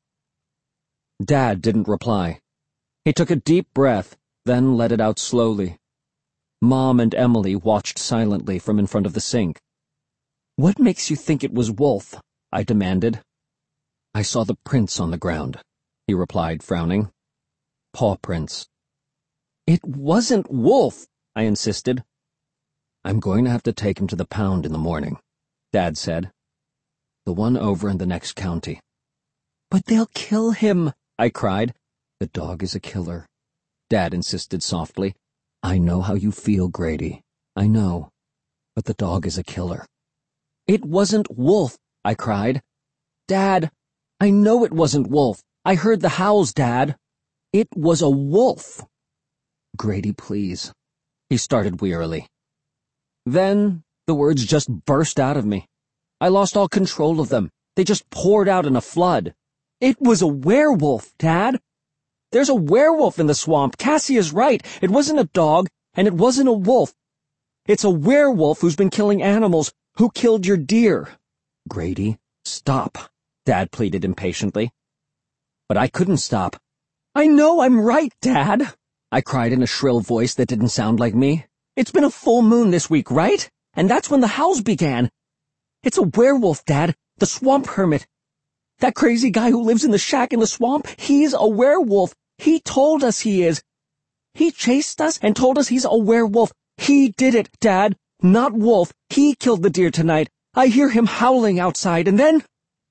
Dad didn't reply. He took a deep breath, then let it out slowly. Mom and Emily watched silently from in front of the sink. "What makes you think it was Wolf?" I demanded. "I saw the prints on the ground," he replied, frowning. "Paw prints." "It wasn't Wolf," I insisted. "I'm going to have to take him to the pound in the morning," Dad said. "The one over in the next county." "But they'll kill him," I cried. "The dog is a killer," Dad insisted softly. "I know how you feel, Grady. I know. But the dog is a killer." "It wasn't Wolf," I cried. "Dad, I know it wasn't Wolf. I heard the howls, Dad. It was a wolf." "Grady, please," he started wearily. Then the words just burst out of me. I lost all control of them. They just poured out in a flood. "It was a werewolf, Dad. There's a werewolf in the swamp. Cassie is right. It wasn't a dog, and it wasn't a wolf. It's a werewolf who's been killing animals, who killed your deer." "Grady, stop," Dad pleaded impatiently. But I couldn't stop. "I know I'm right, Dad," I cried in a shrill voice that didn't sound like me. "It's been a full moon this week, right? And that's when the howls began. It's a werewolf, Dad, the swamp hermit. That crazy guy who lives in the shack in the swamp, he's a werewolf. He told us he is. He chased us and told us he's a werewolf. He did it, Dad, not Wolf. He killed the deer tonight. I hear him howling outside, and then...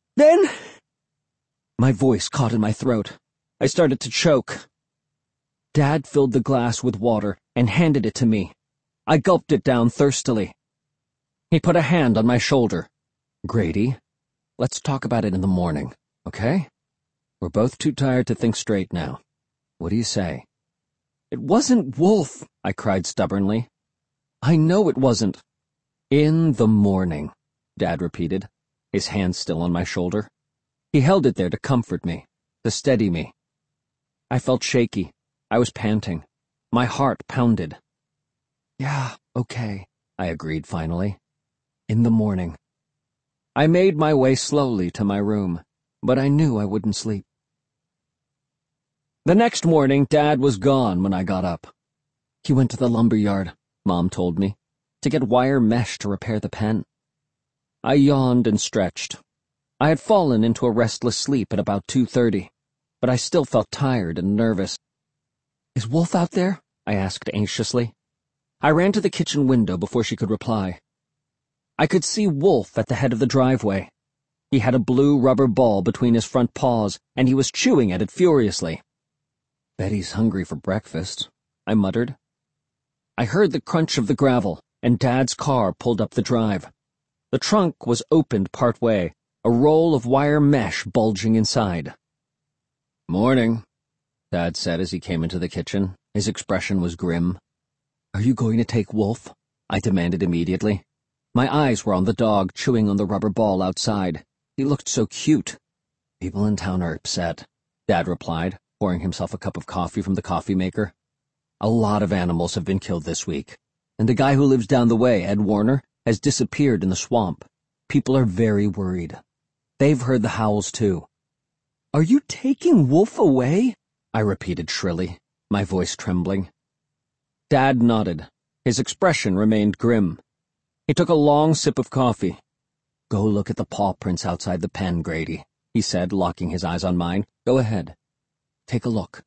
My voice caught in my throat. I started to choke. Dad filled the glass with water and handed it to me. I gulped it down thirstily. He put a hand on my shoulder. "Grady, let's talk about it in the morning, okay? We're both too tired to think straight now." What do you say? It wasn't Wolf, I cried stubbornly. I know it wasn't. In the morning, Dad repeated, his hand still on my shoulder. He held it there to comfort me, to steady me. I felt shaky. I was panting. My heart pounded. Yeah, okay, I agreed finally. In the morning. I made my way slowly to my room, but I knew I wouldn't sleep. The next morning, Dad was gone when I got up. He went to the lumber yard, Mom told me, to get wire mesh to repair the pen. I yawned and stretched. I had fallen into a restless sleep at about 2:30, but I still felt tired and nervous. Is Wolf out there? I asked anxiously. I ran to the kitchen window before she could reply. I could see Wolf at the head of the driveway. He had a blue rubber ball between his front paws, and he was chewing at it furiously. Bet he's hungry for breakfast, I muttered. I heard the crunch of the gravel, and Dad's car pulled up the drive. The trunk was opened part way, a roll of wire mesh bulging inside. Morning, Dad said as he came into the kitchen. His expression was grim. Are you going to take Wolf? I demanded immediately. My eyes were on the dog chewing on the rubber ball outside. He looked so cute. People in town are upset, Dad replied, pouring himself a cup of coffee from the coffee maker. A lot of animals have been killed this week, and the guy who lives down the way, Ed Warner, has disappeared in the swamp. People are very worried. They've heard the howls, too. Are you taking Wolf away? I repeated shrilly, my voice trembling. Dad nodded. His expression remained grim. He took a long sip of coffee. Go look at the paw prints outside the pen, Grady, he said, locking his eyes on mine. Go ahead. Take a look.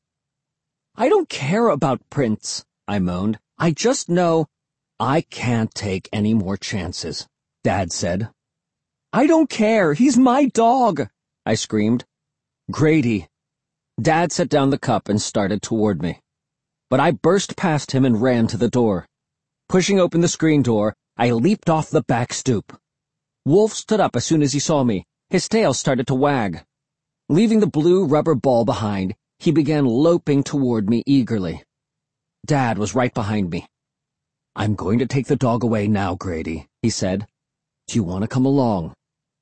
I don't care about prints, I moaned. I just know I can't take any more chances, Dad said. I don't care. He's my dog, I screamed. Grady. Dad set down the cup and started toward me. But I burst past him and ran to the door. Pushing open the screen door, I leaped off the back stoop. Wolf stood up as soon as he saw me. His tail started to wag. Leaving the blue rubber ball behind, he began loping toward me eagerly. Dad was right behind me. I'm going to take the dog away now, Grady, he said. Do you want to come along?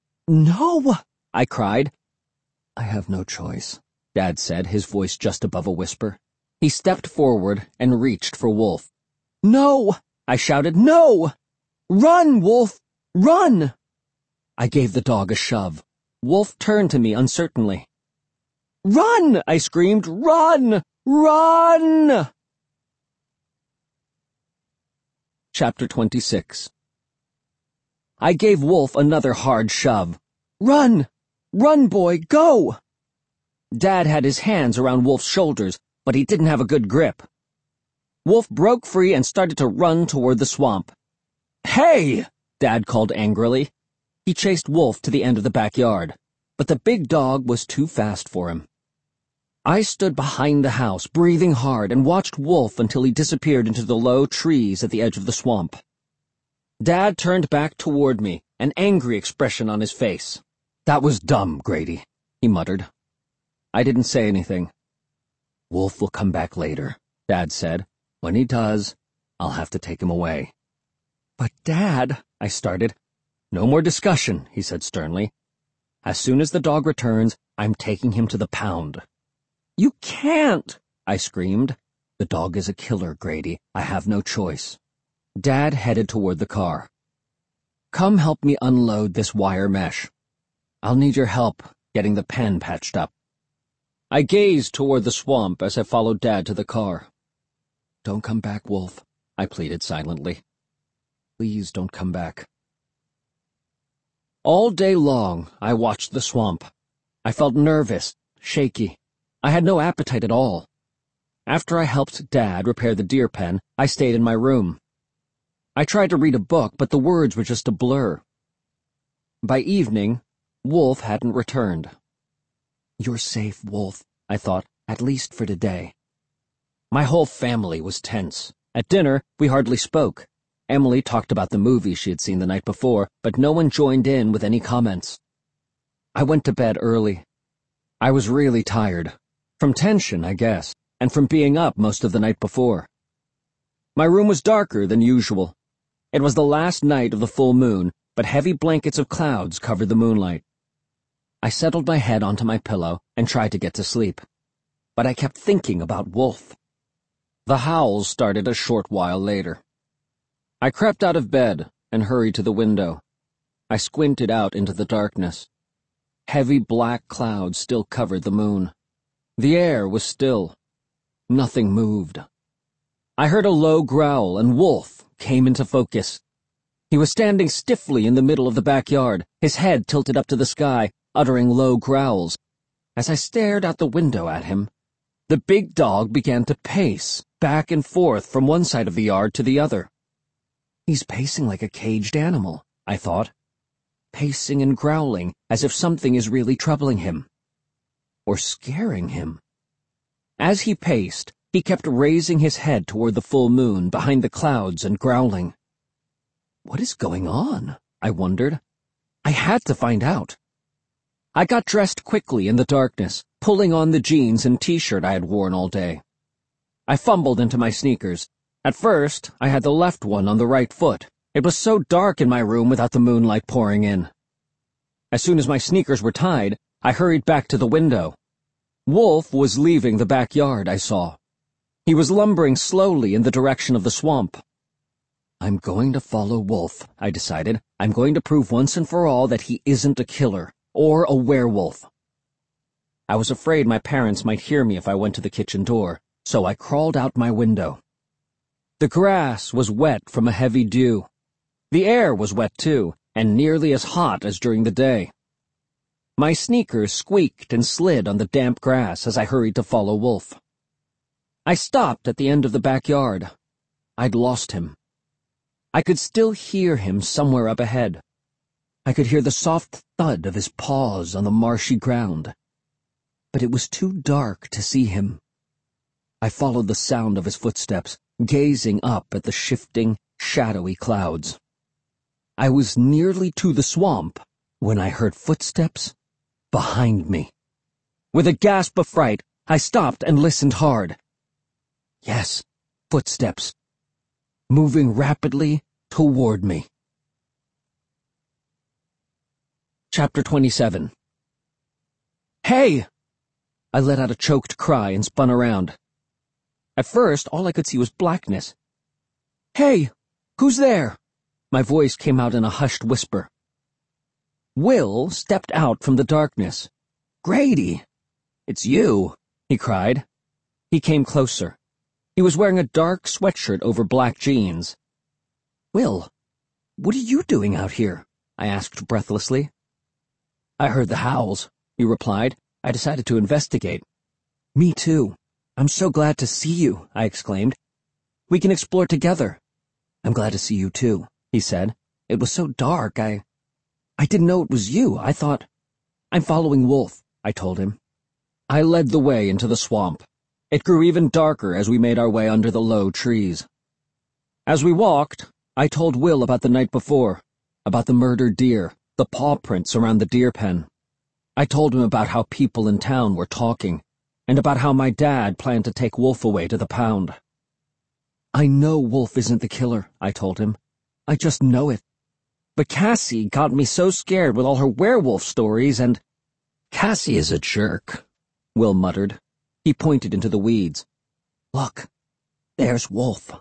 No, I cried. I have no choice, Dad said, his voice just above a whisper. He stepped forward and reached for Wolf. No, I shouted, no! Run, Wolf! Run! I gave the dog a shove. Wolf turned to me uncertainly. Run! I screamed. Run! Run! Chapter 26. I gave Wolf another hard shove. Run! Run, boy, go! Dad had his hands around Wolf's shoulders, but he didn't have a good grip. Wolf broke free and started to run toward the swamp. Hey! Dad called angrily. He chased Wolf to the end of the backyard, but the big dog was too fast for him. I stood behind the house, breathing hard, and watched Wolf until he disappeared into the low trees at the edge of the swamp. Dad turned back toward me, an angry expression on his face. That was dumb, Grady, he muttered. I didn't say anything. Wolf will come back later, Dad said. When he does, I'll have to take him away. But, Dad, I started. No more discussion, he said sternly. As soon as the dog returns, I'm taking him to the pound. You can't, I screamed. The dog is a killer, Grady. I have no choice. Dad headed toward the car. Come help me unload this wire mesh. I'll need your help getting the pen patched up. I gazed toward the swamp as I followed Dad to the car. Don't come back, Wolf, I pleaded silently. Please don't come back. All day long, I watched the swamp. I felt nervous, shaky. I had no appetite at all. After I helped Dad repair the deer pen, I stayed in my room. I tried to read a book, but the words were just a blur. By evening, Wolf hadn't returned. You're safe, Wolf, I thought, at least for today. My whole family was tense. At dinner, we hardly spoke. Emily talked about the movie she had seen the night before, but no one joined in with any comments. I went to bed early. I was really tired. From tension, I guess. and from being up most of the night before. My room was darker than usual. It was the last night of the full moon, but heavy blankets of clouds covered the moonlight. I settled my head onto my pillow and tried to get to sleep, but I kept thinking about Wolf. The howls started a short while later. I crept out of bed and hurried to the window. I squinted out into the darkness. Heavy black clouds still covered the moon. The air was still. Nothing moved. I heard a low growl, and Wolf came into focus. He was standing stiffly in the middle of the backyard, his head tilted up to the sky, uttering low growls. As I stared out the window at him, the big dog began to pace back and forth from one side of the yard to the other. He's pacing like a caged animal, I thought, pacing and growling as if something is really troubling him, or scaring him. As he paced, he kept raising his head toward the full moon behind the clouds and growling. What is going on? I wondered. I had to find out. I got dressed quickly in the darkness, pulling on the jeans and t-shirt I had worn all day. I fumbled into my sneakers. At first, I had the left one on the right foot. It was so dark in my room without the moonlight pouring in. As soon as my sneakers were tied, I hurried back to the window. Wolf was leaving the backyard, I saw. He was lumbering slowly in the direction of the swamp. I'm going to follow Wolf, I decided. I'm going to prove once and for all that he isn't a killer, or a werewolf. I was afraid my parents might hear me if I went to the kitchen door, so I crawled out my window. The grass was wet from a heavy dew. The air was wet too, and nearly as hot as during the day. My sneakers squeaked and slid on the damp grass as I hurried to follow Wolf. I stopped at the end of the backyard. I'd lost him. I could still hear him somewhere up ahead. I could hear the soft thud of his paws on the marshy ground. But it was too dark to see him. I followed the sound of his footsteps, gazing up at the shifting, shadowy clouds. I was nearly to the swamp when I heard footsteps behind me. With a gasp of fright, I stopped and listened hard. Yes, footsteps, moving rapidly toward me. Chapter 27. Hey! I let out a choked cry and spun around. At first, all I could see was blackness. Hey! Who's there? My voice came out in a hushed whisper. Will stepped out from the darkness. Grady! It's you, he cried. He came closer. He was wearing a dark sweatshirt over black jeans. Will, what are you doing out here? I asked breathlessly. I heard the howls, he replied. I decided to investigate. Me too. I'm so glad to see you, I exclaimed. We can explore together. I'm glad to see you too, he said. It was so dark, I didn't know it was you. I thought, I'm following Wolf, I told him. I led the way into the swamp. It grew even darker as we made our way under the low trees. As we walked, I told Will about the night before, about the murdered deer, the paw prints around the deer pen. I told him about how people in town were talking, and about how my dad planned to take Wolf away to the pound. I know Wolf isn't the killer, I told him. I just know it. But Cassie got me so scared with all her werewolf stories and— Cassie is a jerk, Will muttered. He pointed into the weeds. Look, there's Wolf.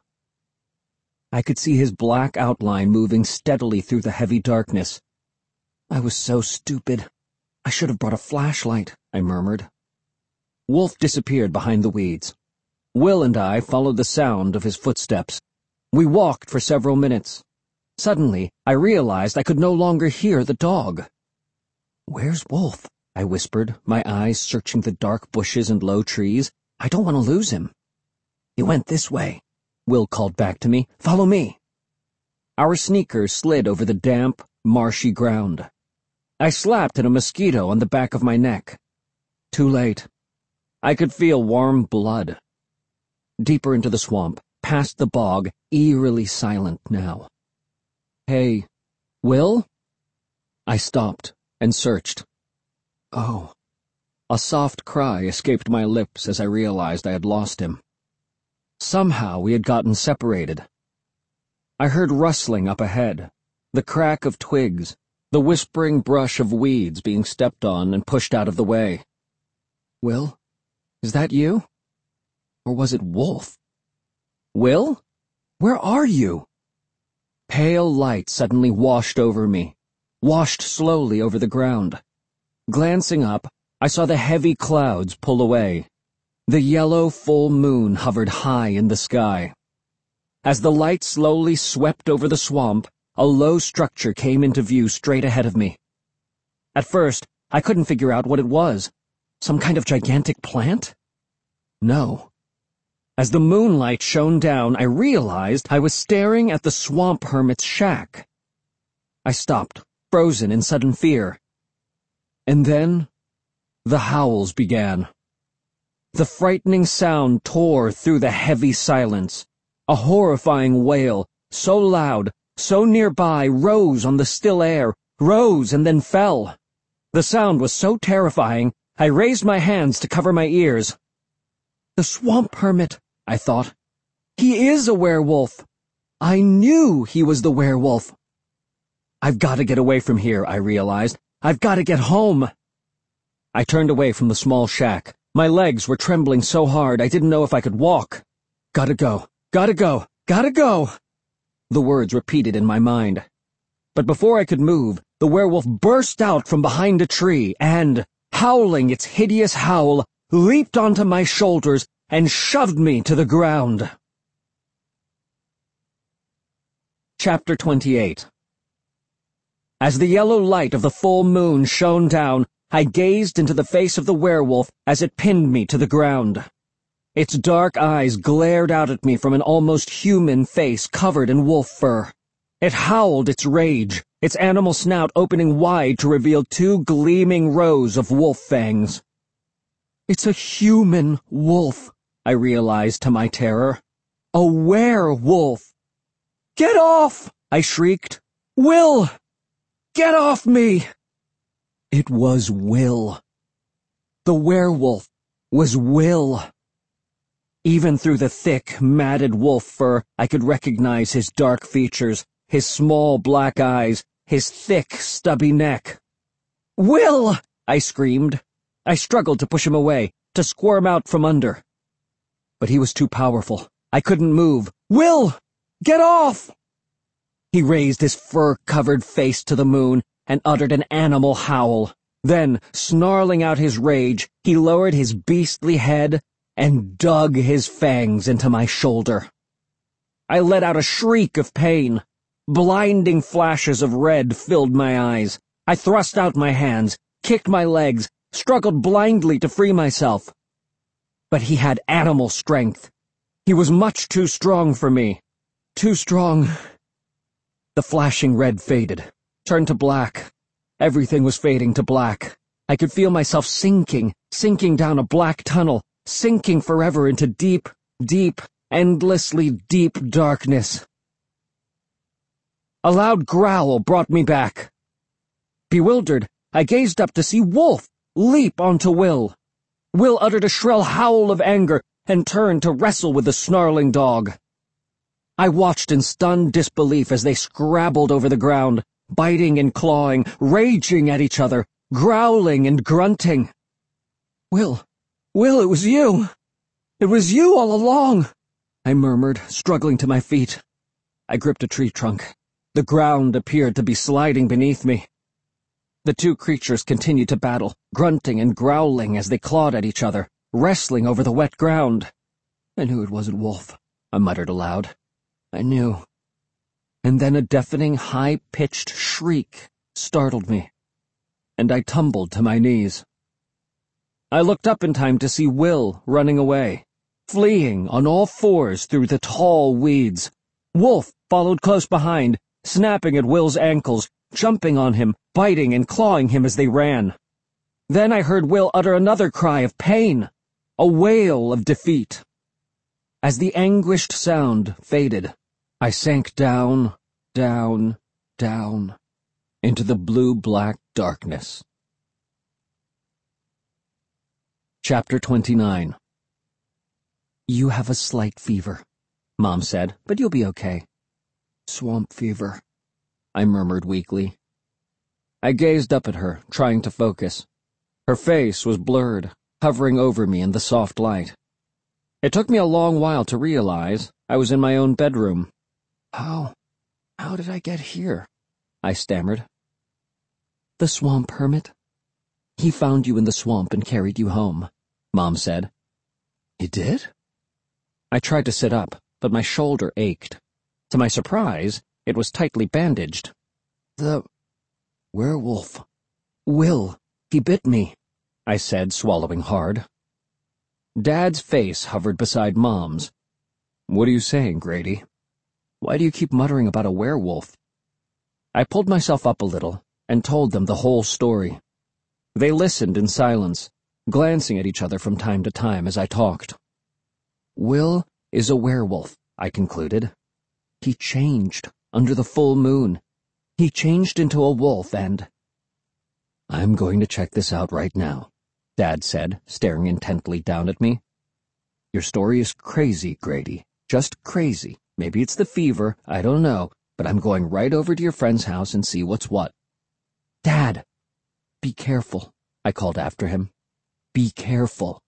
I could see his black outline moving steadily through the heavy darkness. I was so stupid. I should have brought a flashlight, I murmured. Wolf disappeared behind the weeds. Will and I followed the sound of his footsteps. We walked for several minutes. Suddenly, I realized I could no longer hear the dog. Where's Wolf? I whispered, my eyes searching the dark bushes and low trees. I don't want to lose him. He went this way, Will called back to me. Follow me. Our sneakers slid over the damp, marshy ground. I slapped at a mosquito on the back of my neck. Too late. I could feel warm blood. Deeper into the swamp, past the bog, eerily silent now. Hey, Will? I stopped and searched. Oh, A soft cry escaped my lips as I realized I had lost him. Somehow we had gotten separated. I heard rustling up ahead, the crack of twigs, the whispering brush of weeds being stepped on and pushed out of the way. Will, is that you? Or was it Wolf? Will? Where are you? Pale light suddenly washed over me, washed slowly over the ground. Glancing up, I saw the heavy clouds pull away. The yellow full moon hovered high in the sky. As the light slowly swept over the swamp, a low structure came into view straight ahead of me. At first, I couldn't figure out what it was. Some kind of gigantic plant? No. As the moonlight shone down, I realized I was staring at the swamp hermit's shack. I stopped, frozen in sudden fear. And then, the howls began. The frightening sound tore through the heavy silence. A horrifying wail, so loud, so nearby, rose on the still air, rose and then fell. The sound was so terrifying, I raised my hands to cover my ears. The swamp hermit, I thought. He is a werewolf. I knew he was the werewolf. I've got to get away from here, I realized. I've got to get home. I turned away from the small shack. My legs were trembling so hard I didn't know if I could walk. Gotta go, gotta go, gotta go. The words repeated in my mind. But before I could move, the werewolf burst out from behind a tree and, howling its hideous howl, leaped onto my shoulders and shoved me to the ground. Chapter 28. As the yellow light of the full moon shone down, I gazed into the face of the werewolf as it pinned me to the ground. Its dark eyes glared out at me from an almost human face covered in wolf fur. It howled its rage, its animal snout opening wide to reveal 2 gleaming rows of wolf fangs. It's a human wolf, I realized to my terror. A werewolf. Get off! I shrieked. Will! Get off me! It was Will. The werewolf was Will. Even through the thick, matted wolf fur, I could recognize his dark features, his small black eyes, his thick, stubby neck. Will! I screamed. I struggled to push him away, to squirm out from under. But he was too powerful. I couldn't move. Will! Get off! He raised his fur-covered face to the moon and uttered an animal howl. Then, snarling out his rage, he lowered his beastly head and dug his fangs into my shoulder. I let out a shriek of pain. Blinding flashes of red filled my eyes. I thrust out my hands, kicked my legs, struggled blindly to free myself. But he had animal strength. He was much too strong for me. Too strong. The flashing red faded, turned to black. Everything was fading to black. I could feel myself sinking down a black tunnel, sinking forever into deep, deep, endlessly deep darkness. A loud growl brought me back. Bewildered, I gazed up to see Wolf leap onto Will. Will uttered a shrill howl of anger and turned to wrestle with the snarling dog. I watched in stunned disbelief as they scrabbled over the ground, biting and clawing, raging at each other, growling and grunting. Will, it was you. It was you all along, I murmured, struggling to my feet. I gripped a tree trunk. The ground appeared to be sliding beneath me. The 2 creatures continued to battle, grunting and growling as they clawed at each other, wrestling over the wet ground. I knew it wasn't Wolf, I muttered aloud. I knew. And then a deafening, high-pitched shriek startled me, and I tumbled to my knees. I looked up in time to see Will running away, fleeing on all 4s through the tall weeds. Wolf followed close behind, snapping at Will's ankles, jumping on him, biting and clawing him as they ran. Then I heard Will utter another cry of pain, a wail of defeat. As the anguished sound faded, I sank down, down, down, into the blue-black darkness. Chapter 29. You have a slight fever, Mom said, but you'll be okay. Swamp fever, I murmured weakly. I gazed up at her, trying to focus. Her face was blurred, hovering over me in the soft light. It took me a long while to realize I was in my own bedroom. How did I get here? I stammered. The swamp hermit. He found you in the swamp and carried you home, Mom said. He did? I tried to sit up, but my shoulder ached. To my surprise, it was tightly bandaged. The werewolf. Will, he bit me, I said, swallowing hard. Dad's face hovered beside Mom's. What are you saying, Grady? Why do you keep muttering about a werewolf? I pulled myself up a little and told them the whole story. They listened in silence, glancing at each other from time to time as I talked. Will is a werewolf, I concluded. He changed under the full moon. He changed into a wolf and... I'm going to check this out right now, Dad said, staring intently down at me. Your story is crazy, Grady. Just crazy. Maybe it's the fever, I don't know, but I'm going right over to your friend's house and see what's what. Dad! Be careful, I called after him. Be careful.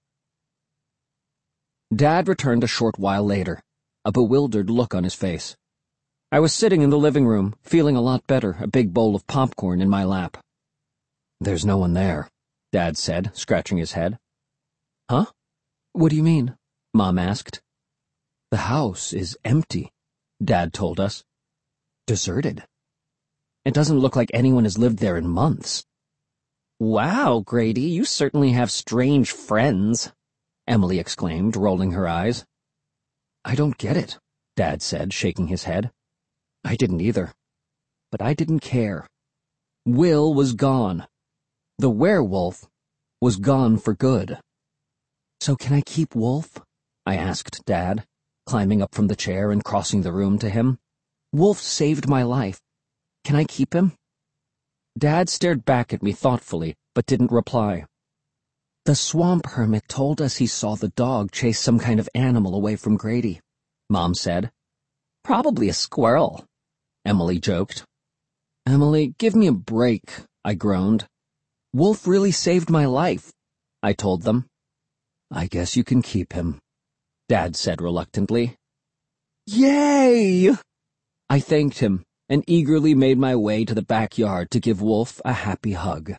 Dad returned a short while later, a bewildered look on his face. I was sitting in the living room, feeling a lot better, a big bowl of popcorn in my lap. There's no one there, Dad said, scratching his head. Huh? What do you mean? Mom asked. The house is empty, Dad told us. Deserted. It doesn't look like anyone has lived there in months. Wow, Grady, you certainly have strange friends, Emily exclaimed, rolling her eyes. I don't get it, Dad said, shaking his head. I didn't either. But I didn't care. Will was gone. The werewolf was gone for good. So can I keep Wolf? I asked Dad, climbing up from the chair and crossing the room to him. Wolf saved my life. Can I keep him? Dad stared back at me thoughtfully, but didn't reply. The swamp hermit told us he saw the dog chase some kind of animal away from Grady, Mom said. Probably a squirrel, Emily joked. Emily, give me a break, I groaned. Wolf really saved my life, I told them. I guess you can keep him, Dad said reluctantly. Yay! I thanked him and eagerly made my way to the backyard to give Wolf a happy hug.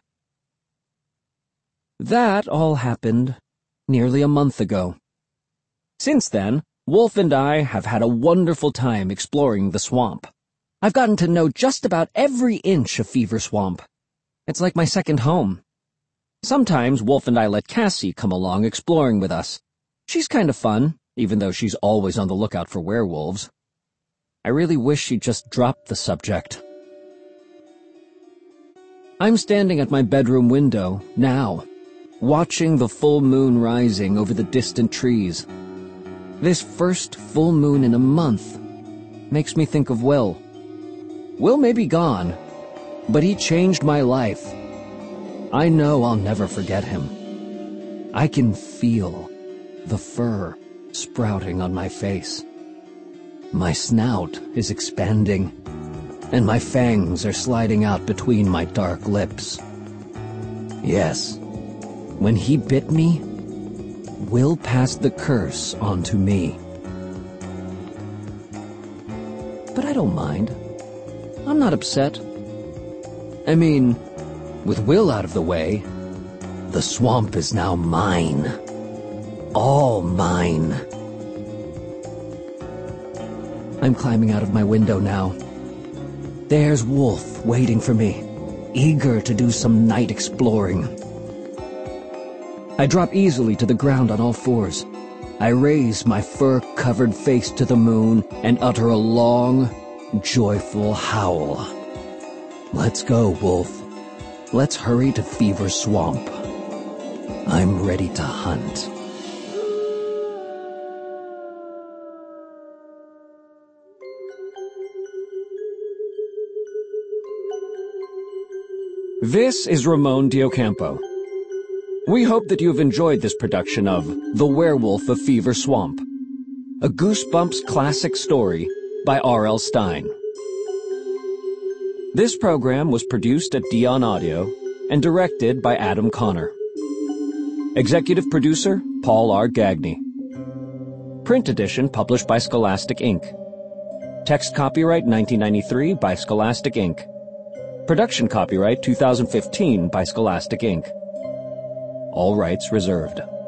That all happened nearly a month ago. Since then, Wolf and I have had a wonderful time exploring the swamp. I've gotten to know just about every inch of Fever Swamp. It's like my second home. Sometimes Wolf and I let Cassie come along exploring with us. She's kind of fun, even though she's always on the lookout for werewolves. I really wish she'd just dropped the subject. I'm standing at my bedroom window now, watching the full moon rising over the distant trees. This first full moon in a month makes me think of Will. Will may be gone, but he changed my life. I know I'll never forget him. I can feel the fur sprouting on my face. My snout is expanding, and my fangs are sliding out between my dark lips. Yes, when he bit me, Will passed the curse on to me. But I don't mind. I'm not upset. I mean, with Will out of the way, the swamp is now mine. All mine. I'm climbing out of my window now. There's Wolf waiting for me, eager to do some night exploring. I drop easily to the ground on all fours. I raise my fur-covered face to the moon and utter a long, joyful howl. Let's go, Wolf. Let's hurry to Fever Swamp. I'm ready to hunt. This is Ramon Diocampo. We hope that you have enjoyed this production of The Werewolf of Fever Swamp, a Goosebumps classic story by R.L. Stine. This program was produced at Dion Audio and directed by Adam Connor. Executive producer, Paul R. Gagney. Print edition published by Scholastic Inc. Text copyright 1993 by Scholastic Inc. Production copyright 2015 by Scholastic Inc. All rights reserved.